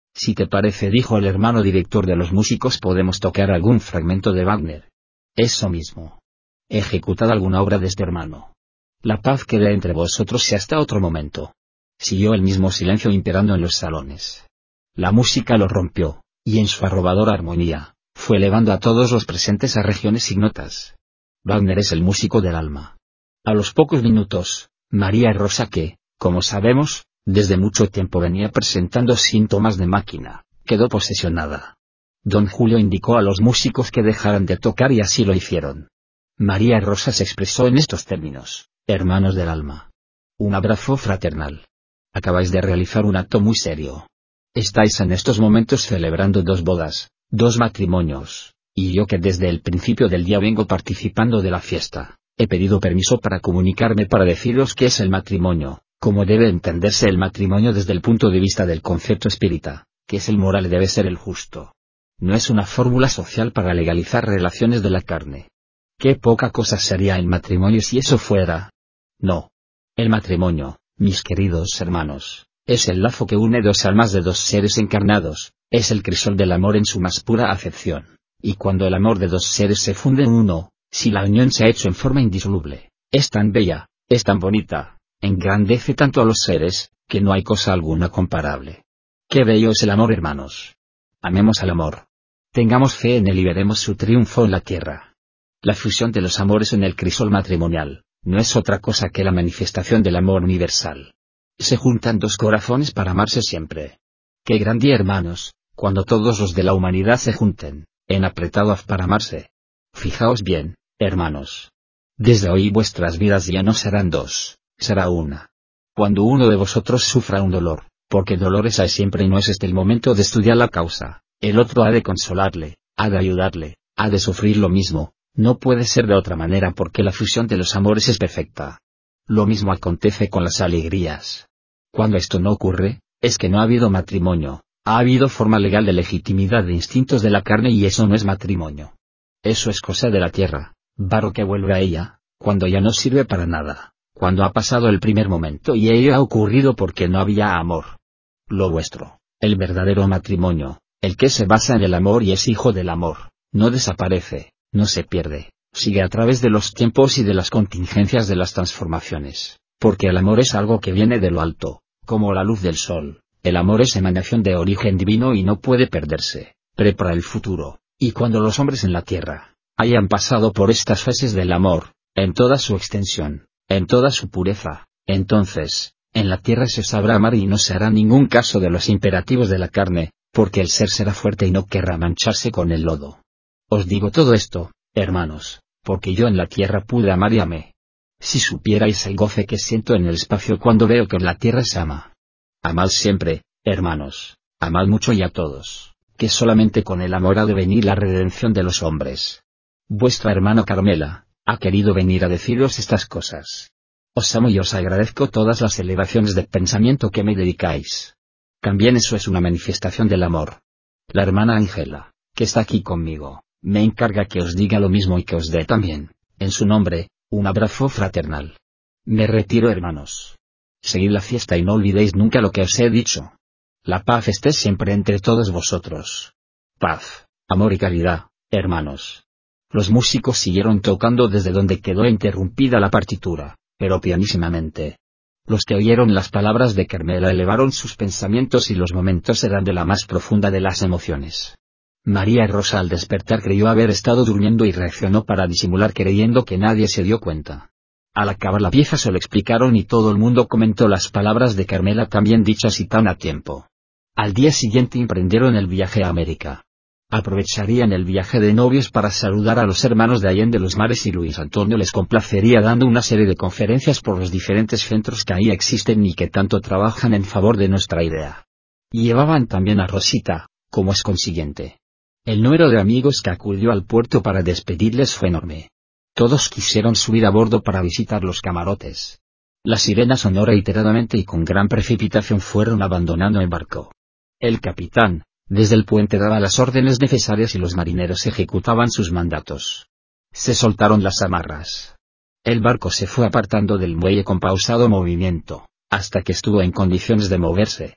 Si te parece, dijo el hermano director de los músicos, podemos tocar algún fragmento de Wagner. Eso mismo. Ejecutad alguna obra de este hermano. La paz quede entre vosotros y hasta otro momento. Siguió el mismo silencio imperando en los salones. La música lo rompió, y en su arrobadora armonía, fue elevando a todos los presentes a regiones ignotas. Wagner es el músico del alma. A los pocos minutos, María Rosa, que, como sabemos, desde mucho tiempo venía presentando síntomas de máquina, quedó posesionada. Don Julio indicó a los músicos que dejaran de tocar y así lo hicieron. María Rosa se expresó en estos términos: hermanos del alma. Un abrazo fraternal. Acabáis de realizar un acto muy serio. Estáis en estos momentos celebrando dos bodas, dos matrimonios, y yo, que desde el principio del día vengo participando de la fiesta, he pedido permiso para comunicarme para deciros qué es el matrimonio, como debe entenderse el matrimonio desde el punto de vista del concepto espírita, que es el moral y debe ser el justo. No es una fórmula social para legalizar relaciones de la carne. Qué poca cosa sería el matrimonio si eso fuera. No. El matrimonio, mis queridos hermanos, es el lazo que une dos almas de dos seres encarnados, es el crisol del amor en su más pura acepción, y cuando el amor de dos seres se funde en uno, si la unión se ha hecho en forma indisoluble, es tan bella, es tan bonita, engrandece tanto a los seres, que no hay cosa alguna comparable. Qué bello es el amor, hermanos. Amemos al amor. Tengamos fe en él y veremos su triunfo en la tierra. La fusión de los amores en el crisol matrimonial, no es otra cosa que la manifestación del amor universal. Se juntan dos corazones para amarse siempre. Qué gran día, hermanos, cuando todos los de la humanidad se junten, en apretado haz para amarse. Fijaos bien, hermanos. Desde hoy vuestras vidas ya no serán dos, será una. Cuando uno de vosotros sufra un dolor, porque dolores hay siempre y no es este el momento de estudiar la causa, el otro ha de consolarle, ha de ayudarle, ha de sufrir lo mismo, no puede ser de otra manera porque la fusión de los amores es perfecta. Lo mismo acontece con las alegrías. Cuando esto no ocurre, es que no ha habido matrimonio, ha habido forma legal de legitimidad de instintos de la carne y eso no es matrimonio. Eso es cosa de la tierra, barro que vuelve a ella, cuando ya no sirve para nada, cuando ha pasado el primer momento y ello ha ocurrido porque no había amor. Lo vuestro, el verdadero matrimonio, el que se basa en el amor y es hijo del amor, no desaparece, no se pierde, sigue a través de los tiempos y de las contingencias de las transformaciones, porque el amor es algo que viene de lo alto, como la luz del sol, el amor es emanación de origen divino y no puede perderse, prepara el futuro, y cuando los hombres en la tierra hayan pasado por estas fases del amor, en toda su extensión, en toda su pureza, entonces, en la tierra se sabrá amar y no se hará ningún caso de los imperativos de la carne, porque el ser será fuerte y no querrá mancharse con el lodo. Os digo todo esto, hermanos, porque yo en la tierra pude amar y amé. Si supierais el goce que siento en el espacio cuando veo que en la tierra se ama. Amad siempre, hermanos, amad mucho y a todos, que solamente con el amor ha de venir la redención de los hombres. Vuestra hermana Carmela ha querido venir a deciros estas cosas. Os amo y os agradezco todas las elevaciones de pensamiento que me dedicáis. También eso es una manifestación del amor. La hermana Ángela, que está aquí conmigo, me encarga que os diga lo mismo y que os dé también, en su nombre, un abrazo fraternal. Me retiro, hermanos. Seguid la fiesta y no olvidéis nunca lo que os he dicho. La paz esté siempre entre todos vosotros. Paz, amor y caridad, hermanos. Los músicos siguieron tocando desde donde quedó interrumpida la partitura, pero pianísimamente. Los que oyeron las palabras de Carmela elevaron sus pensamientos y los momentos eran de la más profunda de las emociones. María Rosa al despertar creyó haber estado durmiendo y reaccionó para disimular creyendo que nadie se dio cuenta. Al acabar la pieza se lo explicaron y todo el mundo comentó las palabras de Carmela también dichas y tan a tiempo. Al día siguiente emprendieron el viaje a América. Aprovecharían el viaje de novios para saludar a los hermanos de Allende los Mares y Luis Antonio les complacería dando una serie de conferencias por los diferentes centros que ahí existen y que tanto trabajan en favor de nuestra idea. Y llevaban también a Rosita, como es consiguiente. El número de amigos que acudió al puerto para despedirles fue enorme. Todos quisieron subir a bordo para visitar los camarotes. Las sirenas sonó reiteradamente y con gran precipitación fueron abandonando el barco. El capitán, desde el puente daba las órdenes necesarias y los marineros ejecutaban sus mandatos. Se soltaron las amarras. El barco se fue apartando del muelle con pausado movimiento, hasta que estuvo en condiciones de moverse.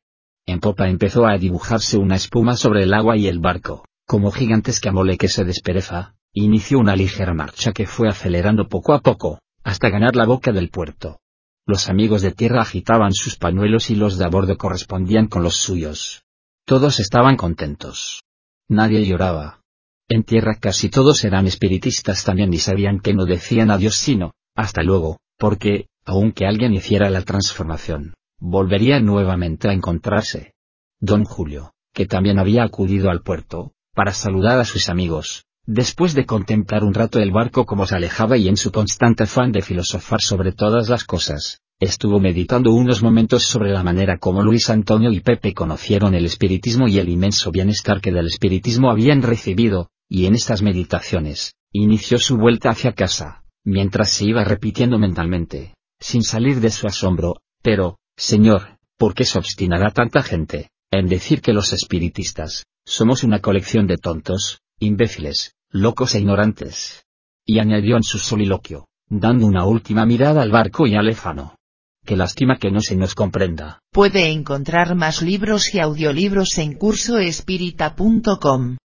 En popa empezó a dibujarse una espuma sobre el agua y el barco, como gigantesca mole que se despereza, inició una ligera marcha que fue acelerando poco a poco, hasta ganar la boca del puerto. Los amigos de tierra agitaban sus pañuelos y los de a bordo correspondían con los suyos. Todos estaban contentos. Nadie lloraba. En tierra casi todos eran espiritistas también y sabían que no decían adiós sino, hasta luego, porque, aunque alguien hiciera la transformación, volvería nuevamente a encontrarse. Don Julio, que también había acudido al puerto, para saludar a sus amigos, después de contemplar un rato el barco como se alejaba y en su constante afán de filosofar sobre todas las cosas, estuvo meditando unos momentos sobre la manera como Luis Antonio y Pepe conocieron el espiritismo y el inmenso bienestar que del espiritismo habían recibido, y en estas meditaciones, inició su vuelta hacia casa, mientras se iba repitiendo mentalmente, sin salir de su asombro, pero, Señor, ¿por qué se obstinará tanta gente en decir que los espiritistas somos una colección de tontos, imbéciles, locos e ignorantes? Y añadió en su soliloquio, dando una última mirada al barco y al lejano. Qué lástima que no se nos comprenda. Puede encontrar más libros y audiolibros en curso espírita punto com.